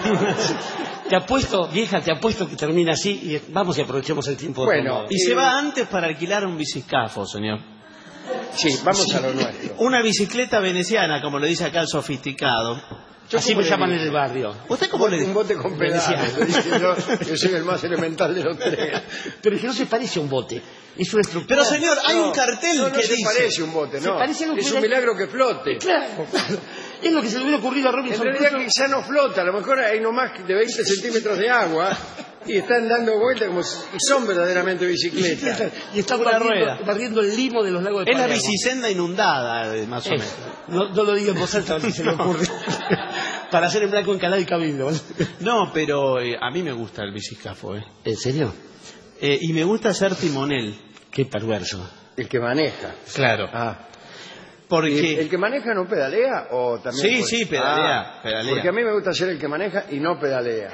Te apuesto, vieja, que termina así y vamos y aprovechemos el tiempo. Bueno, y se va antes para alquilar un bicicafo, señor. Sí, vamos a lo nuestro. Una bicicleta veneciana, como le dice acá el sofisticado. Así me llaman en el barrio. ¿Usted cómo le dice? Un bote con pedales. Yo soy el más elemental de los tres. Pero es que no se parece a un bote. Es una estructura. Pero señor, hay un cartel no que se dice... parece a un bote, no. Es un que milagro que flote. Claro. Es lo que se le hubiera ocurrido a En Robinson realidad Crusoe. quizá no flota, a lo mejor hay no más de 20 centímetros de agua y están dando vueltas y son verdaderamente bicicletas. Y está Una rueda. barriendo el limo de los lagos de Es la Palermo. bicisenda inundada, más o menos. No lo diga en voz alta, si se le ocurre. Para hacer en blanco encalado y cabildo. No, pero a mí me gusta el bicicafo. ¿En serio? Y me gusta ser timonel. Qué perverso. El que maneja. Claro. Porque... ¿El que maneja no pedalea o también? Sí, pedalea. Porque a mí me gusta ser el que maneja y no pedalea.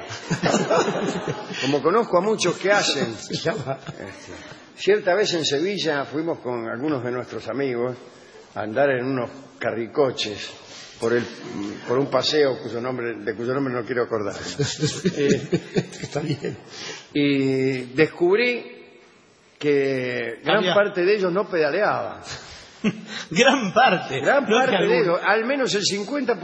Como conozco a muchos que hacen. Cierta vez en Sevilla fuimos con algunos de nuestros amigos a andar en unos carricoches por un paseo de cuyo nombre no quiero acordar. Está bien. Y descubrí que gran parte de ellos no pedaleaban. Gran parte de ellos, al menos el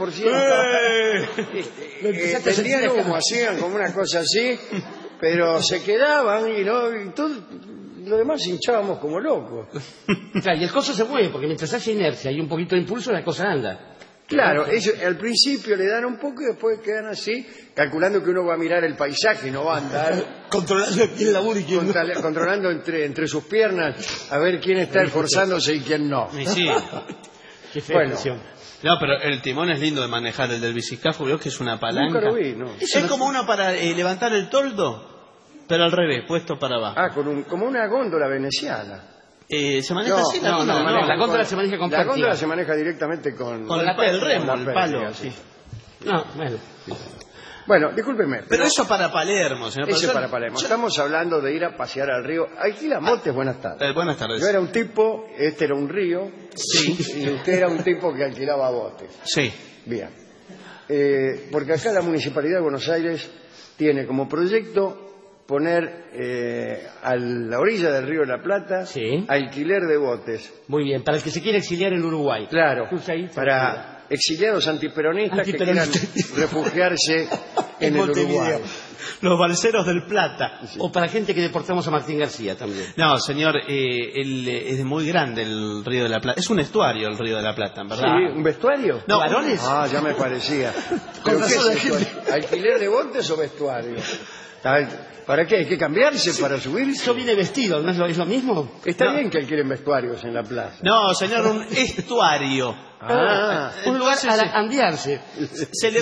50%. Entendían como hacían, como una cosa así, pero se quedaban y todo, lo demás hinchábamos como locos. Claro, y el coso se mueve, porque mientras haya inercia y un poquito de impulso, la cosa anda. Claro, ellos al principio le dan un poco y después quedan así, calculando que uno va a mirar el paisaje y no va a andar. Controlando quién labura y quién no. Controlando entre sus piernas a ver quién está esforzándose y quién no. Sí. Qué fea expresión. No, pero el timón es lindo de manejar, el del bicicafo, veo que es una palanca. Nunca lo vi, ¿no? Es como uno para levantar el toldo, pero al revés, puesto para abajo. Ah, como una góndola veneciana. ¿Se maneja así la góndola? No, la góndola se maneja con La pértiga. góndola se maneja directamente con el remo, el palo. pértiga, sí. No, bueno. Bueno, discúlpeme. Pero eso para Palermo, señor Eso profesor. para Palermo. Estamos hablando de ir a pasear al río. Alquila motes, buenas tardes. Buenas tardes. Yo era un tipo, este era un río, Sí. y usted era un tipo que alquilaba botes. Sí. Bien. Porque acá la Municipalidad de Buenos Aires tiene como proyecto poner a la orilla del río de la Plata alquiler de botes. Muy bien, para el que se quiere exiliar en Uruguay. Claro, para exiliados antiperonistas que quieran refugiarse en el Uruguay. Los balseros del Plata. Sí. O para gente que deportamos a Martín García también. No, señor, es muy grande el Río de la Plata. Es un estuario el Río de la Plata, ¿verdad? Sí, ¿un vestuario? No, ¿varones? Ah, ya me parecía. ¿Pero qué es esto? ¿Alquiler de botes o vestuario? ¿Para qué? ¿Hay que cambiarse para subirse? Yo vine vestido, ¿no es lo mismo? Está bien que alquilen vestuarios en la plaza. No, señor, un estuario. Un lugar a andiarse. Se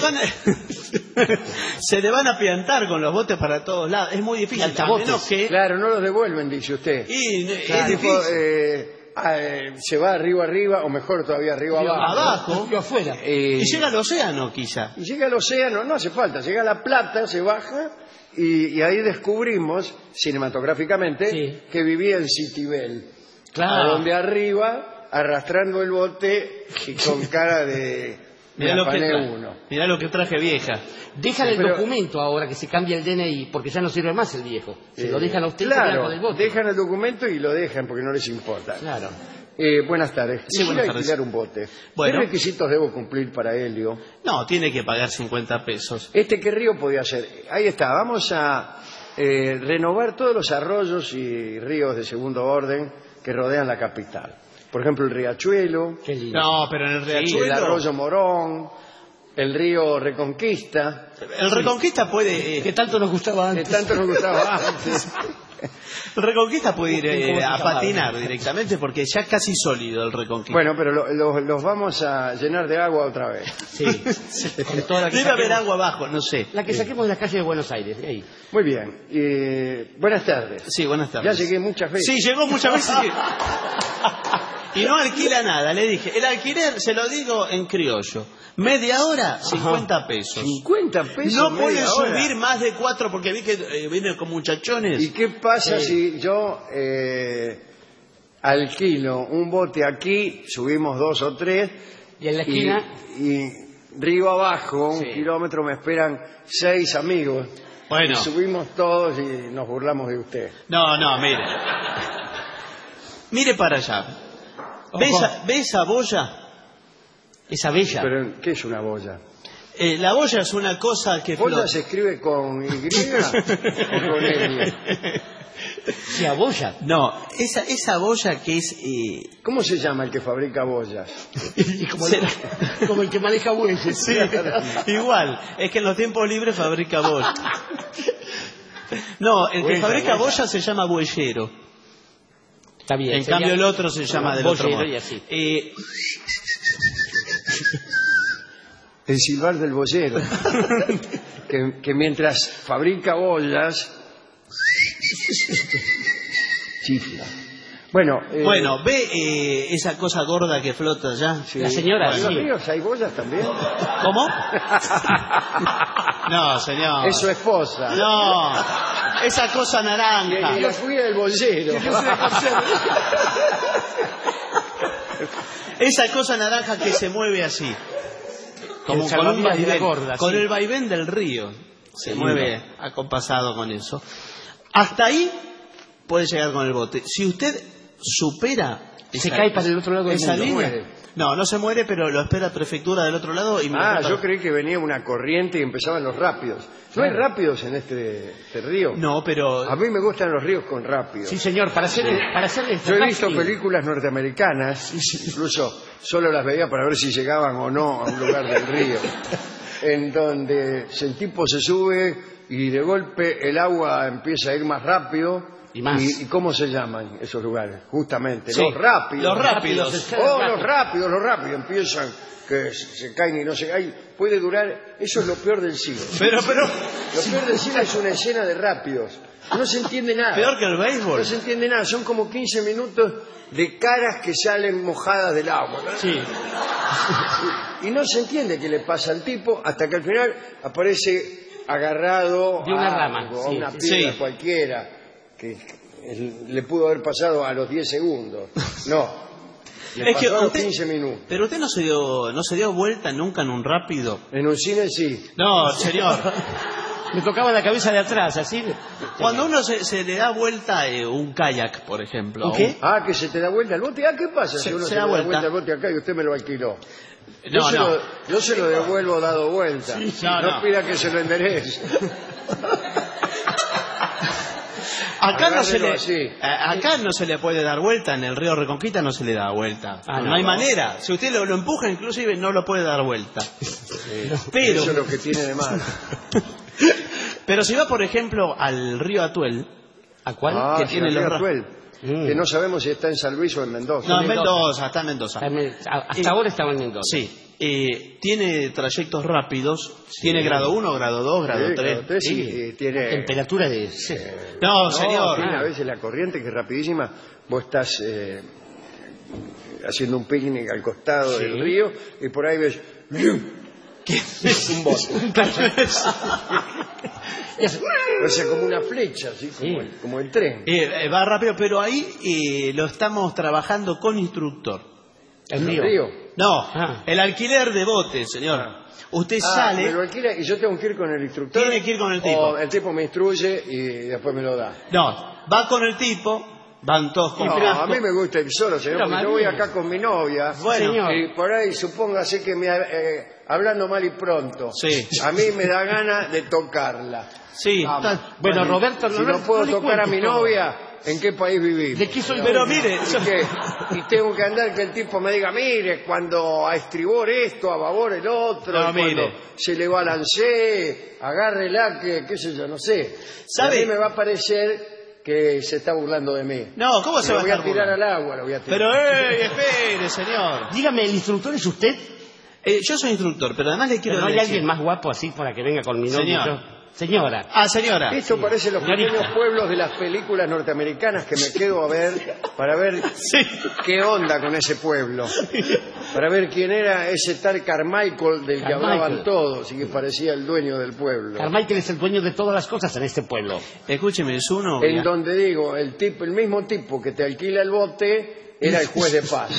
le van a piantar con los botes para todos lados. Es muy difícil. Claro, no los devuelven, dice usted. Es difícil. Se va arriba, o mejor todavía arriba abajo. Afuera. Y llega al océano, quizá. Y llega al océano, no hace falta. Llega a La Plata, se baja, y ahí descubrimos, cinematográficamente, que vivía en Citibel. Claro. A donde arriba, arrastrando el bote con cara de mirá lo que traje vieja. Dejan el documento ahora que se cambia el DNI porque ya no sirve más el viejo. Se lo dejan a usted. Claro, con el bote. dejan el documento y lo dejan porque no les importa. Claro. Buenas tardes. Sí, buenas tardes. Alquilar un bote. Bueno. ¿Qué requisitos debo cumplir para Helio? No, tiene que pagar 50 pesos. ¿Qué río podía ser? Ahí está, vamos a renovar todos los arroyos y ríos de segundo orden que rodean la capital. Por ejemplo, el Riachuelo. Qué lindo. No, pero en el Riachuelo... el arroyo Morón, el río Reconquista. El Reconquista puede... que tanto nos gustaba antes. Que tanto nos gustaba antes. El Reconquista puede ir a patinar directamente porque ya es casi sólido el Reconquista. Bueno, pero los vamos a llenar de agua otra vez. Sí. Con toda la que debe haber agua abajo, no sé. La que saquemos de la calle de Buenos Aires. Ahí. Muy bien. Buenas tardes. Sí, buenas tardes. Ya llegué muchas veces. Sí, llegó muchas veces. Y no alquila nada, le dije. El alquiler, se lo digo en criollo. Media hora, 50 pesos. 50 pesos. No pueden subir más de 4 porque vi que vienen con muchachones. ¿Y qué pasa si yo alquilo un bote aquí, subimos 2 o 3, y en la esquina y río abajo, 1 kilómetro, me esperan 6 amigos? Bueno. Y subimos todos y nos burlamos de usted. No, mire. Mire para allá. ¿Ve esa boya? Esa bella. ¿Pero qué es una boya? La boya es una cosa que... ¿Boya se escribe con Y o con L? ¿Se boya? No, esa boya que es... ¿Cómo se llama el que fabrica boyas? Como el que maneja bueyes. Sí, igual. Es que en los tiempos libres fabrica boya. No, el que fabrica boya se llama bueyero. Está bien. En cambio el otro se llama del otro modo. El silbar del boyero. que mientras fabrica boyas chifla. Bueno, ¿ve esa cosa gorda que flota allá? Sí. La señora, ¿En los ríos hay boyas también? ¿Cómo? No, señor. Es su esposa. No, esa cosa naranja. Y la fuga del boyero. Esa cosa naranja que se mueve así. Como con un vaivén, con el vaivén del río. Se mueve acompasado con eso. Hasta ahí puede llegar con el bote. Si usted supera... Se cae para el otro lado del mundo. Muere. No se muere, pero lo espera prefectura del otro lado y... yo creí que venía una corriente y empezaban los rápidos. ¿No hay rápidos en este río? No, pero... A mí me gustan los ríos con rápidos. Sí, señor, para hacer Yo he visto películas norteamericanas, incluso solo las veía para ver si llegaban o no a un lugar del río, en donde el tipo se sube y de golpe el agua empieza a ir más rápido ¿Y cómo se llaman esos lugares? Justamente, Sí, los rápidos. los rápidos. Los rápidos. Empiezan que se caen y no se caen. Puede durar... Eso es lo peor del cine. Pero... Lo peor del cine es una escena de rápidos. No se entiende nada. Peor que el béisbol. No se entiende nada. Son como 15 minutos de caras que salen mojadas del agua, ¿no? Sí. Y no se entiende qué le pasa al tipo hasta que al final aparece agarrado de una a rama, algo, a sí, una piedra cualquiera que le pudo haber pasado a los 10 segundos. No, le pasó a los 15 minutos. Pero usted no se dio vuelta nunca en un rápido. En un cine sí. No, señor. Me tocaba la cabeza de atrás, así. Cuando uno se le da vuelta un kayak, por ejemplo. ¿Un qué? Ah, que se te da vuelta el bote. Ah, ¿qué pasa si uno se le da vuelta el bote acá y usted me lo alquiló? Yo se lo devuelvo dado vuelta. Sí, no pida que se lo enderece. Acá no se le puede dar vuelta, en el río Reconquista no se le da vuelta. No hay manera. Si usted lo empuja, inclusive no lo puede dar vuelta. Pero, eso es lo que tiene de malo. Pero si va, por ejemplo, al río Atuel, ¿a cuál? Que tiene el río Atuel. Que no sabemos si está en San Luis o en Mendoza. No, en Mendoza, está en Mendoza. Hasta ahora estaba en Mendoza. Sí. Tiene trayectos rápidos, tiene grado 1, grado 2, grado 3. Sí, tiene temperatura de... No, señor. Tiene a veces la corriente que es rapidísima. Vos estás haciendo un picnic al costado del río y por ahí ves... un bote. O sea, como una flecha, ¿sí? Como el tren. Va rápido, pero ahí lo estamos trabajando con instructor. ¿El río? No, el alquiler de botes, señor. Usted sale... me lo alquila y yo tengo que ir con el instructor. Tiene que ir con el tipo. O el tipo me instruye y después me lo da. No, va con el tipo, van todos con a mí me gusta ir solo, señor, porque yo voy acá con mi novia. Bueno, y por ahí supóngase que hablando mal y pronto. Sí. A mí me da ganas de tocarla. Sí. Bueno, Roberto, si no puedo tocar a mi novia, ¿en qué país vivimos? ¿De qué soy? Pero mire, y tengo que andar que el tipo me diga, mire, cuando a estribor esto, a babor el otro, no, cuando se le balancee, agárrela, qué sé yo, no sé. ¿Sabe? A mí me va a parecer que se está burlando de mí. No, ¿cómo se va a estar Lo voy a tirar al agua, lo voy a tirar. Pero, espere, señor. Dígame, ¿el instructor es usted? Yo soy instructor, pero además le quiero ¿No hay decir... alguien más guapo así para que venga con mi novio? Señora. Señora. Esto parece los pequeños pueblos de las películas norteamericanas que me quedo a ver para ver qué onda con ese pueblo. Para ver quién era ese tal Carmichael del que hablaban todos y que parecía el dueño del pueblo. Carmichael es el dueño de todas las cosas en este pueblo. Escúcheme, es uno... En donde digo, el mismo tipo que te alquila el bote era el juez de paz.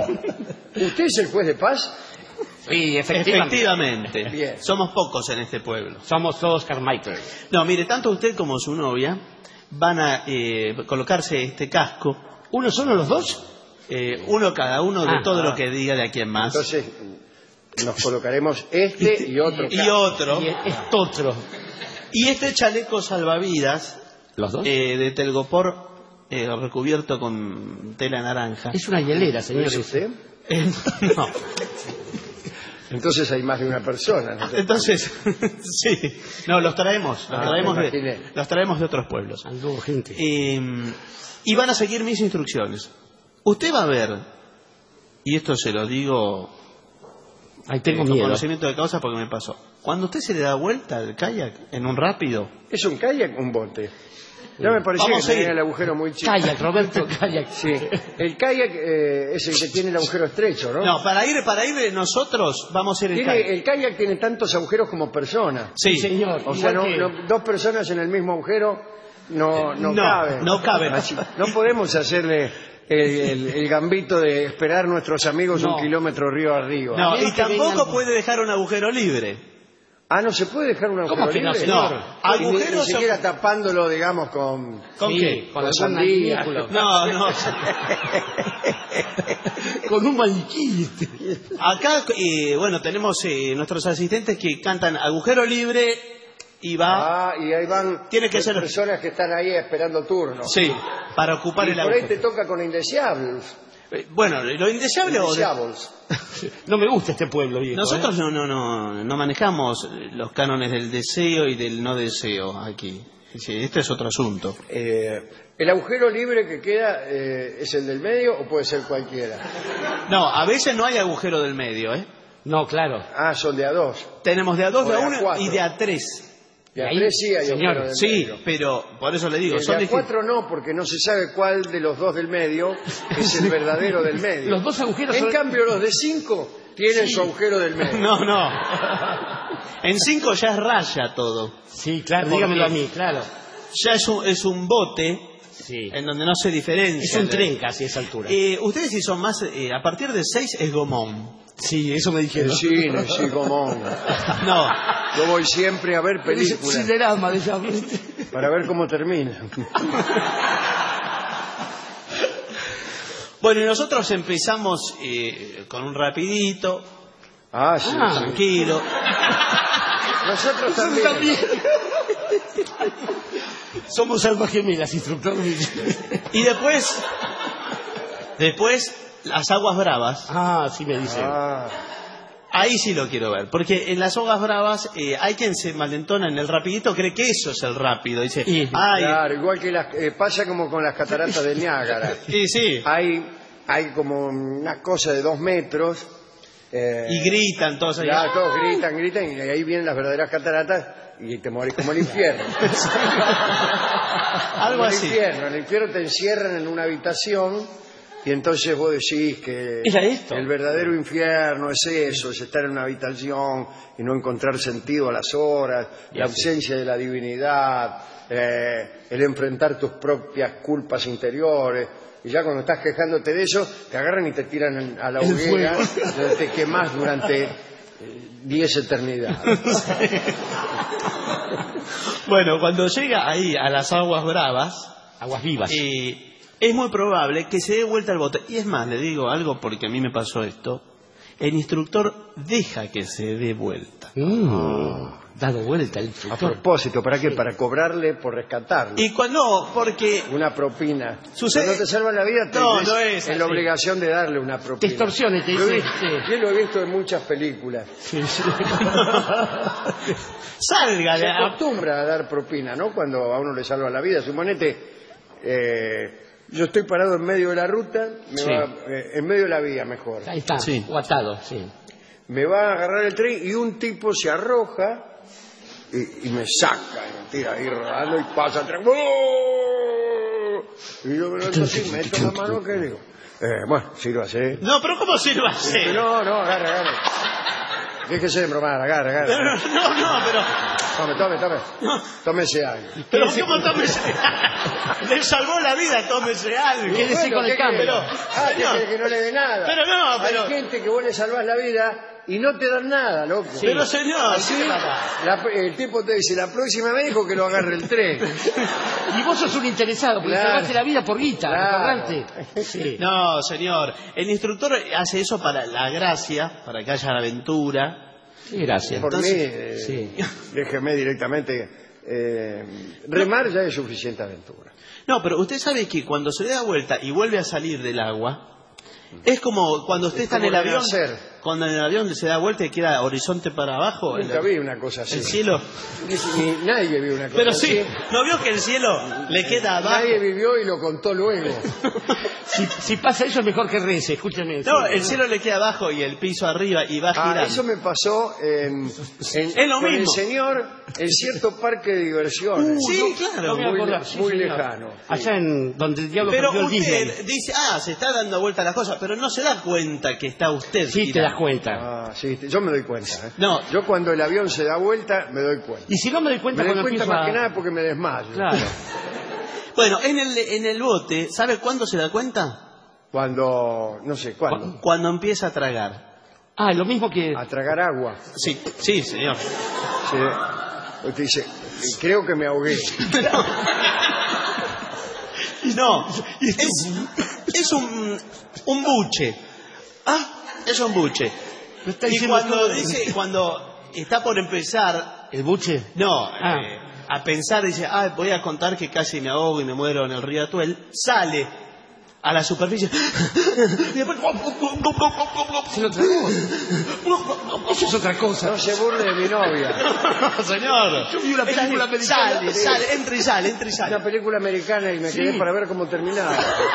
¿Usted es el juez de paz? Sí, efectivamente. Bien. Somos pocos en este pueblo. Somos todos Carmichael. No, mire, tanto usted como su novia van a colocarse este casco. ¿Uno solo los dos? Uno cada uno de todo lo que diga de aquí en más. Entonces nos colocaremos este y otro. Y otro. Y otro. Y este chaleco salvavidas ¿Los dos? De telgopor recubierto con tela naranja. Es una hielera, señor. ¿Es usted? No. Entonces hay más de una persona, ¿no? Entonces, sí. No, los traemos de otros pueblos. Gente. Y van a seguir mis instrucciones. Usted va a ver, y esto se lo digo tengo con miedo. conocimiento de causa porque me pasó. Cuando usted se le da vuelta al kayak en un rápido... ¿Es un kayak o un bote? Ya me parecía que tenía el agujero muy chico. Kayak, Roberto, kayak. Sí. El kayak es el que tiene el agujero estrecho, ¿no? No, para ir nosotros vamos a ir el kayak. El kayak tiene tantos agujeros como personas. Sí, señor. O sea, dos personas en el mismo agujero no caben. No caben. No podemos hacerle el gambito de esperar nuestros amigos 1 kilómetro río arriba. No, y tampoco puede dejar un agujero libre. ¿No se puede dejar un agujero libre? No, señor. No, ni siquiera tapándolo, digamos, con qué? Con sandía. No. Con un maniquí. Acá, tenemos nuestros asistentes que cantan agujero libre y va... y ahí van tiene que ser personas que están ahí esperando turno. Sí, para ocupar el agujero. Por ahí te toca con indeseables. Bueno, lo indeseable No me gusta este pueblo, viejo. Nosotros no manejamos los cánones del deseo y del no deseo aquí. Sí, este es otro asunto. ¿El agujero libre que queda es el del medio o puede ser cualquiera? No, a veces no hay agujero del medio, ¿eh? No, claro. Ah, son de a dos. Tenemos de a dos, O de a de a uno cuatro. y de a tres. De a tres sí hay señor, agujero del Sí, medio. pero por eso le digo, El de son a distintos. cuatro no, porque no se sabe cuál de los dos del medio es el verdadero del medio. Los dos agujeros En son... cambio, los de 5 tienen su agujero del medio. No, no. En 5 ya es raya todo. Sí, claro, Porque dígamelo a mí, claro. Ya es un bote Sí. en donde no se diferencia. Es un tren casi a esa altura. Ustedes si son más, a partir de 6 es gomón. Sí, eso me El dijeron. cine, sí, Gomón. No, Yo voy siempre a ver películas Cinerama, de esa... para ver cómo termina. bueno, y nosotros empezamos con un rapidito, Ah, sí. sí. tranquilo. Nosotros también. Somos almas gemelas, instructor. Y después las aguas bravas. Ah, sí me dicen. Ah, Ahí sí lo quiero ver, porque en las aguas bravas hay quien se malentona en el rapidito, cree que eso es el rápido. Dice, ay, claro, igual que pasa como con las cataratas de Niágara. sí. Hay como una cosa de 2 metros. Y gritan todos ahí. Ya, todos gritan, y ahí vienen las verdaderas cataratas y te morís como el infierno. Algo Como así. En el infierno te encierran en una habitación y entonces vos decís que ¿Era esto? el verdadero infierno es eso, es estar en una habitación y no encontrar sentido a las horas, la ausencia de la divinidad, el enfrentar tus propias culpas interiores. Y ya cuando estás quejándote de eso, te agarran y te tiran a la hoguera, donde te quemás durante 10 eternidades. Bueno, cuando llega ahí a las aguas bravas, Aguas vivas. es muy probable que se dé vuelta el bote. Y es más, le digo algo porque a mí me pasó esto. El instructor deja que se dé vuelta. Dado vuelta el A instructor. propósito, ¿para qué? Para cobrarle por rescatarlo. Y cuando, porque Una propina. Sucede- Cuando te salvan la vida, te No, ves no es en la así. obligación de darle una propina. Te extorsiones, te Yo dice. yo lo he visto en muchas películas. salga Se de acostumbra a dar propina, ¿no? Cuando a uno le salva la vida. Suponete, yo estoy parado en medio de la ruta, en medio de la vía mejor. Ahí está, Sí. o atado, sí. Me va a agarrar el tren y un tipo se arroja y me saca y me tira ahí rodando y pasa el tren. ¡Oh! Y yo me levanto así, meto la mano, ¿qué digo? Bueno, sírvase. No, pero ¿cómo sirva así? No, agarre. Déjese de bromar, agarre. No, pero... Tome. Tómese algo. Pero ¿cómo tómese? Le salvó la vida, tómese algo. Quédese con el cambio. ¿Qué señor, quiere que no le dé nada? Pero no, pero- Hay gente que vos le salvás la vida y no te dan nada, loco. Pero señor, Así, el tipo te dice, la próxima vez dijo que lo agarre el tren. Y vos sos un interesado, porque Claro. salvaste la vida por guita, Claro. ¿recordarte? Sí. no, señor. El instructor hace eso para la gracia, para que haya aventura. Sí, gracias. Por Entonces, mí, déjeme directamente. Remar ya es suficiente aventura. No, pero usted sabe que cuando se da vuelta y vuelve a salir del agua, es como cuando usted Es está en como el avión. renacer. Cuando en el avión se da vuelta y queda horizonte para abajo. Nunca vi una cosa así. El cielo. Nadie vio una cosa Pero así. sí, ¿no vio que el cielo le queda abajo? Nadie vivió y lo contó luego. Si pasa eso es mejor que rece, escúchame. No, el cielo le queda abajo y el piso arriba y va girando. Eso me pasó Es lo con el mismo. señor en cierto parque de diversiones. Sí, claro. me acordaba, sí, muy señor. lejano. Allá en donde el diablo Pero perdió el usted Disney. dice, se está dando vuelta las cosas, pero no se da cuenta que está usted Sí, te girando. das cuenta. Ah, sí, yo me doy cuenta. No. Yo cuando el avión se da vuelta, me doy cuenta. Y si no me doy cuenta Me doy cuando cuenta empiezo más a... que nada porque me desmayo. Claro. Bueno, en el bote, ¿sabe cuándo se da cuenta? Cuando, no sé, ¿cuándo? Cuando empieza a tragar. Ah, lo mismo que... A tragar agua. Sí, señor. Sí. Usted dice, creo que me ahogué. No, es un buche. Es un buche. Y cuando está por empezar... ¿El buche? No, a pensar, dice, voy a contar que casi me ahogo y me muero en el río Atuel, sale a la superficie. Y después se lo tragó. Eso es otra cosa. No se burle de mi novia. No, señor. Yo vi una película americana. Sale, entra y sale. Una película americana y me quedé para ver cómo terminaba.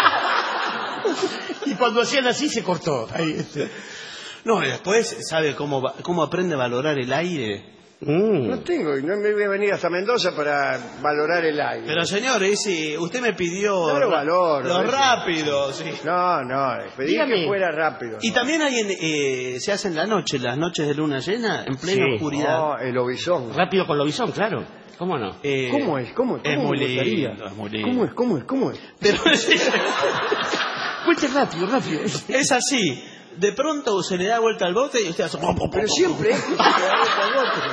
Y cuando hacían así se cortó. Ahí, No, y después, ¿sabe cómo aprende a valorar el aire? No tengo, no me voy a venir hasta Mendoza para valorar el aire. Pero señor, usted me pidió No lo valoro. lo rápido, sí. No, pedí que fuera rápido. Y también se hace en la noche, las noches de luna llena, en plena oscuridad. No, el lobizón. Rápido con lobizón, claro. ¿Cómo no? ¿Cómo es? Es muy lindo, es muy lindo. ¿Cómo es? Pero Cuente rápido. es así. De pronto se le da vuelta al bote y usted hace... Pero siempre es que se le da vuelta al bote.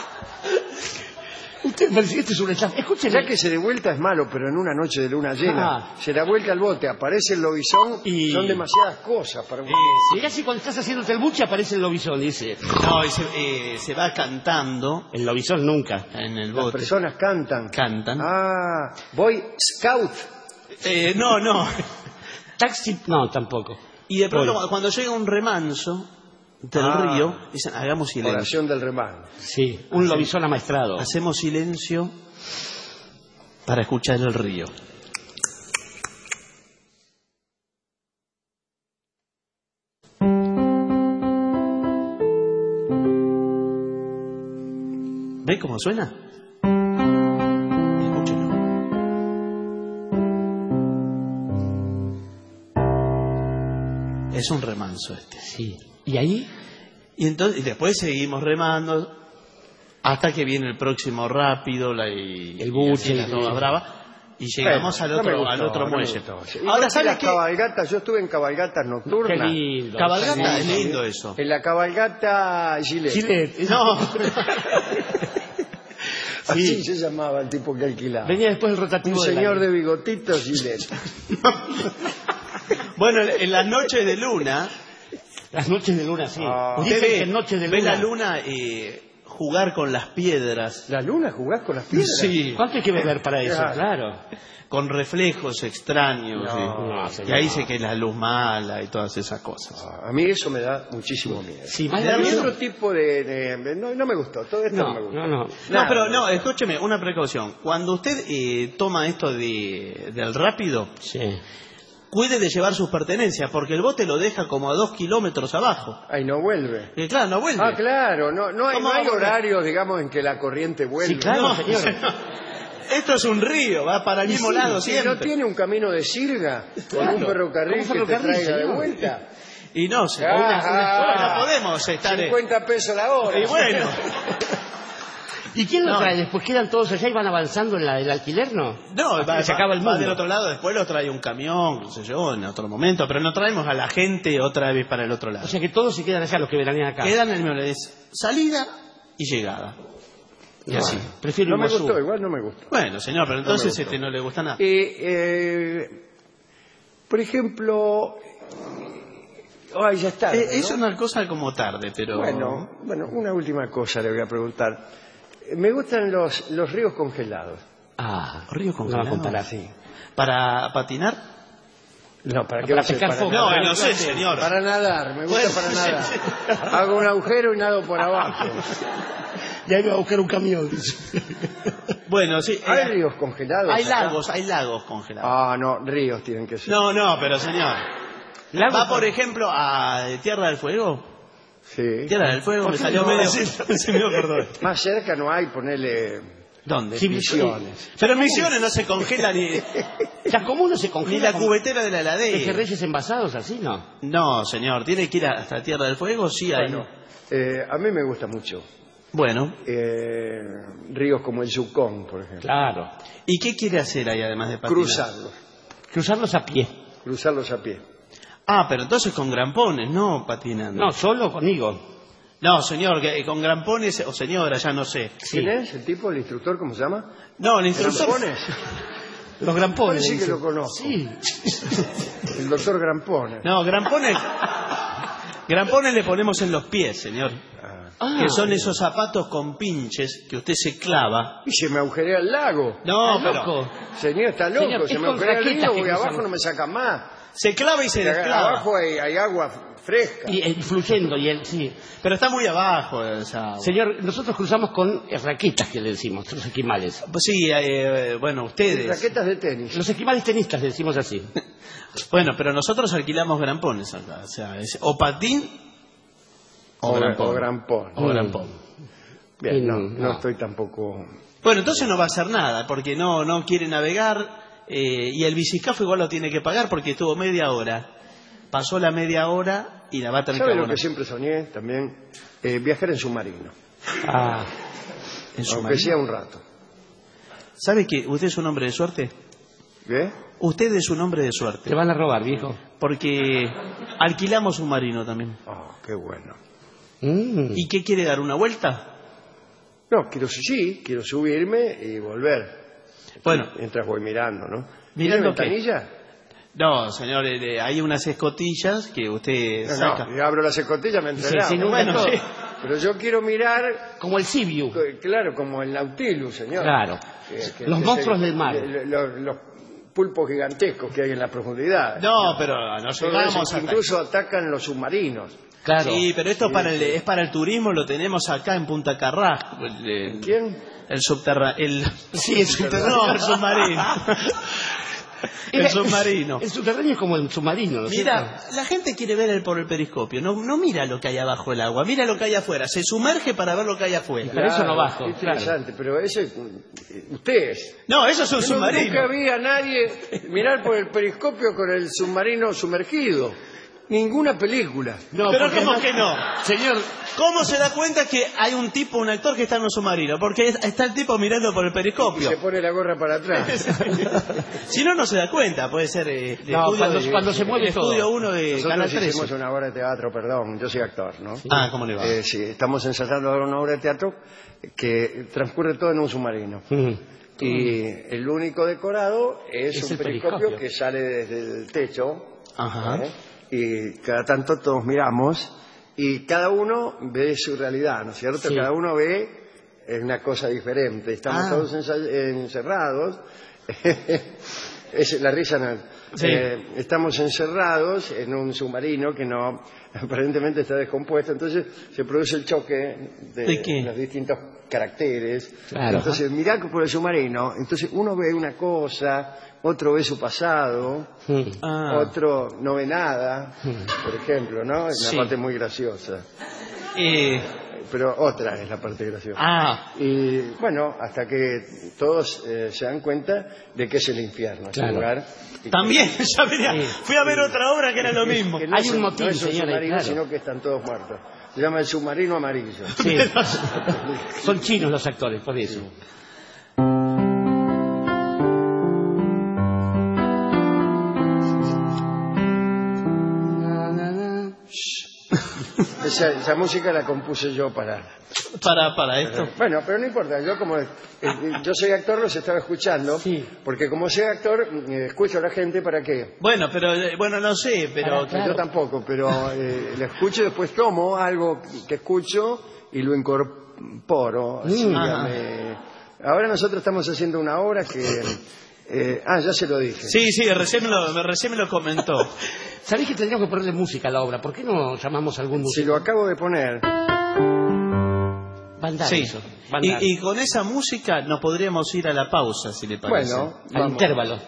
Usted me dice, esto es una estafa. Escúcheme. Ya que se dé vuelta es malo, pero en una noche de luna llena, se da vuelta al bote, aparece el lobizón y son demasiadas cosas para un... Mirá si cuando estás haciéndote el buche aparece el lobizón, dice. No, y se va cantando. El lobizón nunca. En el bote. Las personas cantan. Cantan. Boy Scout. No. Taxi, no, tampoco. Y de pronto cuando llega un remanso del río, dicen, hagamos silencio. Oración del remanso. Sí, un lobizón amaestrado. Hacemos silencio para escuchar el río. ¿Ve cómo suena? Escúchenlo. Es un remanso este. Sí. ¿Y ahí? Y después seguimos remando hasta que viene el próximo rápido, el buche, la Toba Brava, y llegamos al otro muelle. Ahora, ¿sabes qué? Cabalgatas, yo estuve en cabalgatas nocturnas. Qué lindo. Cabalgata, es lindo eso. En la cabalgata Gillette. No. Así se llamaba el tipo que alquilaba. Venía después el rotativo. Un señor de bigotitos Gillette. Bueno, en las noches de luna... Las noches de luna, sí. Usted ve la luna jugar con las piedras. ¿La luna jugás con las piedras? Sí. ¿Cuánto hay que beber para eso? Claro. Con reflejos extraños. Y ahí dice que es la luz mala y todas esas cosas. A mí eso me da muchísimo miedo. Sí, me da otro tipo de... No me gustó. Todo esto no me gustó. No, pero escúcheme, una precaución. Cuando usted toma esto del rápido... Sí. Cuide de llevar sus pertenencias, porque el bote lo deja como a 2 kilómetros abajo. Ahí no vuelve. Claro, no vuelve. Claro, no hay horarios, digamos, en que la corriente vuelve. Sí, claro, señor. Esto es un río, va para el mismo lado siempre. ¿No tiene un camino de sirga con un ferrocarril que te traiga de vuelta? Y no, no podemos estar... 50 pesos la hora. Y bueno... ¿Y quién lo trae después? ¿Quedan todos allá y van avanzando en el alquiler, no? No, se acaba el mundo. Va del otro lado, después lo trae un camión, qué sé yo, en otro momento, pero no traemos a la gente otra vez para el otro lado. O sea que todos se quedan allá, los que veranean acá. Quedan en el mismo, es salida y llegada. Y así. Prefiero no me gustó, igual no me gustó. Bueno, señor, pero entonces no le gusta nada. Por ejemplo... ya está. Es una cosa como tarde, pero... Bueno, una última cosa le voy a preguntar. Me gustan los ríos congelados. ¿Ríos congelados? No, sí. ¿Para patinar? No, ¿para qué? Para pescar foco. No sé, señor. Para nadar, me gusta para nadar. Hago un agujero y nado por abajo. Y ahí me va a buscar un camión. Bueno, sí. ¿Hay ríos congelados? Hay lagos congelados. No, ríos tienen que ser. No, pero señor. ¿Va, por ejemplo, a Tierra del Fuego? Sí. Tierra del Fuego, me salió medio... perdón. Más cerca no hay, ponele... ¿Dónde? Sí, Misiones. Pero Misiones no se congela ni... ¿Cómo no se congela? Ni la cubetera de la heladera. ¿Pejerreyes envasados así, no? No, señor, tiene que ir hasta Tierra del Fuego, sí hay. Bueno, a mí me gusta mucho. Bueno. Ríos como el Yukón, por ejemplo. Claro. ¿Y qué quiere hacer ahí además de patinar? Cruzarlos a pie. Cruzarlos a pie. Pero entonces con grampones, no patinando. No, solo conmigo. No, señor, con grampones, o señora, ya no sé. ¿Quién es el tipo, el instructor, cómo se llama? No, el instructor... ¿Grampones? Los grampones. Sí que lo conozco. Sí. El doctor Grampones. No, grampones le ponemos en los pies, señor. Que son esos zapatos con pinches que usted se clava. Y se me agujerea el lago. No, pero... Señor, está loco. Señor, se me agujerea el río, voy abajo, no me saca más. Se clava y se desclava. Abajo hay agua fresca. Y fluyendo, sí. Pero está muy abajo esa agua. Señor, nosotros cruzamos con raquetas, que le decimos, los esquimales. Pues sí, bueno, ustedes. Raquetas de tenis. Los esquimales tenistas, le decimos así. Bueno, pero nosotros alquilamos grampones acá. O sea, o patín o grampón. O grampón. Bien, no estoy tampoco... Bueno, entonces no va a hacer nada, porque no quiere navegar, y el bicicafo igual lo tiene que pagar porque estuvo media hora. Pasó la media hora y la va a tener que ¿Sabe abonar. lo que siempre soñé también? Viajar en submarino. ¿En submarino? Aunque sea un rato. ¿Sabe que usted es un hombre de suerte? ¿Qué? Usted es un hombre de suerte. Te van a robar, viejo. Porque alquilamos submarino también. Oh, qué bueno. ¿Y qué quiere dar? ¿Una vuelta? No, quiero subirme y volver. Bueno. Mientras voy mirando, ¿no? ¿Mirando ¿Tiene ventanilla? No, señor, hay unas escotillas que usted saca. No, yo abro las escotillas, me enteré. Bueno, sí. Pero yo quiero mirar... Como el Sibiu. Claro, como el Nautilus, señor. Claro. Los monstruos del mar. Los pulpos gigantescos que hay en la profundidad. No, pero no llegamos a... Incluso atacan los submarinos. Claro. Sí, pero esto es para el turismo, lo tenemos acá en Punta Carrasco. ¿Quién? El subterráneo. Sí, el subterráneo. No, el submarino. El submarino. El subterráneo es como el submarino, ¿no? Mira, la gente quiere ver por el periscopio. No mira lo que hay abajo del agua, mira lo que hay afuera. Se sumerge para ver lo que hay afuera. Para eso no bajo. Qué interesante, pero ese... Ustedes. No, eso es un submarino. Nunca vi a nadie mirar por el periscopio con el submarino sumergido. Ninguna película. No, pero ¿cómo que no? Señor, ¿cómo se da cuenta que hay un actor que está en un submarino? Porque está el tipo mirando por el periscopio. Y se pone la gorra para atrás. Si no se da cuenta. Puede ser cuando se mueve todo. Estudio 1 de Canal 13. Hicimos una obra de teatro, perdón, yo soy actor, ¿no? ¿Cómo le va? Sí, estamos ensayando ahora una obra de teatro que transcurre todo en un submarino. Y el único decorado es un periscopio que sale desde el techo. Ajá. Y cada tanto todos miramos y cada uno ve su realidad, ¿no es cierto? Sí. Cada uno ve una cosa diferente. Estamos todos encerrados. La risa no. Sí. Estamos encerrados en un submarino que no aparentemente está descompuesto, entonces se produce el choque de los distintos caracteres. Claro. Entonces mirá por el submarino, entonces uno ve una cosa, otro ve su pasado, otro no ve nada, por ejemplo, ¿no? Es una parte muy graciosa. Pero otra es la parte graciosa. Y bueno, hasta que todos se dan cuenta de que es el infierno, ese lugar. También, ya venía, fui a ver otra obra que era lo mismo. Que no hay un motivo, no es un submarino, sino que están todos muertos. Se llama El submarino amarillo. Sí. Son chinos los actores, por eso. Esa música la compuse yo para esto. Bueno, pero no importa, yo como yo soy actor, los estaba escuchando, porque como soy actor, escucho a la gente para qué. Bueno, no sé, pero yo tampoco, pero lo escucho y después tomo algo que escucho y lo incorporo. Así, ahora nosotros estamos haciendo una obra que ya se lo dije. Sí, recién me lo comentó. ¿Sabés que tendríamos que ponerle música a la obra? ¿Por qué no llamamos a algún músico? Si lo acabo de poner. Y con esa música nos podríamos ir a la pausa, si le parece. Bueno, al intervalo.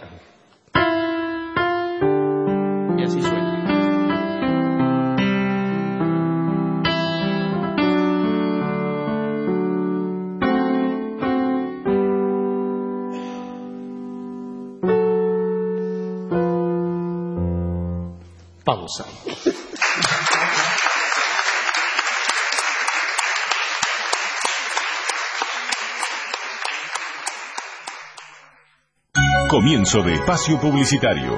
Y así suena. Pausa. Comienzo de espacio publicitario.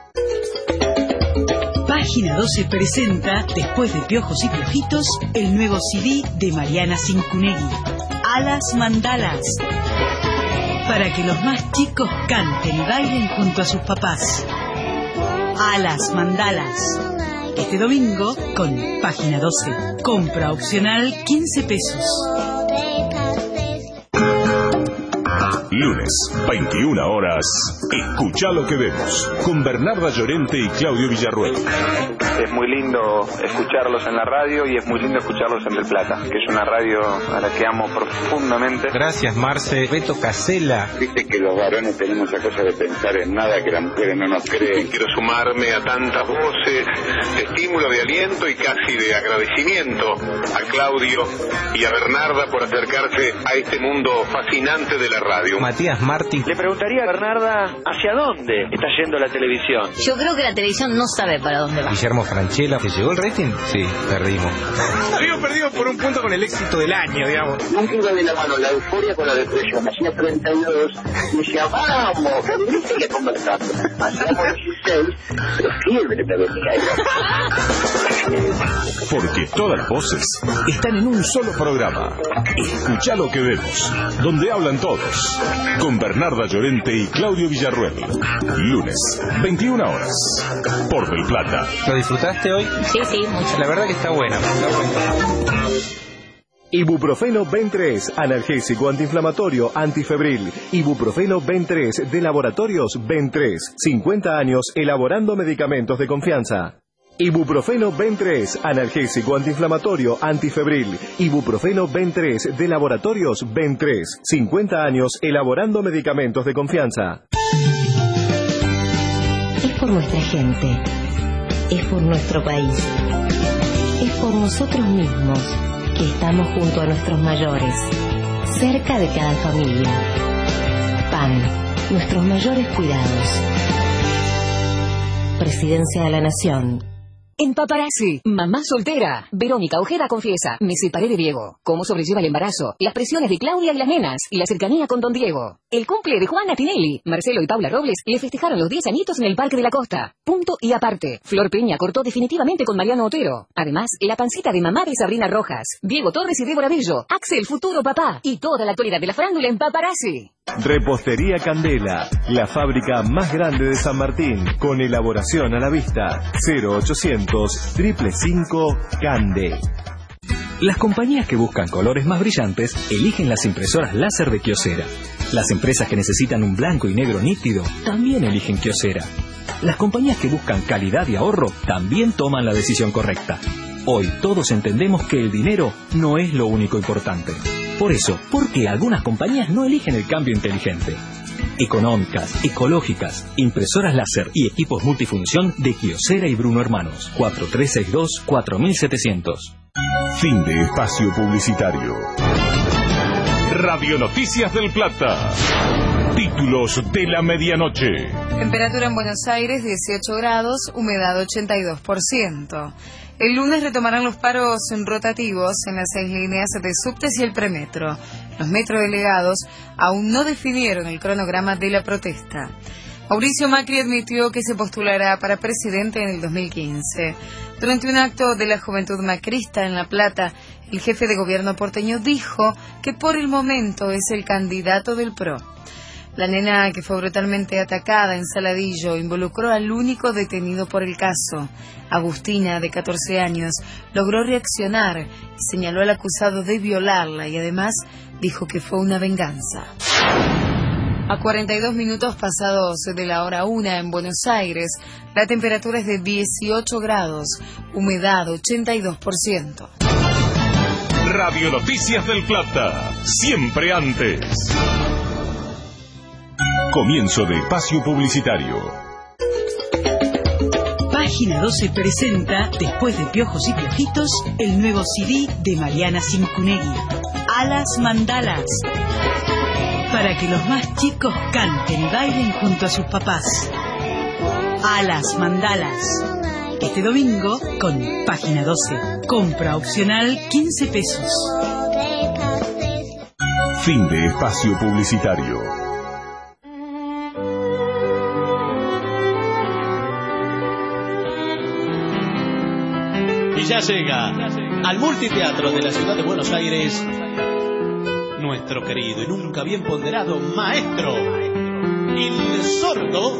Página 12 presenta, después de Piojos y Piojitos, el nuevo CD de Mariana Cincunegui, Alas Mandalas, para que los más chicos canten y bailen junto a sus papás. Alas Mandalas. Este domingo con Página 12. Compra opcional 15 pesos. Lunes, 21 horas, Escuchá lo que vemos, con Bernarda Llorente y Claudio Villarruel. Es muy lindo escucharlos en la radio y es muy lindo escucharlos en Del Plata, que es una radio a la que amo profundamente. Gracias, Marce. Beto Casella. Dice que los varones tenemos esa cosa de pensar en nada que las mujeres no nos creen. Quiero sumarme a tantas voces de estímulo, de aliento y casi de agradecimiento a Claudio y a Bernarda por acercarse a este mundo fascinante de la radio. Matías Martín. Le preguntaría a Bernarda hacia dónde está yendo la televisión. Yo creo que la televisión no sabe para dónde va. Guillermo Franchella. ¿Te llegó el rating? Sí, perdimos. Habíamos perdido por un punto con el éxito del año, digamos. Nunca iba de la mano la euforia con la depresión. Hacía 32 y decía, vamos, que sigue conversando. Hacíamos 16, pero fiebre me venía. Porque todas las voces están en un solo programa. Escuchá lo que vemos, donde hablan todos. Con Bernarda Llorente y Claudio Villarruel. Lunes, 21 horas. Por Del Plata. ¿Lo disfrutaste hoy? Sí, mucho. La verdad que está buena. Ibuprofeno Ben3, analgésico antiinflamatorio, antifebril. Ibuprofeno Ben3 de Laboratorios Ben3. 50 años elaborando medicamentos de confianza. Ibuprofeno Ben3, analgésico antiinflamatorio, antifebril. Ibuprofeno Ben3 de Laboratorios Ben3. 50 años elaborando medicamentos de confianza. Es por nuestra gente. Es por nuestro país. Es por nosotros mismos que estamos junto a nuestros mayores, cerca de cada familia. PAN, nuestros mayores cuidados. Presidencia de la Nación. En Paparazzi, mamá soltera. Verónica Ojeda confiesa, me separé de Diego. ¿Cómo sobrelleva el embarazo? Las presiones de Claudia y las nenas. Y la cercanía con don Diego. El cumple de Juana Tinelli. Marcelo y Paula Robles le festejaron los 10 añitos en el Parque de la Costa. Punto y aparte. Flor Peña cortó definitivamente con Mariano Otero. Además, la pancita de mamá de Sabrina Rojas. Diego Torres y Débora Bello. Axel, futuro papá. Y toda la actualidad de la farándula en Paparazzi. Repostería Candela, la fábrica más grande de San Martín, con elaboración a la vista. 0800 555 Cande. Las compañías que buscan colores más brillantes eligen las impresoras láser de Kyocera. Las empresas que necesitan un blanco y negro nítido también eligen Kyocera. Las compañías que buscan calidad y ahorro también toman la decisión correcta. Hoy todos entendemos que el dinero no es lo único importante. Por eso, ¿por qué algunas compañías no eligen el cambio inteligente? Económicas, ecológicas, impresoras láser y equipos multifunción de Kyocera y Bruno Hermanos. 4362-4700. Fin de espacio publicitario. Radio Noticias del Plata. Títulos de la medianoche. Temperatura en Buenos Aires 18 grados, humedad 82%. El lunes retomarán los paros rotativos en las 6 líneas de subtes y el premetro. Los metrodelegados aún no definieron el cronograma de la protesta. Mauricio Macri admitió que se postulará para presidente en el 2015. Durante un acto de la Juventud Macrista en La Plata, el jefe de gobierno porteño dijo que por el momento es el candidato del PRO. La nena que fue brutalmente atacada en Saladillo involucró al único detenido por el caso. Agustina, de 14 años, logró reaccionar y señaló al acusado de violarla y además dijo que fue una venganza. A 42 minutos pasados de la hora 1 en Buenos Aires, la temperatura es de 18 grados, humedad 82%. Radio Noticias del Plata, siempre antes. Comienzo de espacio publicitario. Página 12 presenta, después de Piojos y Piojitos, el nuevo CD de Mariana Cincunegui, Alas Mandalas, para que los más chicos canten y bailen junto a sus papás. Alas Mandalas. Este domingo con Página 12. Compra opcional 15 pesos. Fin de espacio publicitario. Y ya llega al multiteatro de la ciudad de Buenos Aires nuestro querido y nunca bien ponderado maestro insordo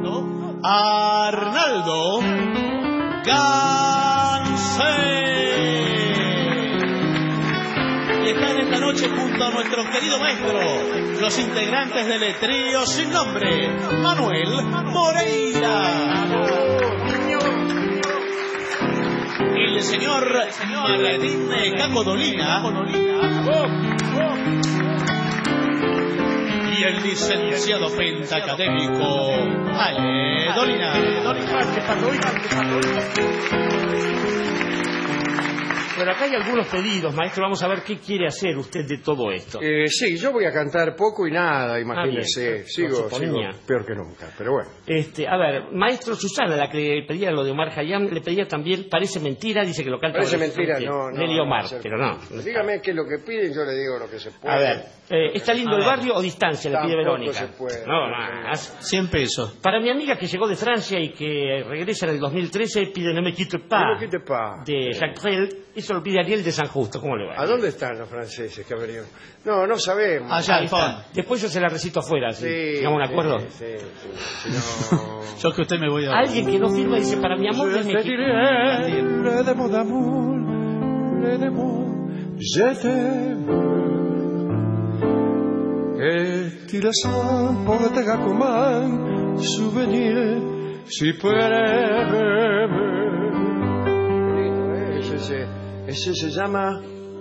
Arnaldo Gansé. Y está en esta noche noche junto a nuestro querido maestro, los integrantes del trío sin nombre, Manuel Moreira. El señor Martín Caco Dolina. Y el licenciado pentacadémico Ale Dolina. Bueno, acá hay algunos pedidos, maestro. Vamos a ver qué quiere hacer usted de todo esto. Sí, yo voy a cantar poco y nada, imagínese. Sigo peor que nunca, pero bueno. A ver, maestro Susana, la que pedía lo de Omar Khayyam, le pedía también Parece Mentira, dice que lo canta. Parece Mentira, no. Nelly Omar, pero no. Dígame qué es lo que piden, yo le digo lo que se puede. A ver, ¿está lindo el barrio o distancia? Le pide Verónica. Se puede. No, más. 100 pesos. Para mi amiga que llegó de Francia y que regresa en el 2013, pide No me quite pas, de Jacques Brel. Eso lo pide Ariel de San Justo. ¿Cómo le va? ¿A dónde están los franceses que han venido? No sabemos. Allá está. Después yo se la recito afuera, ¿sí? ¿Llegamos a un acuerdo? Sí. No. Yo que usted me voy a... Alguien que no firma dice, para mi amor de México. Le de mon amour, le de mon, je t'aime. Est-il sans pour te comme un souvenir, si puede Ese se llama...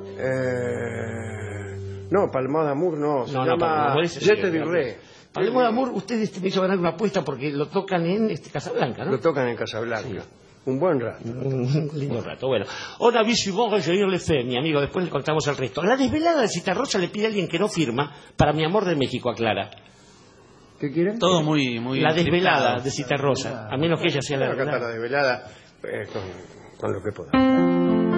No, Palma d'Amour no. Se llama Je te diré. Palma d'Amour, usted me hizo ganar una apuesta porque lo tocan en Casablanca, ¿no? Lo tocan en Casablanca. Sí. Un buen rato. Un lindo rato, bueno. On a vu souvent rejoindre le fait, mi amigo, después le contamos el resto. La desvelada de Citarrosa le pide a alguien que no firma para mi amor de México, aclara. ¿Qué quieren? Todo muy la desvelada de Citarrosa, a menos que ella sea la desvelada. La desvelada con lo que podamos.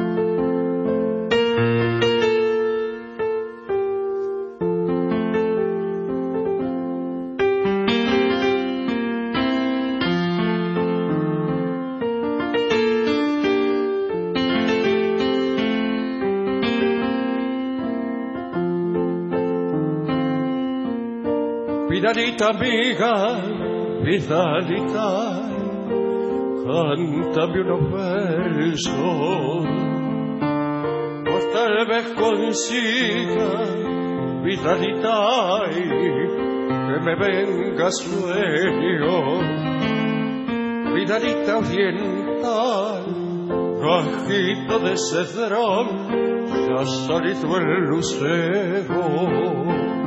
Vidalita amiga, Vidalita, cántame unos versos, pues tal vez consiga, Vidalita, que me venga sueño. Vidalita oriental, gajito de cedrón, ya ha salido el lucero.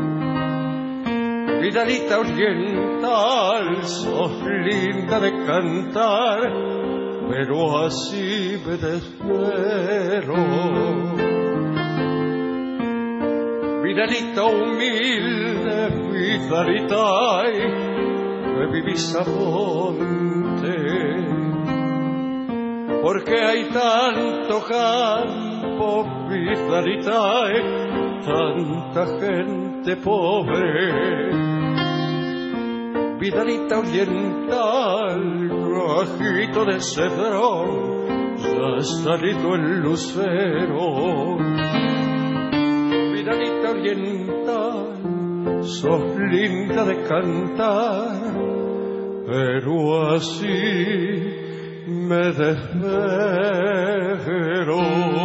Vidalita oriental, sos linda de cantar, pero así me desespero. Vidalita humilde, Vidalita, que vivís a monte, porque hay tanto campo, Vidalita, tanta gente pobre. Vidalita oriental, rojito de cedrón, ya ha salido el lucero. Vidalita oriental, sos linda de cantar, pero así me desespero.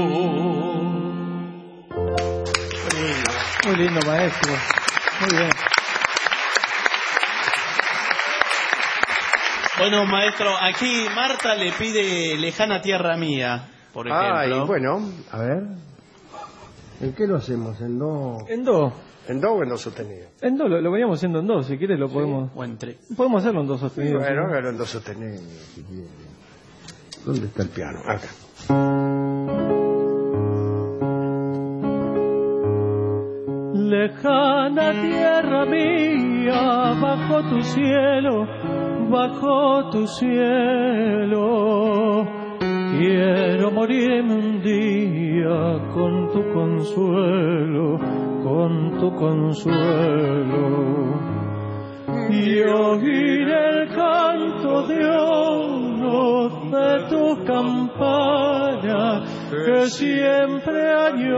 Muy lindo, maestro. Muy bien. Bueno, maestro, aquí Marta le pide Lejana Tierra Mía, por ejemplo. Ay, bueno, a ver. ¿En qué lo hacemos? ¿En do? En do. ¿En do o en do sostenido? En do, lo veníamos haciendo en do, si quieres lo podemos... O en tre. Podemos hacerlo en do sostenido. Bueno, hágalo en do sostenido, si quiere. ¿Dónde está el piano? Acá. Lejana tierra mía, bajo tu cielo, quiero morirme un día con tu consuelo, y oír el canto de oro de tu campana que siempre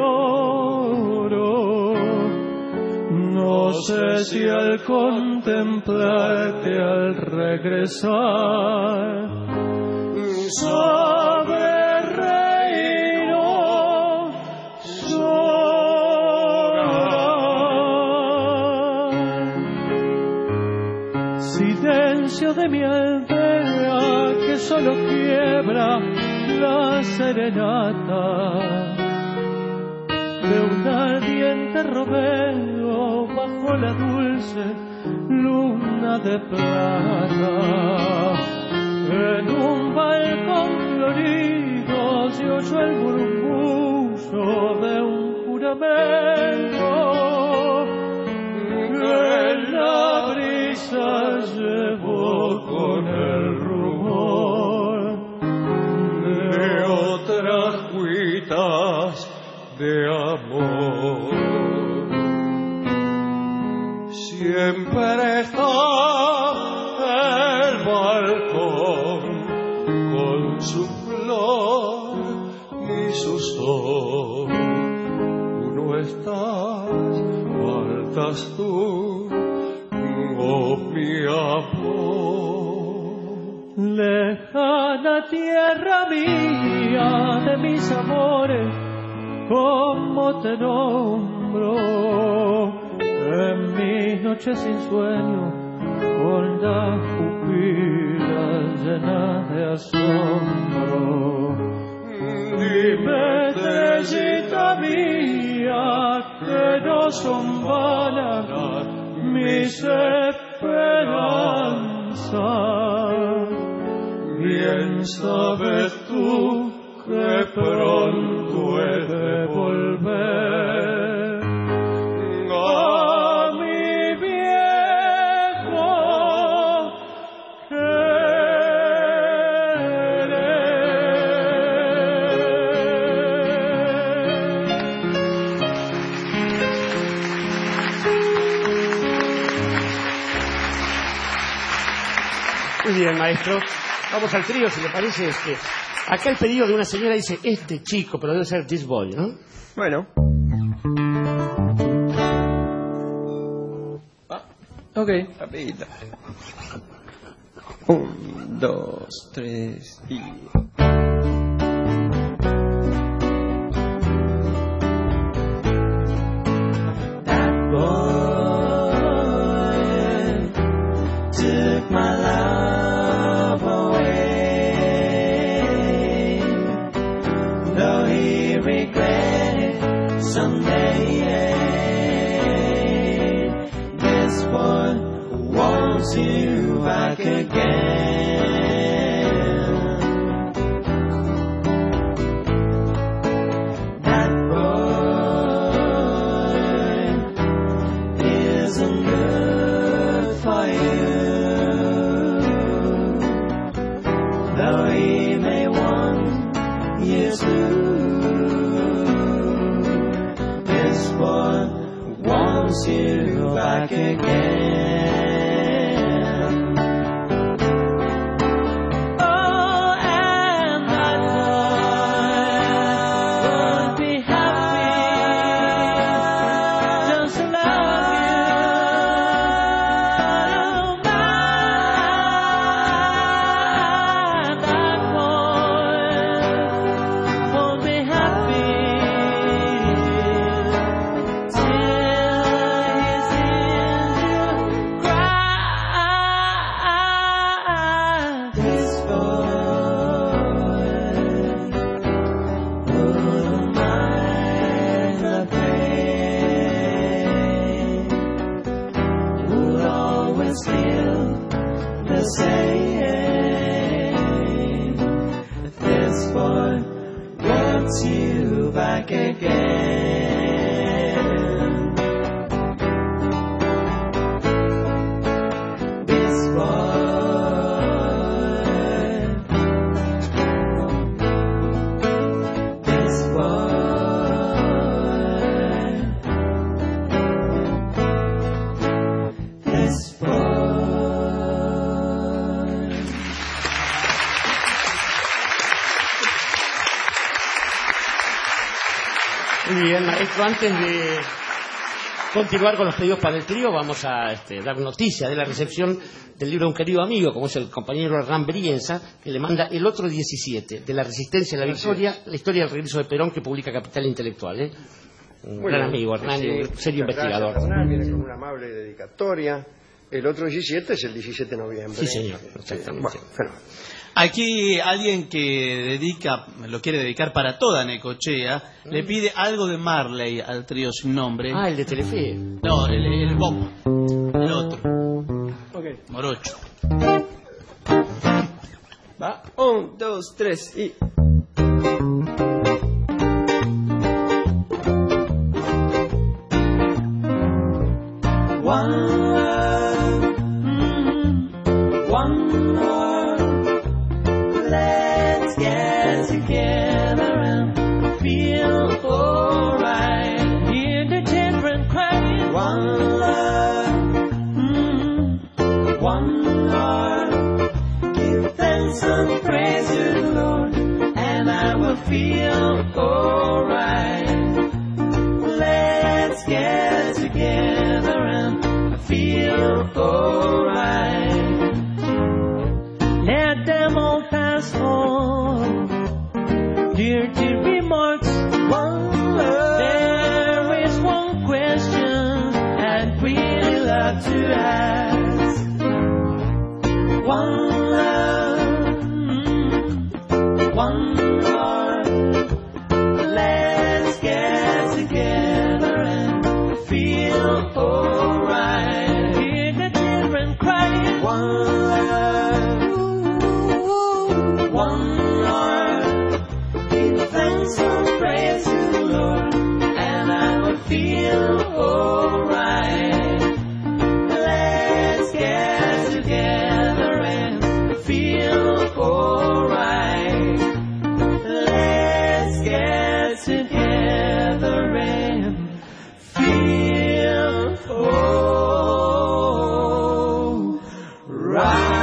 añoro. No sé si al contemplarte, al regresar, sabré reír o llorar. solo quiebra la serenata de un ardiente romero bajo la dulce luna de plata. En un balcón florido se oyó el murmullo de un juramento que la brisa llevó con el rumor de otras cuitas de amor. Siempre está el balcón con su flor y su sol. Uno estás, faltas tú, oh mi amor. Lejana tierra mía de mis amores, ¿cómo te nombro? En mis noches sin sueño, con las pupilas llenas de asombro. Dime, estrellita mía, que no son vanas mis esperanzas. Bien sabes tú que pronto he de volver a mi viejo Muy bien, maestro. Vamos al trío, si le parece. Acá el pedido de una señora dice, este chico, pero debe ser this boy, ¿no? Bueno. Ok. Rapidita. 1, 2, 3 y... took my love away, though he regretted someday. This one wants you back again. That boy isn't good for you. Though he may want you to, this boy wants you back again. Oh, and that boy would be happy just to love you. You back again. This boy, this boy, this boy. Muy bien, maestro, antes de continuar con los pedidos para el trío, vamos a dar noticia de la recepción del libro de un querido amigo, como es el compañero Hernán Brienza, que le manda El otro 17, de la resistencia a la victoria, la historia del regreso de Perón, que publica Capital Intelectual. Un gran amigo, Hernán, un serio investigador. Hernán viene con una amable dedicatoria. El otro 17 es el 17 de noviembre. Sí, señor, exactamente. Bueno, Aquí alguien que lo quiere dedicar para toda Necochea, le pide algo de Marley al trío sin nombre. Ah, el de Telefe. No, el Bob, el otro. Okay. Morocho. Va, 1, 2, 3 y... One love, one love. Let's get together and feel alright. Hear the children crying. One love, one love. Give thanks and praise to the Lord, and I will feel alright. Let's get together and feel alright. Let them all pass on. Dirty remarks. One love. There is one question I'd really love to ask. One love, one heart. Let's get together and feel alright. Hear the children crying. One love, one heart. Give thanks and praise to the Lord, and I will feel alright. Let's get together and feel alright. Let's get together and feel alright.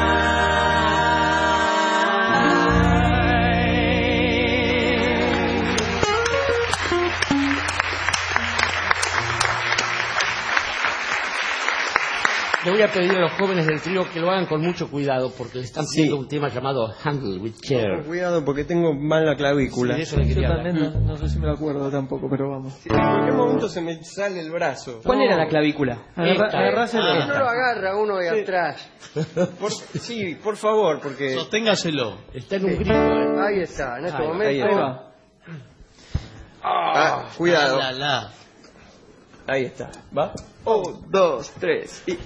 Le voy a pedir a los jóvenes del trío que lo hagan con mucho cuidado porque le están pidiendo un tema llamado Handle with Care. Cuidado porque tengo mal la clavícula. Sí, eso le quería Yo hablar. también no sé si me lo acuerdo tampoco, pero vamos. En cualquier momento se me sale el brazo. ¿Cuál era la clavícula? Agarráselo. No lo agarra uno de atrás. Sí, por favor, porque... Sosténgaselo. Está en un grito. Ahí está, en este Ahí momento. va. Cuidado. La. Ahí está. ¿Va? 1, 2, 3 y...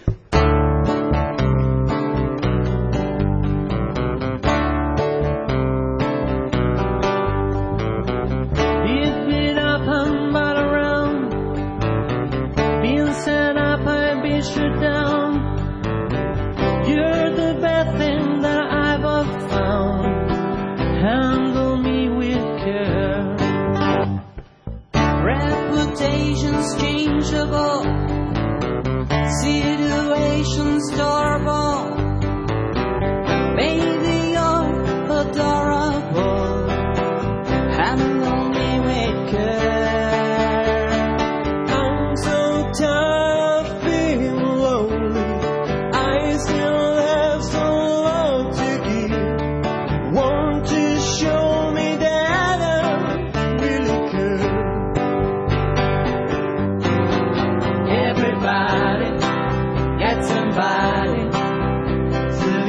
You've been up and not around, been set up and been shut down. You're the best thing that I've ever found. Handle me with care. Reputations changeable, situations durable. Baby, you're adorable. Handle me with care. I'm so tired of being lonely. I still have some love to give. Won't you show me that I really care? Everybody got somebody to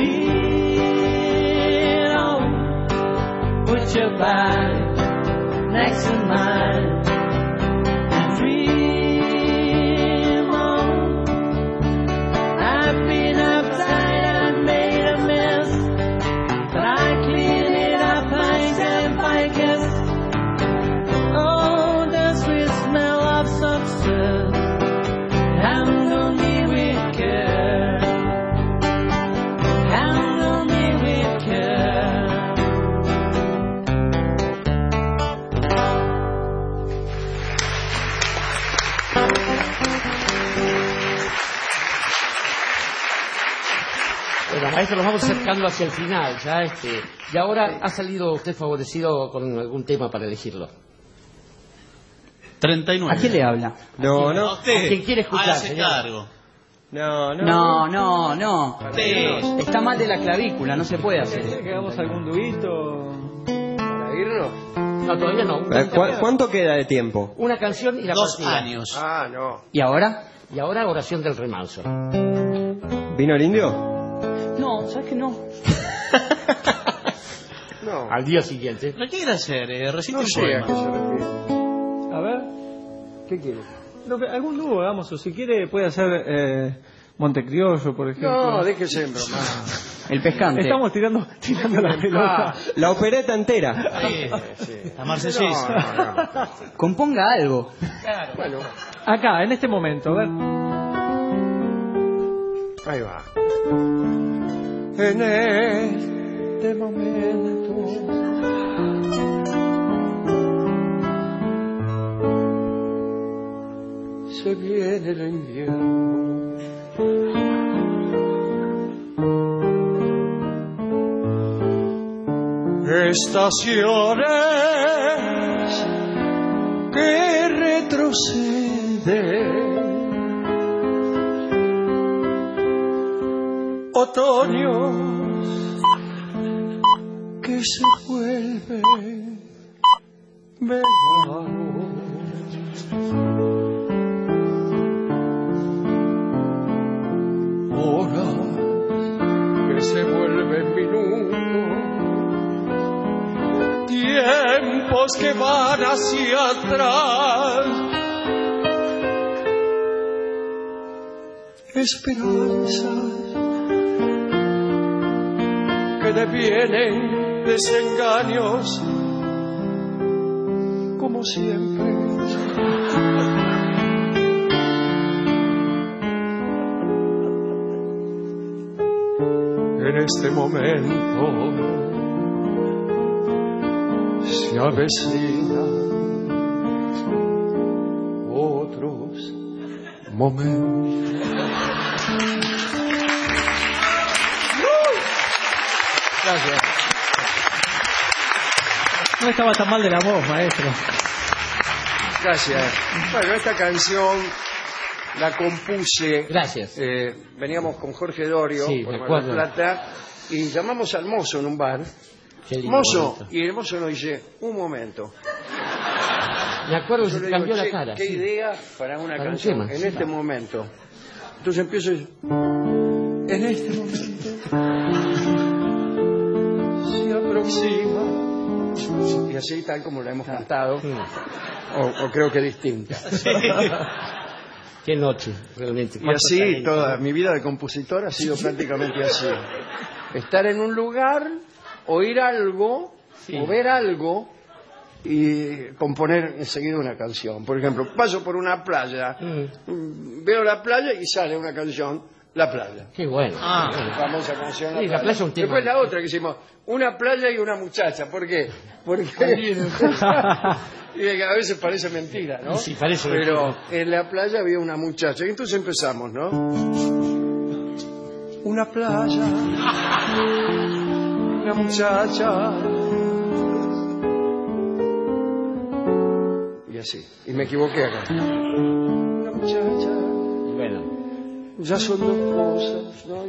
lean on. Put your body next to mine and dream on. I've been upside and made a mess, but I clean it up, I guess. Oh, the sweet smell of success. Handle me with care. Handle me with care. Bueno, maestro, nos vamos acercando hacia el final. Ya y ahora ha salido usted favorecido con algún tema para elegirlo. 39. ¿A quién le habla? No, A no. usted. ¿Quién quiere escuchar, Hágase señor? cargo. No. Usted. Está mal de la clavícula, no se puede hacer. ¿Quiere que hagamos algún duito? ¿Para irnos? No, todavía no. ¿Cuánto queda de tiempo? Una canción y la 2 partida. años. Ah, no. ¿Y ahora? Y ahora oración del remanso. ¿Vino el indio? No, ¿sabes que no? No. al día siguiente. ¿Lo quiere hacer? Recite No un sé a poema. qué se refiere. A ver, ¿Qué quiere? algún dúo, hagamos, o si quiere puede hacer Montecriollo, por ejemplo. No, déjese en broma. El pescante. Estamos tirando la pelota. La opereta entera. La marsellesa. No. Componga algo. Bueno, Acá, en este momento, a ver. ahí va. En este momento se viene el invierno. Estaciones que retroceden, otoños que se vuelven veranos. Horas que se vuelven minutos, tiempos que van hacia atrás, esperanzas que devienen desengaños, como siempre. En este momento se avecinan otros momentos. Gracias. No estaba tan mal de la voz, maestro. Gracias. Bueno, esta canción la compuse. Gracias. Veníamos con Jorge Dorio, Sí, por me Mar acuerdo. del Plata, y llamamos al mozo en un bar. Qué lindo Mozo, momento. y el mozo nos dice, un momento. Me acuerdo que Yo se le cambió digo, la "Che, cara. ¿qué sí. idea para una Para un canción tema, en sí, este va. momento?" Entonces empiezo y en este momento se aproxima, y así tal como la hemos cantado, o creo que distinta. Qué noche, realmente. Y así toda mi vida de compositor ha sido prácticamente así. Estar en un lugar, oír algo, o ver algo, y componer enseguida una canción. Por ejemplo, paso por una playa, veo la playa y sale una canción, La Playa. Qué bueno. La famosa canción Sí, La Playa es un tema. Después la otra que hicimos, una playa y una muchacha. ¿Por qué? Porque y a veces parece mentira, ¿no? Sí, parece Pero mentira. en la playa había una muchacha. Y entonces empezamos, ¿no? Una playa, una muchacha. Y así. Y me equivoqué acá. Una muchacha. Bueno. Ya son dos cosas, ¿no?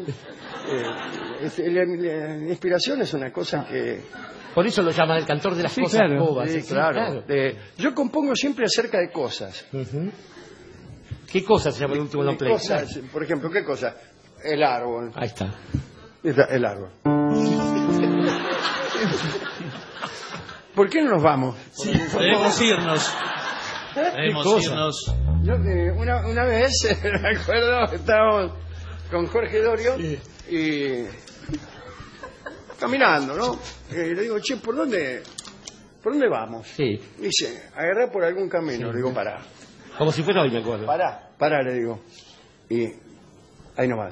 La inspiración es una cosa que... Por eso lo llaman el cantor de las Sí, cosas claro. bobas. Sí, claro. Yo compongo siempre acerca de cosas. ¿Qué cosas se llama el último De long play? cosas, por ejemplo, ¿qué cosa? El árbol. Ahí está. El árbol. ¿Por qué no nos vamos? Debemos irnos. Debemos irnos. Yo, una vez, me acuerdo, estábamos con Jorge Dorio y caminando, ¿no? Le digo, che, ¿por dónde vamos? Sí. Dice, agarrá por algún camino. Le digo, pará. Como si fuera hoy, me acuerdo. Pará, le digo. Y ahí nomás.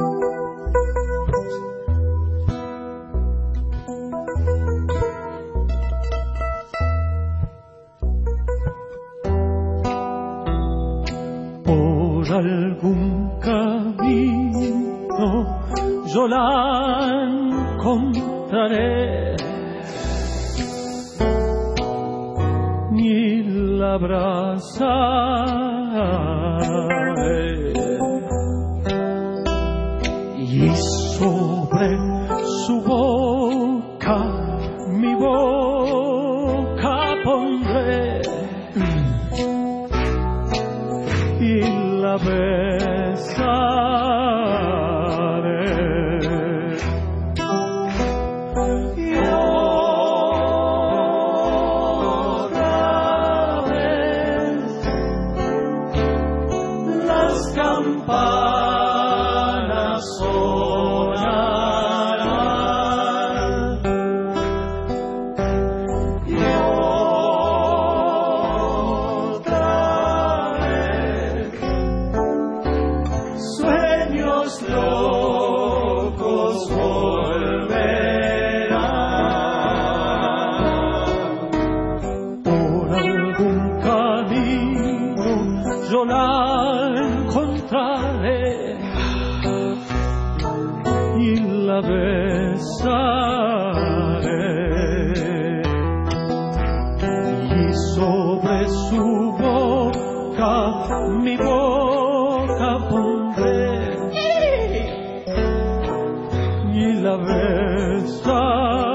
Por algún camino yo la encontraré y la abrazaré y sobre su boca mi boca pondré y la besaré. Y sobre su boca mi boca pondré y la besaré.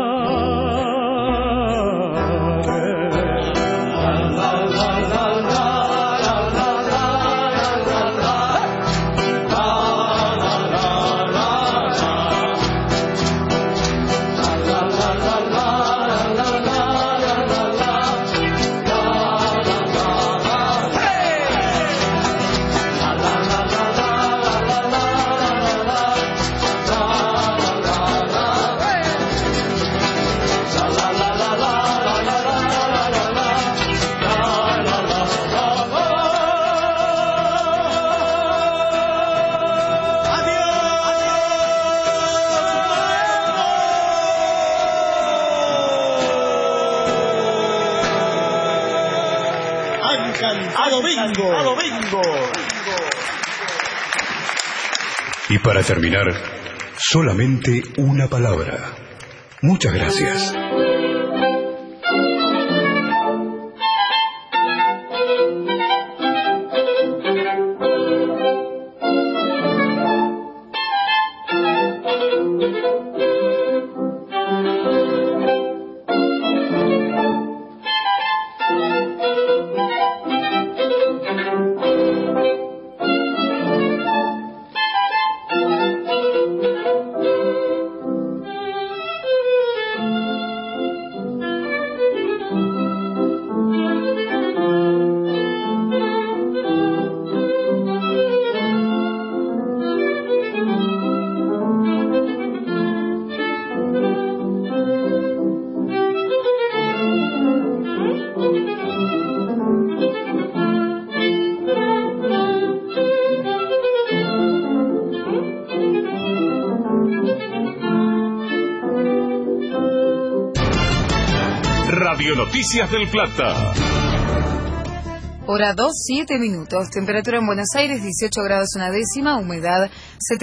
Y para terminar, solamente una palabra. Muchas gracias. Radio Noticias del Plata. Hora 2, 7 minutos. Temperatura en Buenos Aires, 18 grados una décima, humedad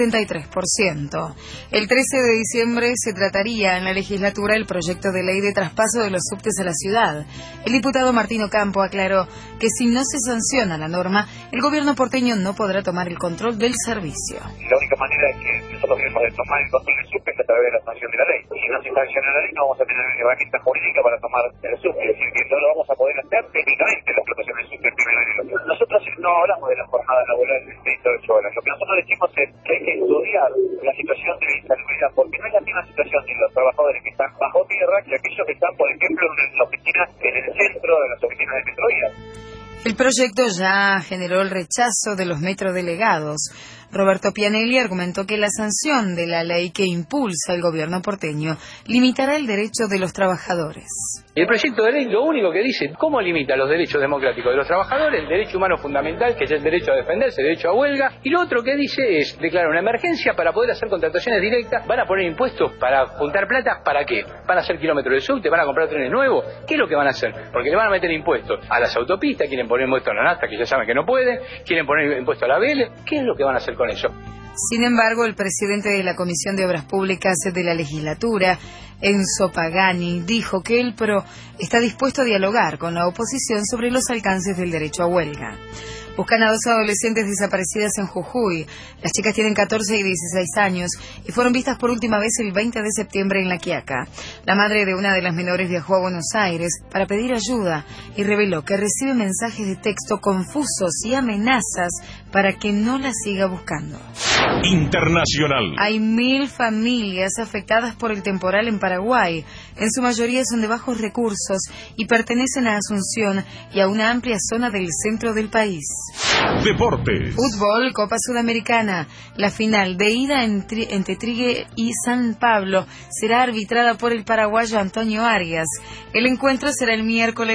73%. El 13 de diciembre se trataría en la legislatura el proyecto de ley de traspaso de los subtes a la ciudad. El diputado Martín Ocampo aclaró que si no se sanciona la norma, el gobierno porteño no podrá tomar el control del servicio. La única manera es que nosotros tenemos de tomar el control del subte es a través de la sanción de la ley. Si no se sanciona la ley, no vamos a tener herramienta jurídica para tomar el subte. Es decir, que no lo vamos a poder hacer técnicamente la explotación del subte. Nosotros no hablamos de la jornada laboral de 38 horas. Lo que nosotros decimos es que hay que estudiar la situación de insalubridad, porque no es la misma situación de los trabajadores que están bajo tierra que aquellos que están, por ejemplo, en las oficinas, en el centro de las oficinas de Metrovías. El proyecto ya generó el rechazo de los metrodelegados. Roberto Pianelli argumentó que la sanción de la ley que impulsa el gobierno porteño limitará el derecho de los trabajadores. El proyecto de ley lo único que dice, ¿cómo limita los derechos democráticos de los trabajadores? El derecho humano fundamental, que es el derecho a defenderse, el derecho a huelga. Y lo otro que dice es, declara una emergencia para poder hacer contrataciones directas. ¿Van a poner impuestos para juntar plata? ¿Para qué? ¿Van a hacer kilómetros de subte? ¿Van a comprar trenes nuevos? ¿Qué es lo que van a hacer? Porque le van a meter impuestos a las autopistas, quieren poner impuestos a la nafta, que ya saben que no pueden, quieren poner impuestos a la BL. ¿Qué es lo que van a hacer con eso? Sin embargo, el presidente de la Comisión de Obras Públicas de la Legislatura, Enzo Pagani, dijo que el PRO está dispuesto a dialogar con la oposición sobre los alcances del derecho a huelga. Buscan a 2 adolescentes desaparecidas en Jujuy. Las chicas tienen 14 y 16 años y fueron vistas por última vez el 20 de septiembre en La Quiaca. La madre de una de las menores viajó a Buenos Aires para pedir ayuda y reveló que recibe mensajes de texto confusos y amenazas para que no la siga buscando. Internacional. Hay 1.000 familias afectadas por el temporal en Paraguay. En su mayoría son de bajos recursos y pertenecen a Asunción y a una amplia zona del centro del país. Deportes. Fútbol, Copa Sudamericana. La final de ida entre Trigue y San Pablo será arbitrada por el paraguayo Antonio Arias. El encuentro será el miércoles